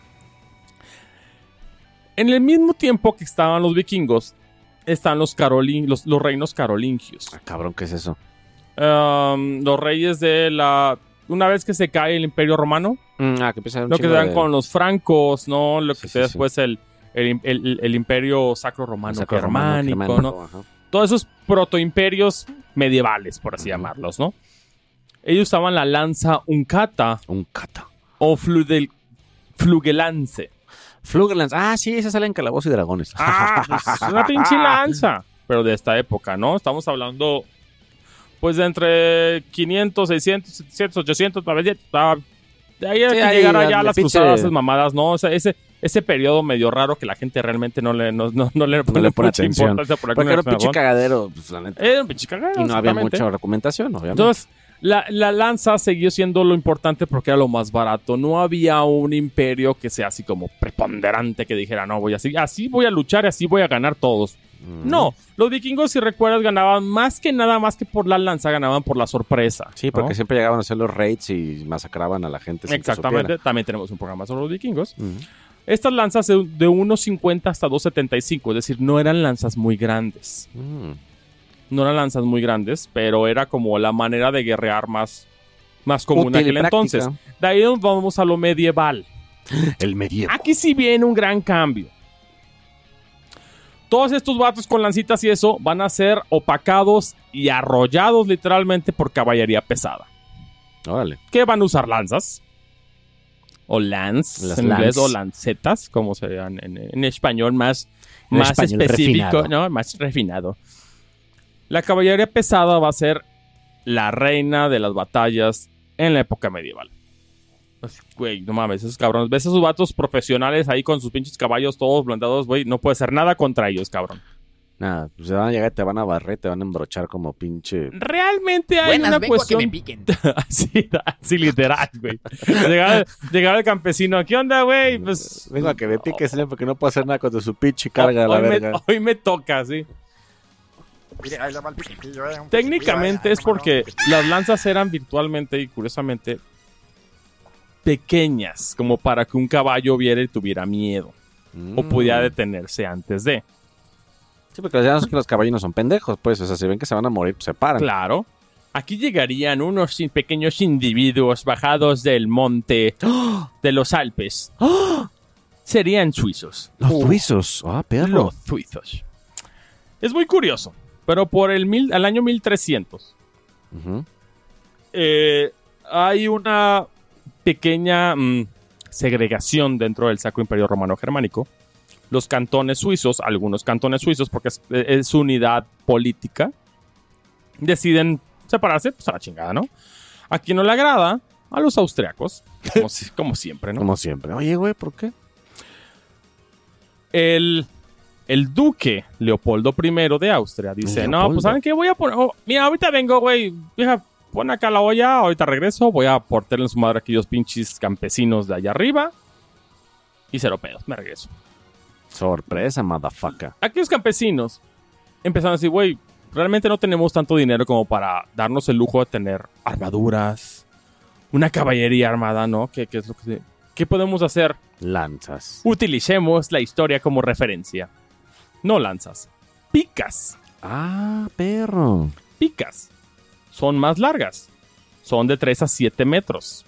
En el mismo tiempo que estaban los vikingos, están los reinos carolingios. Cabrón, ¿qué es eso? Los reyes de la... Una vez que se cae el Imperio Romano, Que empieza a lo que se dan con los francos, ¿no? Lo que Sí, se sí, después el Imperio Sacro Romano Sacro Germánico, Romano, ¿no? ajá. Todos esos protoimperios medievales, por así llamarlos, ¿no? Ellos usaban la lanza uncata Un kata. o flugelance. Flugelance. Sí, esa sale en Calabozos y Dragones. Pues, una pinche lanza. Pero de esta época, ¿no? Estamos hablando, pues, de entre 500, 600, 700, 800, 900. De ahí hay que ahí, llegar allá a las pinche- cruzadas, esas mamadas, ¿no? O sea, ese periodo medio raro que la gente realmente no le pone pone mucha atención. importancia por Porque alguna era un pinche razón. cagadero, pues, la neta. Era un pinche cagadero, Y no había exactamente. mucha documentación, obviamente. Entonces, la lanza siguió siendo lo importante porque era lo más barato. No había un imperio que sea así como preponderante que dijera, no, así voy a luchar y así voy a ganar todos. No, los vikingos, si recuerdas, ganaban más que por la lanza, ganaban por la sorpresa. Sí, porque ¿no? siempre llegaban a hacer los raids y masacraban a la gente. sin que Exactamente, supiera. también tenemos un programa sobre los vikingos. Ujú. Estas lanzas de 1.50 hasta 2.75, es decir, no eran lanzas muy grandes. No eran lanzas muy grandes, pero era como la manera de guerrear más común en Útil y aquel entonces. práctica. De ahí nos vamos a lo medieval. El medievo. Aquí sí viene un gran cambio. Todos estos vatos con lancitas y eso van a ser opacados y arrollados literalmente por caballería pesada. Órale. ¿Qué van a usar? Lanzas. O lance, Las en inglés, lance. o lancetas, como se llaman en español más español específico, refinado. ¿no? Más refinado. La caballería pesada va a ser la reina de las batallas en la época medieval. Así, güey, no mames, esos cabrones. ¿Ves esos vatos profesionales ahí con sus pinches caballos todos blindados, güey? No puede hacer nada contra ellos, cabrón. Nada, pues se van a llegar, te van a barrer, te van a embrochar como pinche. Realmente hay Buenas, una vengo a que cuestión... me piquen. así literal, güey. Llegar el campesino, ¿qué onda, güey? Pues... Vengo a que me pique, señor, porque no puedo hacer nada contra su pinche carga de la hoy verga. hoy me toca, sí. Mire, ahí le va el piquetillo, un piquetillo, Técnicamente ahí, es ahí, porque un piquetillo. las lanzas eran virtualmente y curiosamente pequeñas, como para que un caballo viera y tuviera miedo o pudiera detenerse antes de. Sí, porque los caballos no son pendejos, pues. O sea, si ven que se van a morir, pues se paran. Claro. Aquí llegarían unos pequeños individuos bajados del monte de los Alpes. Serían suizos. Los suizos. Perro. Los suizos. Es muy curioso, pero por al año 1300 Ujú. hay una pequeña segregación dentro del Sacro Imperio Romano Germánico. Los cantones suizos, algunos cantones suizos, porque es su unidad política, deciden separarse, pues a la chingada, ¿no? A quien no le agrada, a los austriacos, como siempre, ¿no? Como siempre. Oye, güey, ¿por qué? El duque Leopoldo I de Austria dice, no, Leopoldo. pues ¿saben qué? Voy a poner... mira, ahorita vengo, güey. Vieja, pon acá la olla, ahorita regreso. Voy a portarle en su madre a aquellos pinches campesinos de allá arriba. Y cero pedos, me regreso. Sorpresa, motherfucker. Aquellos campesinos empezaron a decir, güey, realmente no tenemos tanto dinero como para darnos el lujo de tener armaduras, una caballería armada, ¿no? ¿Qué es lo que ¿Qué podemos hacer? Lanzas. Utilicemos la historia como referencia. No lanzas, picas. Ah, perro. Picas. Son más largas. Son de 3 a 7 metros.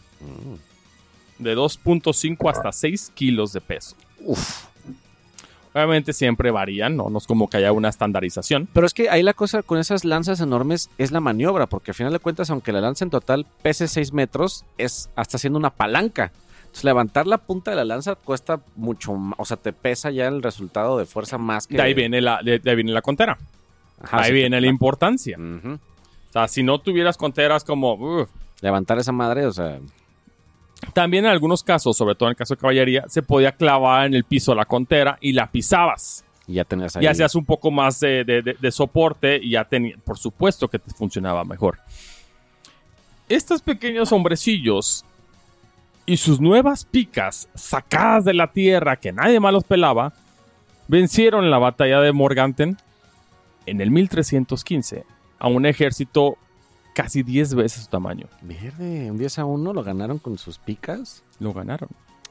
De 2.5 hasta 6 kilos de peso. Uf. Obviamente siempre varían, ¿no? No es como que haya una estandarización. Pero es que ahí la cosa con esas lanzas enormes es la maniobra, porque al final de cuentas, aunque la lanza en total pese 6 metros, es hasta haciendo una palanca. Entonces, levantar la punta de la lanza cuesta mucho más, o sea, te pesa ya el resultado de fuerza más que... De ahí viene la contera. Ajá, Ahí sí, viene la importancia. Ujú. O sea, si no tuvieras conteras como... Levantar esa madre, o sea... También en algunos casos, sobre todo en el caso de caballería, se podía clavar en el piso la contera y la pisabas. Y ya tenías ahí... Y hacías un poco más de soporte y ya tenía, por supuesto que te funcionaba mejor. Estos pequeños hombrecillos y sus nuevas picas sacadas de la tierra que nadie más los pelaba, vencieron en la batalla de Morganten en el 1315 a un ejército casi 10 veces su tamaño. Verde, un 10-1 lo ganaron con sus picas. Lo ganaron.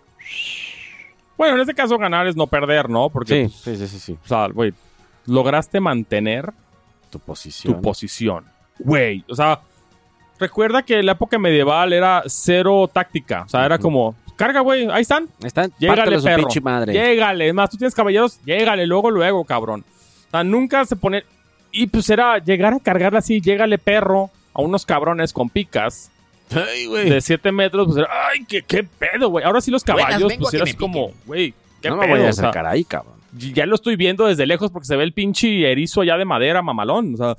Bueno, en este caso ganar es no perder, ¿no? Porque, Sí. o sea, güey, lograste mantener Tu posición. tu posición. Güey, o sea, recuerda que la época medieval era cero táctica. O sea, era como, carga, güey, ahí están. Están, Llégale, pártale su perro. pinche madre. Llégale. Es más, tú tienes caballeros, llégale, luego, cabrón. O sea, nunca se pone... Y pues era llegar a cargarla así, llégale, perro, a unos cabrones con picas Ay, güey. de 7 metros. Pues era, ay, qué pedo, güey. Ahora sí los caballos, vengo pues a que era me así como, piquen. güey, qué No pedo. me voy a o sea, acercar ahí, cabrón. ya lo estoy viendo desde lejos porque se ve el pinche erizo allá de madera, mamalón. O sea,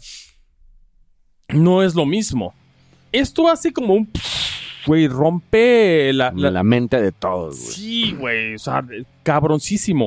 no es lo mismo. Esto hace como un... Güey, rompe La mente de todos, güey. Sí, güey. O sea, cabroncísimo.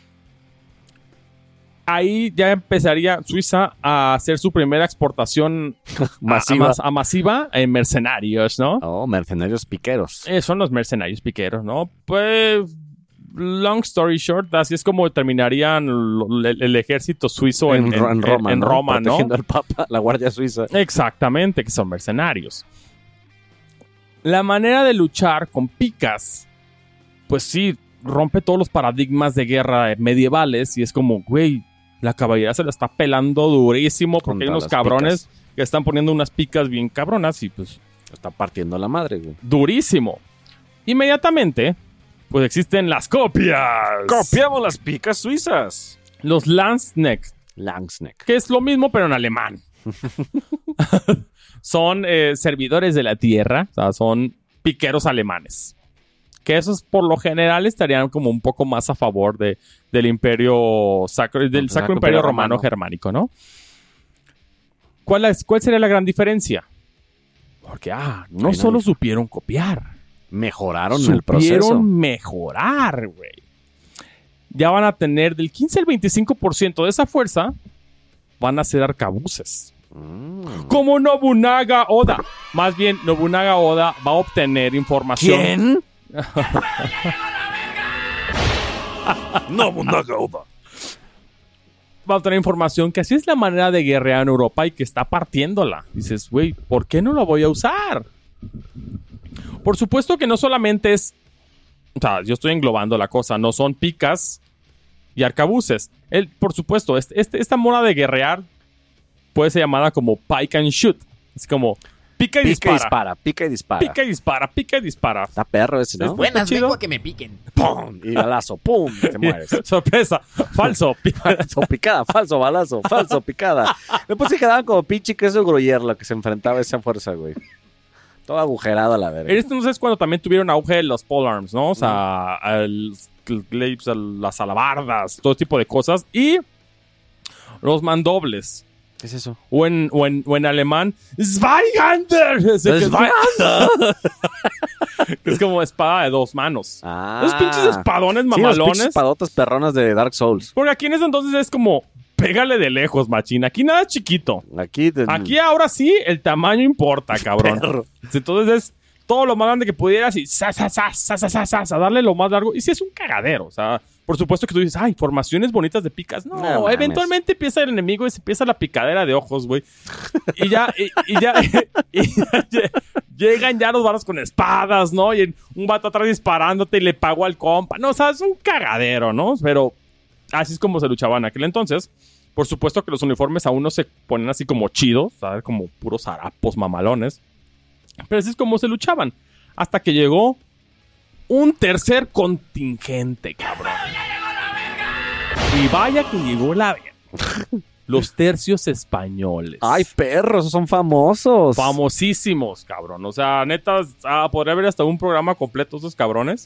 Ahí ya empezaría Suiza a hacer su primera exportación Masiva. masiva en mercenarios, ¿no? Oh, mercenarios piqueros. Son los mercenarios piqueros, ¿no? Pues, long story short, así es como terminarían el ejército suizo en Roma, en ¿no? Roma, ¿no? Protegiendo al Papa, la Guardia Suiza. Exactamente, que son mercenarios. La manera de luchar con picas, pues sí, rompe todos los paradigmas de guerra medievales y es como, güey, la caballería se la está pelando durísimo porque Contra hay unos las cabrones que están poniendo unas picas bien cabronas y pues Está partiendo la madre, güey. durísimo. Inmediatamente, pues existen las copias. ¡Copiamos las picas suizas! Los Landsknecht, Langsneck. que es lo mismo pero en alemán. Son servidores de la tierra, o sea, son piqueros alemanes. Que esos por lo general estarían como un poco más a favor del imperio sacro, del Sacro Imperio Romano Germánico, ¿no? ¿Cuál sería la gran diferencia? Porque, no Hay solo nadie. supieron copiar, Mejoraron el proceso. supieron mejorar, güey. Ya van a tener del 15 al 25% de esa fuerza, van a ser arcabuces. Como Nobunaga Oda. Más bien, Nobunaga Oda va a obtener información. ¿Quién? Nobunaga Oda. Va a obtener información que así es la manera de guerrear en Europa y que está partiéndola. Dices, güey, ¿por qué no la voy a usar? Por supuesto que no solamente es... O sea, yo estoy englobando la cosa. No son picas y arcabuces. Por supuesto, esta moda de guerrear puede ser llamada como pike and shoot. Es como pica y dispara. Pica y dispara. Pica y dispara, pica y dispara. Está perro ese, ¿no? Buenas, chido. vengo a que me piquen. ¡Pum! Y balazo, ¡pum! Te mueres. Sorpresa, falso. Falso, picada, falso, balazo, falso, picada. Después se quedaban como pinche queso gruyere lo que se enfrentaba a esa fuerza, güey. Todo agujerado a la verga. Esto no sé, es cuando también tuvieron auge los polearms, ¿no? O sea, las alabardas, todo tipo de cosas. Y los mandobles. ¿Qué es eso? O en alemán, Zweihander. Que es como espada de dos manos. Los pinches espadones Sí, los mamalones. pinches espadotas perronas de Dark Souls. Porque aquí en ese entonces es como, pégale de lejos, machín. Aquí nada chiquito. Aquí ahora sí, el tamaño importa, cabrón. Perro. Entonces es todo lo más grande que pudieras y a darle lo más largo. Y si es un cagadero, o sea, por supuesto que tú dices, formaciones bonitas de picas. No, No mames. eventualmente empieza el enemigo y se empieza la picadera de ojos, güey. Y ya llegan ya los varos con espadas, ¿no? Y un vato atrás disparándote y le pagó al compa. No, o sea, es un cagadero, ¿no? Pero así es como se luchaba en aquel entonces. Por supuesto que los uniformes aún no se ponen así como chidos, ¿sabes? Como puros harapos mamalones. Pero así es como se luchaban. Hasta que llegó un tercer contingente, cabrón. Y vaya que llegó la verga. Los tercios españoles. Ay, perros, esos son famosos. Famosísimos, cabrón. O sea, neta, podría haber hasta un programa completo esos cabrones.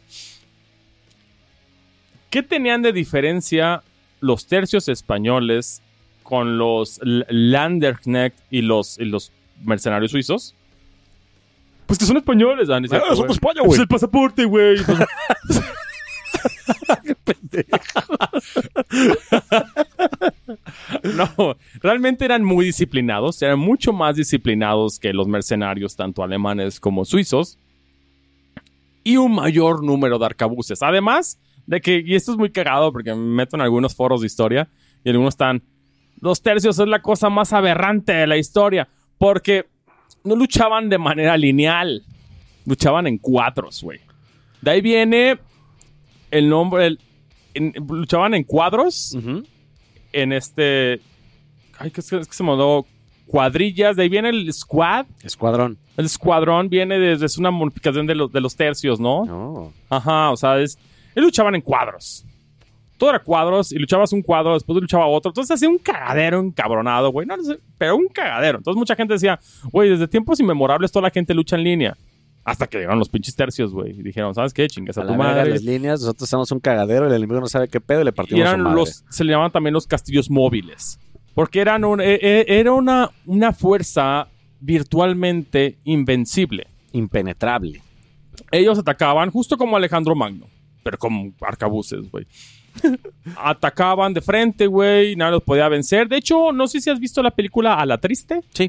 ¿Qué tenían de diferencia los tercios españoles con los Landsknecht y los mercenarios suizos? Pues que son españoles, Dani. Son de España, Pues güey. el pasaporte, güey. No, realmente eran muy disciplinados. Eran mucho más disciplinados que los mercenarios, tanto alemanes como suizos. Y un mayor número de arcabuces. Además de que, y esto es muy cagado porque me meto en algunos foros de historia y algunos están, los tercios es la cosa más aberrante de la historia. Porque no luchaban de manera lineal. Luchaban en cuadros, güey. De ahí viene el nombre. Luchaban en cuadros. Ujú. En este. Ay, que se me mandó. Cuadrillas. De ahí viene el squad. Escuadrón. El escuadrón viene desde. Es una modificación de los tercios, ¿no? No. Ajá, o sea, ellos luchaban en cuadros. Todo era cuadros y luchabas un cuadro, después luchaba otro. Entonces hacía un cagadero encabronado, güey. No sé, pero un cagadero. Entonces mucha gente decía, güey, desde tiempos inmemorables toda la gente lucha en línea. Hasta que llegaron los pinches tercios, güey. Y dijeron, ¿sabes qué? Chingas a A tu la verga, madre. las líneas, nosotros hacemos un cagadero, el enemigo no sabe qué pedo y le Y partimos su eran madre. se le llamaban también los castillos móviles. Porque eran era una fuerza virtualmente invencible. Impenetrable. Ellos atacaban justo como Alejandro Magno, pero con arcabuces, güey. Atacaban de frente, güey, nadie los podía vencer. De hecho, no sé si has visto la película A la Triste. Sí.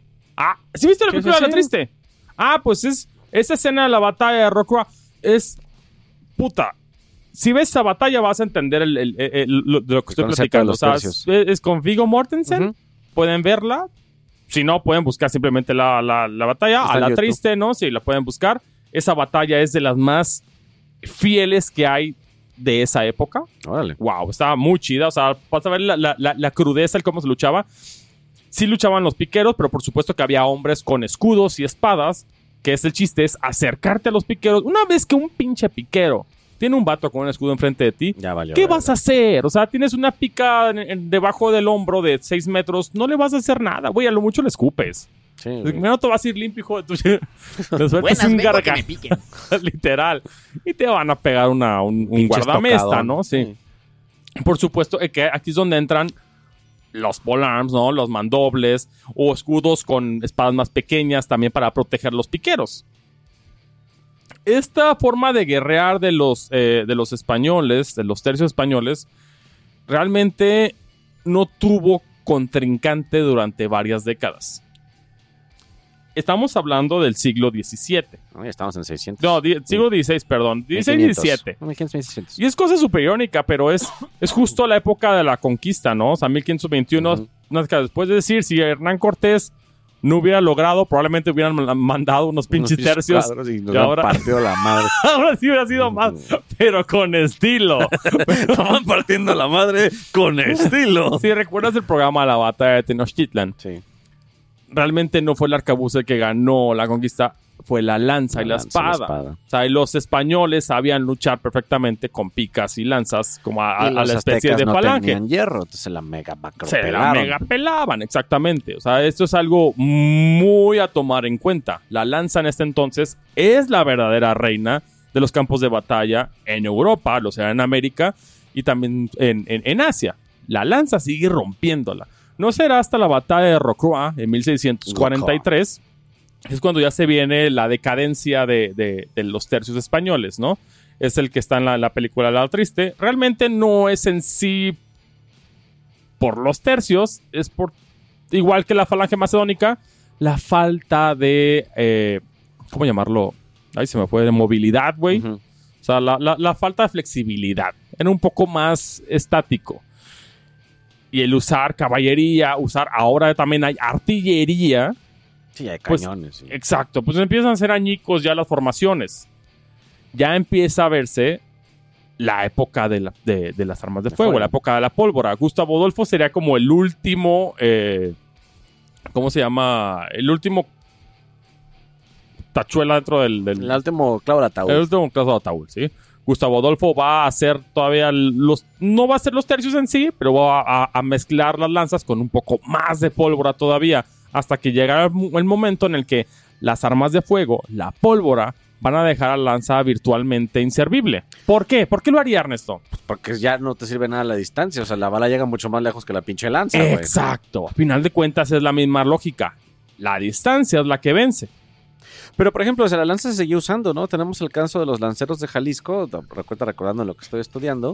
¿Sí viste la Sí, película sí, A la sí. Triste? Pues es esa escena de la batalla de Rocroi es puta. Si ves esa batalla vas a entender de lo que estoy concepto de platicando. O los sea, tercios. es con Viggo Mortensen. Ujú. Pueden verla. Si no, pueden buscar simplemente la batalla. Está A en la YouTube. Triste, ¿no? Sí, la pueden buscar. Esa batalla es de las más fieles que hay de esa época. Órale. Wow, estaba muy chida. O sea, vas a ver la crudeza, el cómo se luchaba. Sí luchaban los piqueros, pero por supuesto que había hombres con escudos y espadas. Que es el chiste, es acercarte a los piqueros. Una vez que un pinche piquero tiene un vato con un escudo enfrente de ti, Ya valió. ¿qué verga. vas a hacer? O sea, tienes una pica debajo del hombro de 6 metros, no le vas a hacer nada. Güey, a lo mucho le escupes. Sí, güey. Primero te vas a ir limpio, hijo de tu... Les sueltas Buenas, un vengo a que gargajo, me piquen. literal. Y te van a pegar un Pinche guardamesta, estocadón. ¿no? Sí. Por supuesto que aquí es donde entran los polearms, ¿no? Los mandobles o escudos con espadas más pequeñas también para proteger los piqueros. Esta forma de guerrear de los españoles, de los tercios españoles, realmente no tuvo contrincante durante varias décadas. Estamos hablando del siglo XVII. No, ya estamos en 600. No, siglo XVI, perdón. 16 y 17. 1500. Y es cosa súper irónica, pero es justo la época de la conquista, ¿no? O sea, 1521, Ujú. unas décadas después. Es decir, si Hernán Cortés no hubiera logrado, probablemente hubieran mandado unos pinches tercios. Y nos y han ahora- partido la madre. Ahora sí hubiera sido más, pero con estilo. Estaban partiendo la madre con estilo. Si recuerdas el programa La Batalla de Tenochtitlan, Sí. realmente no fue el arcabuz el que ganó la conquista. fue la lanza y la espada. O sea, y los españoles sabían luchar perfectamente con picas y lanzas, como a la especie de no falange. tenían hierro, entonces la mega Se la mega pelaban, exactamente. O sea, esto es algo muy a tomar en cuenta. La lanza en este entonces es la verdadera reina de los campos de batalla en Europa, o sea, en América y también en Asia. La lanza sigue rompiéndola. No será hasta la batalla de Rocroi en 1643, es cuando ya se viene la decadencia de los tercios españoles, ¿no? Es el que está en la película La Triste. Realmente no es en sí por los tercios, es por, igual que la falange macedónica, la falta de, ¿cómo llamarlo? Ay, se me fue, de movilidad, güey. Uh-huh. O sea, la falta de flexibilidad. Era un poco más estático. Y el usar caballería, ahora también hay artillería. Sí, hay Pues, cañones. Sí. Exacto, pues empiezan a ser añicos ya las formaciones. Ya empieza a verse la época de las armas de fuego, la época de la pólvora. Gustavo Adolfo sería como el último, ¿cómo se llama? El último tachuela dentro del El último clavo de ataúd. el último clavo de ataúd, ¿sí? Gustavo Adolfo va a hacer todavía no va a hacer los tercios en sí, pero va a mezclar las lanzas con un poco más de pólvora todavía, hasta que llega el momento en el que las armas de fuego, la pólvora, van a dejar a la lanza virtualmente inservible. ¿Por qué? ¿Por qué lo haría Ernesto? Porque ya no te sirve nada la distancia. O sea, la bala llega mucho más lejos que la pinche lanza, güey. Exacto. A final de cuentas es la misma lógica. La distancia es la que vence. Pero, por ejemplo, o sea, la lanza se seguía usando, ¿no? Tenemos el caso de los lanceros de Jalisco, recordando lo que estoy estudiando.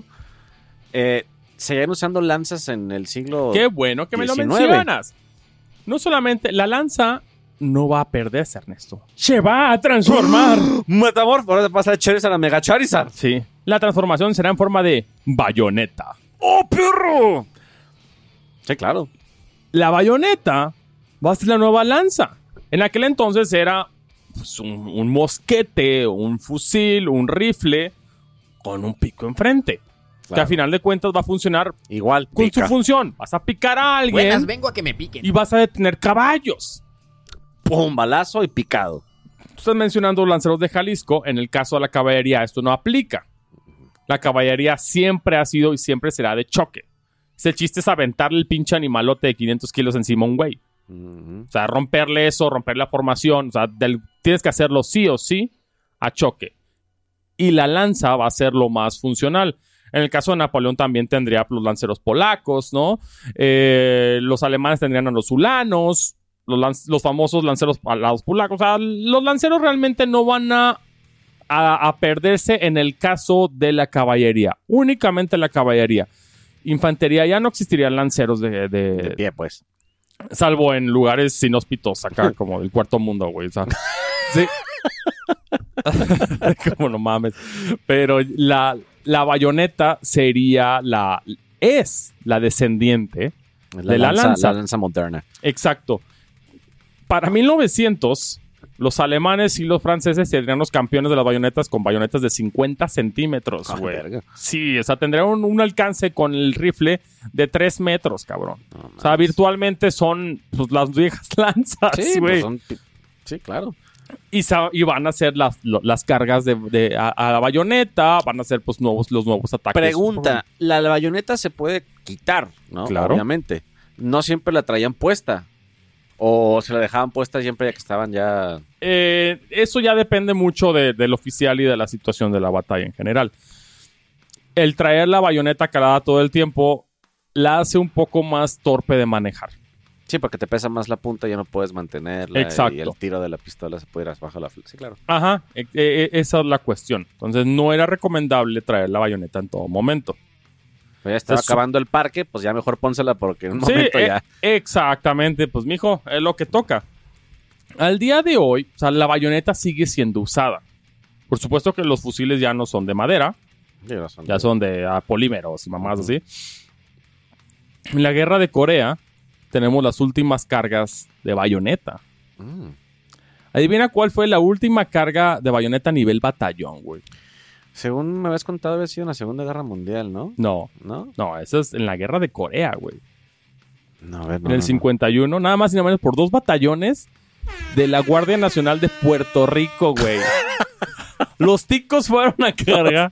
Seguían usando lanzas en el siglo Qué bueno que me lo 19. mencionas. No solamente la lanza no va a perderse, Ernesto. Se va a transformar. Metamorfo, ahora te pasa de Charizard a Mega Charizard. Sí. La transformación será en forma de bayoneta. ¡Oh, perro! Sí, claro. La bayoneta va a ser la nueva lanza. En aquel entonces era pues, un mosquete, un fusil, un rifle con un pico enfrente. Que Claro. a final de cuentas va a funcionar Igual, con pica. su función. Vas a picar a alguien Buenas, vengo a que me piquen. y vas a detener caballos. Pum, balazo y picado. Tú estás mencionando lanceros de Jalisco. En el caso de la caballería, esto no aplica. La caballería siempre ha sido y siempre será de choque. El chiste es aventarle el pinche animalote de 500 kilos encima a un güey. Uh-huh. O sea, romperle eso, romper la formación. O sea, tienes que hacerlo sí o sí a choque. Y la lanza va a ser lo más funcional. En el caso de Napoleón también tendría los lanceros polacos, ¿no? Los alemanes tendrían a los ulanos. Los famosos lanceros alados polacos. O sea, los lanceros realmente no van a perderse en el caso de la caballería. Únicamente la caballería. Infantería ya no existirían lanceros De pie, pues. salvo en lugares inhóspitos acá, como el cuarto mundo, güey. O sea, sí. Como no mames. Pero la bayoneta sería es la descendiente de la lanza. La lanza moderna. Exacto. Para 1900, los alemanes y los franceses serían los campeones de las bayonetas con bayonetas de 50 centímetros, Ay, güey. verga. Sí, o sea, tendrían un alcance con el rifle de 3 metros, cabrón. No, O sea, mames. virtualmente son pues, las viejas lanzas, Sí, güey. pues sí, claro. Y van a ser las cargas a la bayoneta, van a ser pues los nuevos ataques. Pregunta, la bayoneta se puede quitar, ¿no? Claro. Obviamente. No siempre la traían puesta. O se la dejaban puesta siempre ya que estaban ya... Eso ya depende mucho del oficial y de la situación de la batalla en general. El traer la bayoneta calada todo el tiempo la hace un poco más torpe de manejar. Sí, porque te pesa más la punta y ya no puedes mantenerla. Exacto. Y el tiro de la pistola se puede ir bajo la... Sí, claro. Ajá, esa es la cuestión. Entonces no era recomendable traer la bayoneta en todo momento. Pero ya estaba Es- acabando el parque, pues ya mejor pónsela porque en un momento ya... Exactamente. Pues, mijo, es lo que toca. Al día de hoy, o sea, la bayoneta sigue siendo usada. Por supuesto que los fusiles ya no son de madera, Sí, no son- ya son de polímeros y mamás así. En la guerra de Corea tenemos las últimas cargas de bayoneta. Mm. Adivina cuál fue la última carga de bayoneta a nivel batallón, güey. Según me habías contado, había sido en la Segunda Guerra Mundial, ¿no? No, ¿No? eso es en la guerra de Corea, güey. No, a ver, En el 51, nada más y nada menos por 2 batallones de la Guardia Nacional de Puerto Rico, güey. Los ticos fueron a cargar.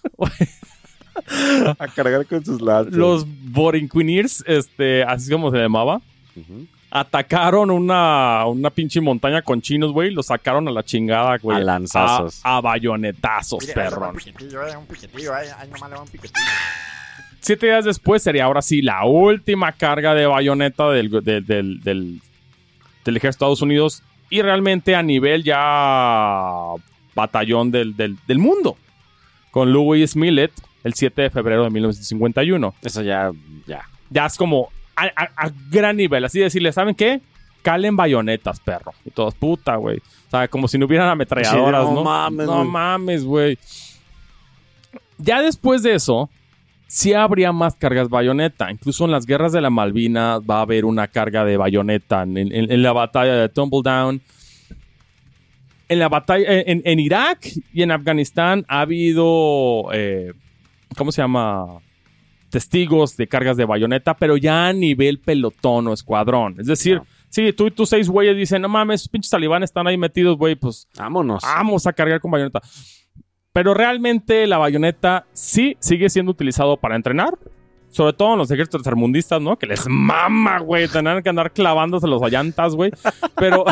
A cargar con sus lanzas. Los Borinqueniers, así como se llamaba, atacaron una pinche montaña con chinos, güey. Los sacaron a la chingada, güey. A lanzazos. A bayonetazos, Mira, perrón. un piquetillo, un piquetillo, ahí nomás le va un piquetillo. 7 días después sería ahora sí la última carga de bayoneta del ejército de Estados Unidos y realmente a nivel ya batallón del mundo. Con Louis Millet el 7 de febrero de 1951. Eso ya. Ya es como a gran nivel. Así decirle, ¿saben qué? Calen bayonetas, perro. Y todos, puta, güey. O sea, como si no hubieran ametralladoras, Sí, ¿no? No mames, güey. Ya después de eso, sí habría más cargas bayoneta. Incluso en las guerras de la Malvinas va a haber una carga de bayoneta. En la batalla de Tumbledown. En la batalla en Irak y en Afganistán ha habido... ¿cómo se llama? Testigos de cargas de bayoneta, pero ya a nivel pelotón o escuadrón. Es decir, sí, tú y tus 6 güeyes dicen, no mames, esos pinches talibanes están ahí metidos, güey, pues Vámonos. vamos a cargar con bayoneta. Pero realmente la bayoneta sí sigue siendo utilizado para entrenar. Sobre todo en los ejércitos tercermundistas, ¿no? Que les mama, güey, tener que andar clavándose los llantas, güey. Pero...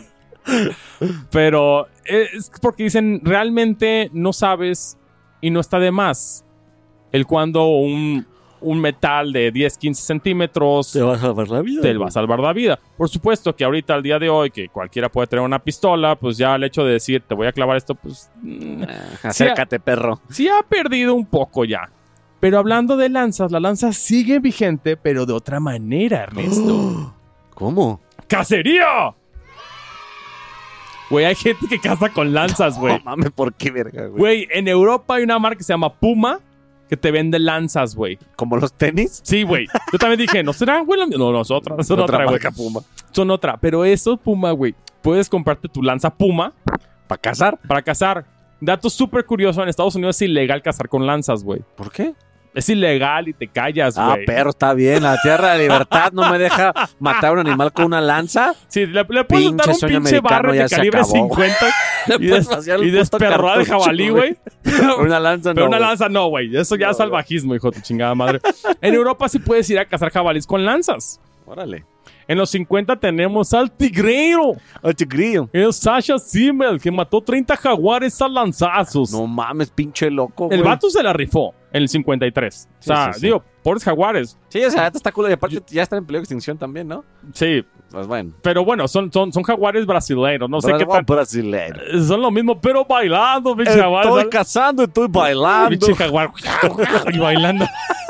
pero es porque dicen, realmente no sabes y no está de más el cuando un metal de 10, 15 centímetros Te va a salvar la vida. te va a salvar la vida. Por supuesto que ahorita, al día de hoy, que cualquiera puede tener una pistola, pues ya el hecho de decir, te voy a clavar esto, pues... Acércate, perro. sí ha perdido un poco ya. Pero hablando de lanzas, la lanza sigue vigente, pero de otra manera, Ernesto. ¿Cómo? ¡Cacería! Güey, hay gente que caza con lanzas, güey. No mames, ¿por qué verga, güey? Güey, en Europa hay una marca que se llama Puma que te vende lanzas, güey. ¿Como los tenis? Sí, güey. Yo también dije, ¿no serán, güey? No, nosotras. Son otra, güey. marca Puma. Son otra. Pero eso, Puma, güey. Puedes comprarte tu lanza Puma ¿Para cazar? para cazar. Dato súper curioso, en Estados Unidos es ilegal cazar con lanzas, güey. ¿Por qué? Es ilegal y te callas, Ah, güey. perro, está bien. La tierra de libertad no me deja matar a un animal con una lanza. Sí, le puedes dar Pinche un sueño pinche americano, barre ya de se calibre acabó. 50 Le y, puedes vaciar el y puto desperrada de cartucho, jabalí, güey. Una lanza no. Pero una güey. lanza no, güey. Eso ya es salvajismo, hijo de tu chingada madre. En Europa sí puedes ir a cazar jabalís con lanzas. Órale. En los 50 tenemos al tigrero, Ay, te grillo. el Sasha Simmel, que mató 30 jaguares a lanzazos. No mames, pinche loco, El güey. vato se la rifó en el 53. O sea, sí, sí. digo, pobres jaguares. Sí, o sea, está culo. Y aparte ya está en peligro de extinción también, ¿no? Sí, Pues bueno. pero bueno, son jaguares brasileños. No sé qué tal. Brasileiro. Son lo mismo, pero bailando, pinche jaguar. Estoy cazando, estoy bailando. Pinche jaguar. Y bailando.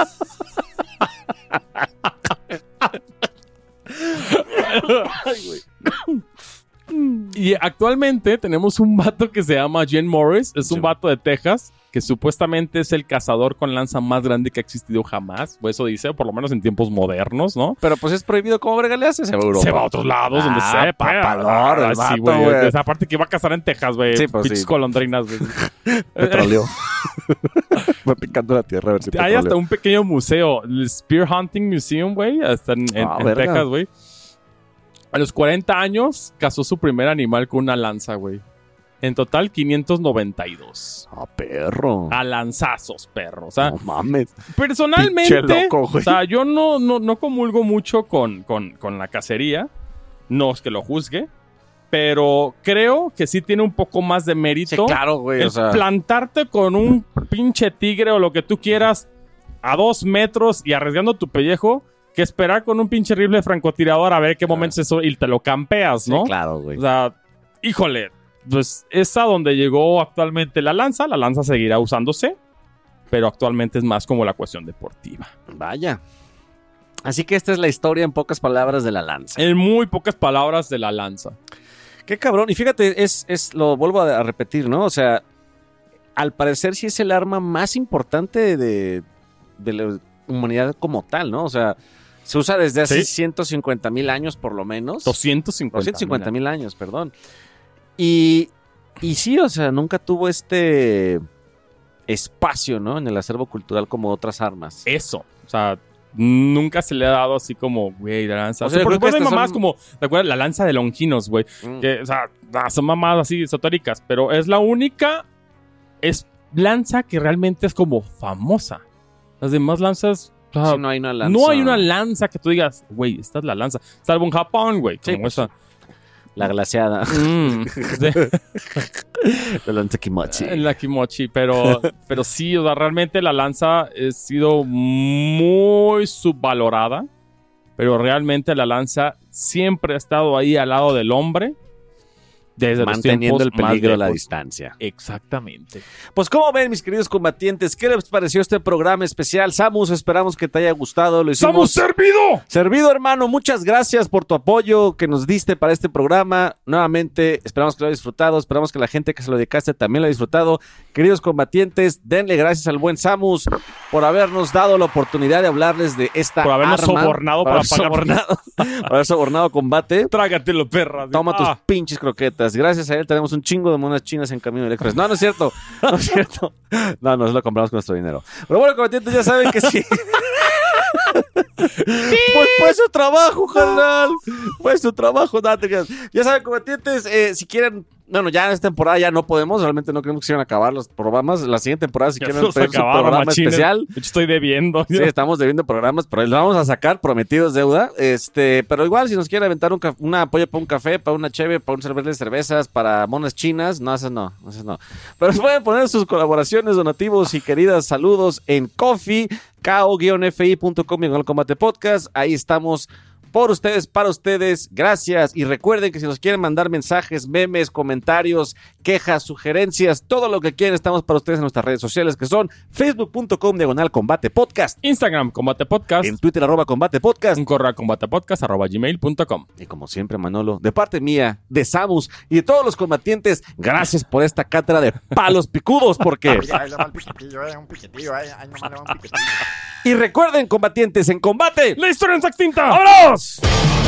Y actualmente tenemos un vato que se llama Jen Morris. Es un vato de Texas que supuestamente es el cazador con lanza más grande que ha existido jamás. O eso dice, por lo menos en tiempos modernos, ¿no? Pero pues es prohibido. ¿Cómo verga le hace? Se va a Europa. Se va a otros lados donde sepa. papador, el Sí, vato, güey. güey. Esa parte que iba a cazar en Texas, güey. Sí, pues, Pinches sí. golondrinas, güey. Petróleo. Fue picando la tierra a ver si Hay hasta petróleo. un pequeño museo, el Spear Hunting Museum, güey, hasta en verga. Texas, güey. A los 40 años cazó su primer animal con una lanza, güey. En total, 592. Ah, perro. A lanzazos, perro. O sea, No mames. personalmente, Pinche loco, güey. o sea, yo no comulgo mucho con la cacería. No es que lo juzgue. Pero creo que sí tiene un poco más de mérito. Sí, claro, güey. El O sea, plantarte con un pinche tigre o lo que tú quieras a 2 metros y arriesgando tu pellejo que esperar con un pinche rifle francotirador a ver qué momento es eso y te lo campeas, ¿no? sí, claro, güey. O sea, híjole, pues es a donde llegó actualmente la lanza. La lanza seguirá usándose, pero actualmente es más como la cuestión deportiva. Vaya. Así que esta es la historia en pocas palabras de la lanza. En muy pocas palabras de la lanza. Qué cabrón. Y fíjate, lo vuelvo a repetir, ¿no? O sea, al parecer sí es el arma más importante de la humanidad como tal, ¿no? O sea, se usa desde hace Sí. 150,000 años por lo menos. 250,000 años, perdón. Y sí, o sea, nunca tuvo este espacio, ¿no? En el acervo cultural como otras armas. Eso. O sea, nunca se le ha dado así como, güey, la lanza. O sea, por creo que supuesto hay estas mamás son- como, ¿te acuerdas? La lanza de Longinos, güey. Que, o sea, son mamás así esotéricas, pero es la única lanza que realmente es como famosa. Las demás lanzas... o sea, Sí, no hay una lanza. no hay una lanza que tú digas, güey, esta es la lanza. Salvo en Japón, güey, Sí, como pues, esa. La glaseada. La lanza Kimochi. La Kimochi, pero sí, o sea, realmente la lanza ha sido muy subvalorada, pero realmente la lanza siempre ha estado ahí al lado del hombre desde Manteniendo los el tiempos más peligro a la lejos. distancia. Exactamente. Pues como ven, mis queridos combatientes, ¿qué les pareció este programa especial? Samus, esperamos que te haya gustado. Lo hicimos servido! servido, hermano. Muchas gracias por tu apoyo que nos diste para este programa. Nuevamente, esperamos que lo hayas disfrutado. Esperamos que la gente que se lo dedicaste también lo haya disfrutado. Queridos combatientes, denle gracias al buen Samus por habernos dado la oportunidad de hablarles de esta Por habernos arma, sobornado para pagar. por haber sobornado combate. Trágatelo, perra. Toma tus pinches croquetas. Gracias a él tenemos un chingo de monedas chinas en Camino del Express. No, no es cierto. No es cierto. No, nos lo compramos con nuestro dinero. Pero bueno, combatientes, ya saben que sí. Pues su trabajo, carnal. Pues su trabajo. No, te creas. Ya saben, combatientes, si quieren... Bueno, ya en esta temporada ya no podemos. Realmente no queremos que se vayan a acabar los programas. La siguiente temporada, si quieren pedir su programa especial... Yo estoy debiendo. Sí, estamos debiendo programas, pero los vamos a sacar, prometidos deuda. Pero igual, si nos quieren aventar una polla para un café, para una cheve, para un cerveza de cervezas, para monas chinas, no, esas no. Pero pueden poner sus colaboraciones, donativos y queridas saludos en Coffee, ko-fi.com/combate podcast. Ahí estamos por ustedes, para ustedes. Gracias. Y recuerden que si nos quieren mandar mensajes, memes, comentarios, quejas, sugerencias, todo lo que quieran, estamos para ustedes en nuestras redes sociales, que son facebook.com/combate podcast, Instagram, Combate Podcast. en Twitter, @combate podcast. Un correo a combatepodcast@gmail.com. Y como siempre, Manolo, de parte mía, de Samus y de todos los combatientes, gracias por esta cátedra de palos picudos, porque... Ahí le va el piquetillo, un piquetillo, ahí nomás le va un piquetillo. Y recuerden, combatientes, en combate. ¡La historia en extinta! ¡Vámonos!